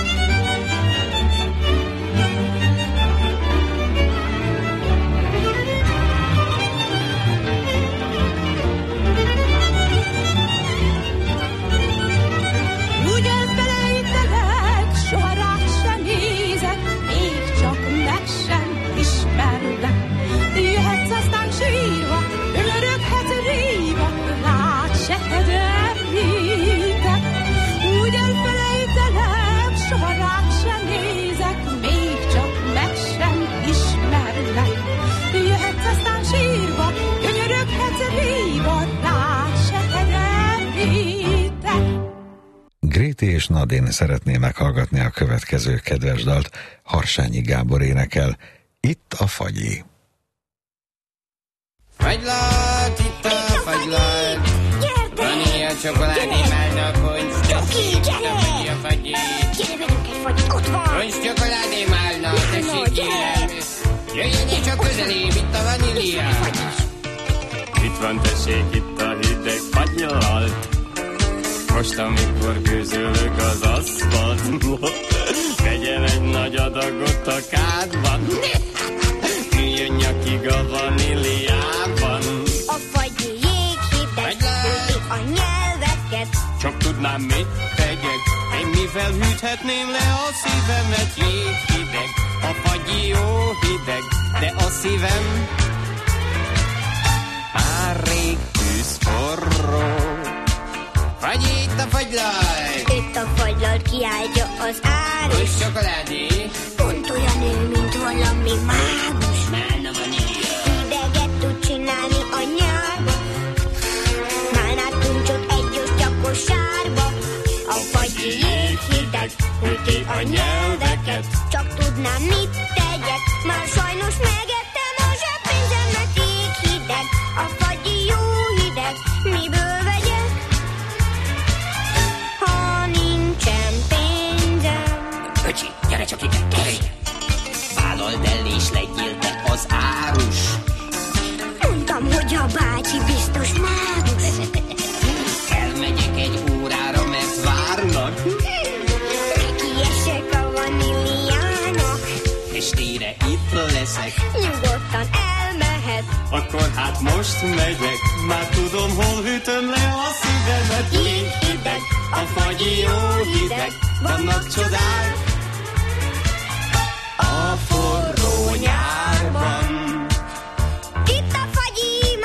Úgy elfelejtelek, soha rád sem nézek, még csak meg sem ismerlek. Jöhetsz aztán sírva, könyöröghetsz ríva, rád se hederítek. Úgy elfelejtelek, soha rád sem nézek, még csak meg sem ismerlek. Jöhetsz aztán sírva, könyöröghetsz ríva, rád se hederítek. Gréti és Nadine szeretné meghallgatni a következő kedves dalt, Harsányi Gábor énekel, Itt a fagyi. Fagylalt, itt a fagylalt, van ilyen csokoládémálna, poncs, tessék, itt a fagyi, a fagyi. Gyere velünk egy fagyit, ott van! Poncs, csokoládémálna, tessék, kérem. Jöjjön és csak közelébb, itt a vaníliás. Itt van, tessék, itt a hideg fagylalt. Most, amikor közölök az aszfalt, vegyen egy nagy adagot a kádban. Üljön nyakig a vaníliában. A fagyi jéghideg, hűti a nyelveket. Csak tudnám, mit tegyek, én mivel hűthetném le a szívemet. Jéghideg, a fagyi jó hideg, de a szívem már rég tűzforró. Fagy, itt a fagylalt! Itt a fagylalt kiáltja az árus. Most csokoládé. Pont olyan ő, mint valami mágus. Málna vanília. Hideget tud csinálni a nyárba. Málnát tuncsot egy osztyakos sárba. A fagyi jéghideg, hűti a nyelveket. Csak tudnám, mit tegyek, már sajnos megettem a zseppénzemet. Jéghideg, a fagyi jó hideg, miből vegyek? Ha nincsen pénzem. Öcsi, gyere csak ide, gyere ide. Vállald el és legyél te az árus. Mondtam, hogy a bácsi biztos mágus. Elmegyek egy órára, mert várnak. Nekiesek a vaníliának. Estére itt leszek. Nyugodtan elmehet. Akkor hát most megyek, már tudom, hol hűtöm le a szívemet. Jéghideg, a fagyi jó hideg, vannak csodák a forró nyárban. Itt a fagyi,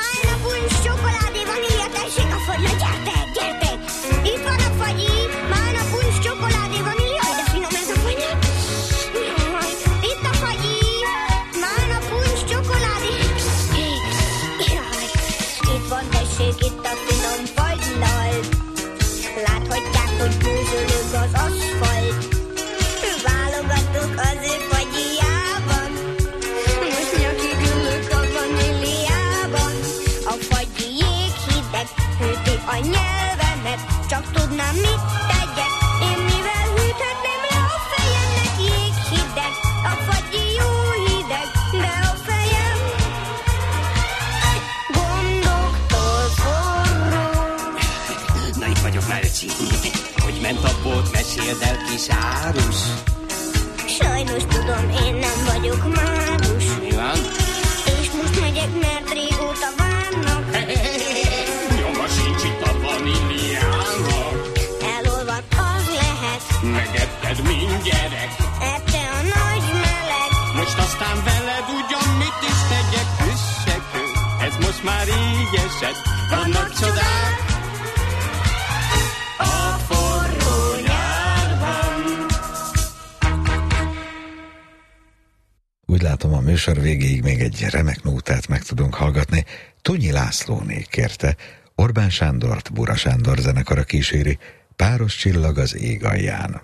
hogy bőzölög az aszfalt. Válogatok az ő fagyjában, most nyakig ülök a vaníliában. A fagyi jéghideg hűti a nyelvemet, csak tudnám, mit tegyek, én mivel hűthetném le a fejemnek. Jéghideg, a fagyi jó hideg, de a fejem gondoktól forró. Na itt vagyok már, öcsi. Hogy ment a bot, meséld el, kis árus. Sajnos tudom, én nem vagyok mágus. Mi van? És most megyek, mert régóta várnak. Nyoma sincs itt a vaníliának. Elolvad, az lehet. Megetted, mint gyerek. Ette a nagy meleg. Most aztán veled ugyan mit is tegyek, üssekő. Ez most már így esett. Vannak csodák a forró nyárban. Úgy látom, a műsor végéig még egy remek nótát meg tudunk hallgatni. Tunyi Lászlóné kérte, Orbán Sándort Bura Sándor zenekara kíséri, Páros csillag az ég alján.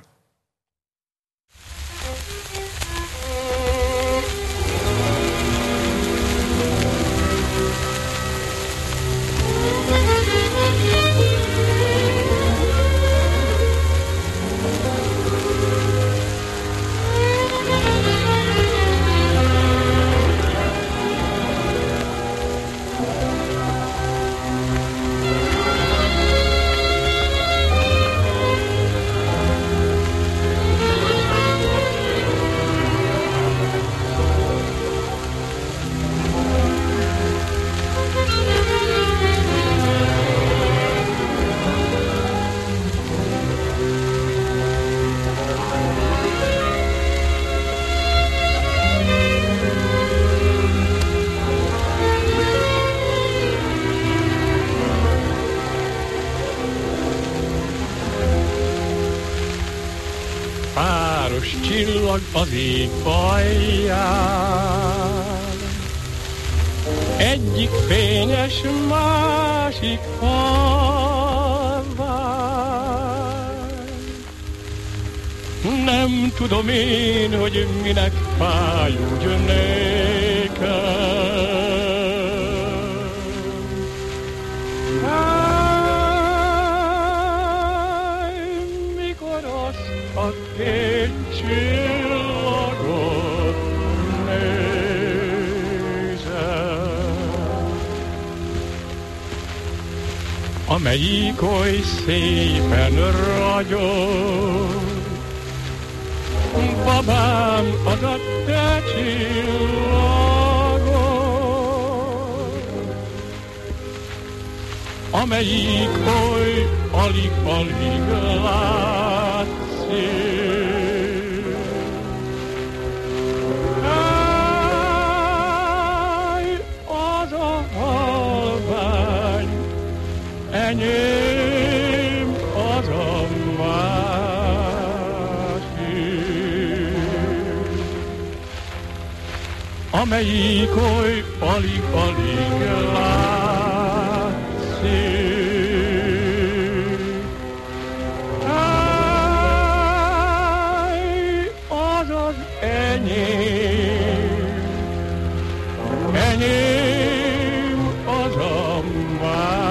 Csillag az ég alján, egyik fényes, másik halvány. Nem tudom én, hogy minek fáj úgy nékem. Háj, mikor azt a két csillagot nézem, amelyik oly szépen ragyog. Babám, az a te csillagod, amelyik oly alig-alig látszik. Enyém az a másik, amelyik oly alig-alig látszik. Áj, az az enyém, enyém az a másik.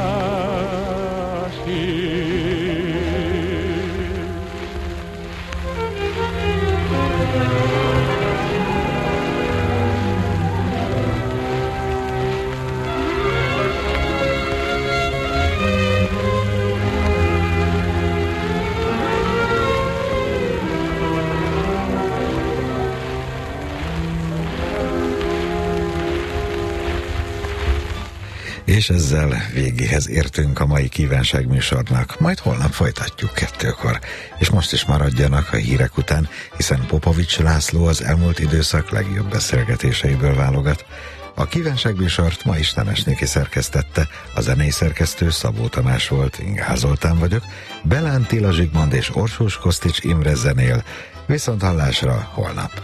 És ezzel végéhez értünk a mai kívánságműsornak, majd holnap folytatjuk kettőkor. És most is maradjanak a hírek után, hiszen Popovics László az elmúlt időszak legjobb beszélgetéseiből válogat. A kívánságműsort ma is Nemesnéki szerkesztette, a zenei szerkesztő Szabó Tamás volt, Ingál Zoltán vagyok, Belán Tila Zsigmond és Orsós Kosztics Imre zenél, viszont hallásra holnap.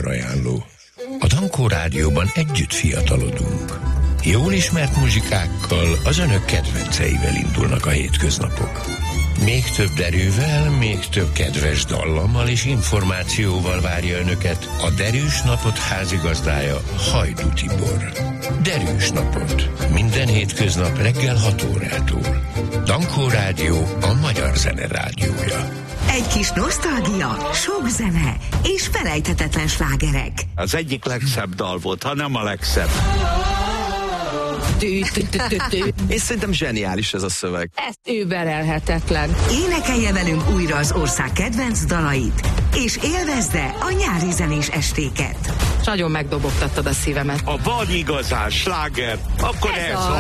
zenekar-ajánló. A Dankó Rádióban együtt fiatalodunk. Jól ismert muzsikákkal, az önök kedvenceivel indulnak a hétköznapok. Még több derűvel, még több kedves dallammal és információval várja önöket a Derűs Napot házigazdája, Hajdú Tibor. Derűs Napot. Minden hétköznap reggel hat órától. Dankó Rádió, a magyar zene rádiója. Egy kis nosztalgia, sok zene és felejthetetlen slágerek. Az egyik legszebb dal volt, ha nem a legszebb. És szerintem zseniális ez a szöveg. Ez überelhetetlen. Énekelje velünk újra az ország kedvenc dalait, és élvezze a nyári zenés estéket. Nagyon megdobogtattad a szívemet. Ha van igazán sláger, akkor ez, ez az.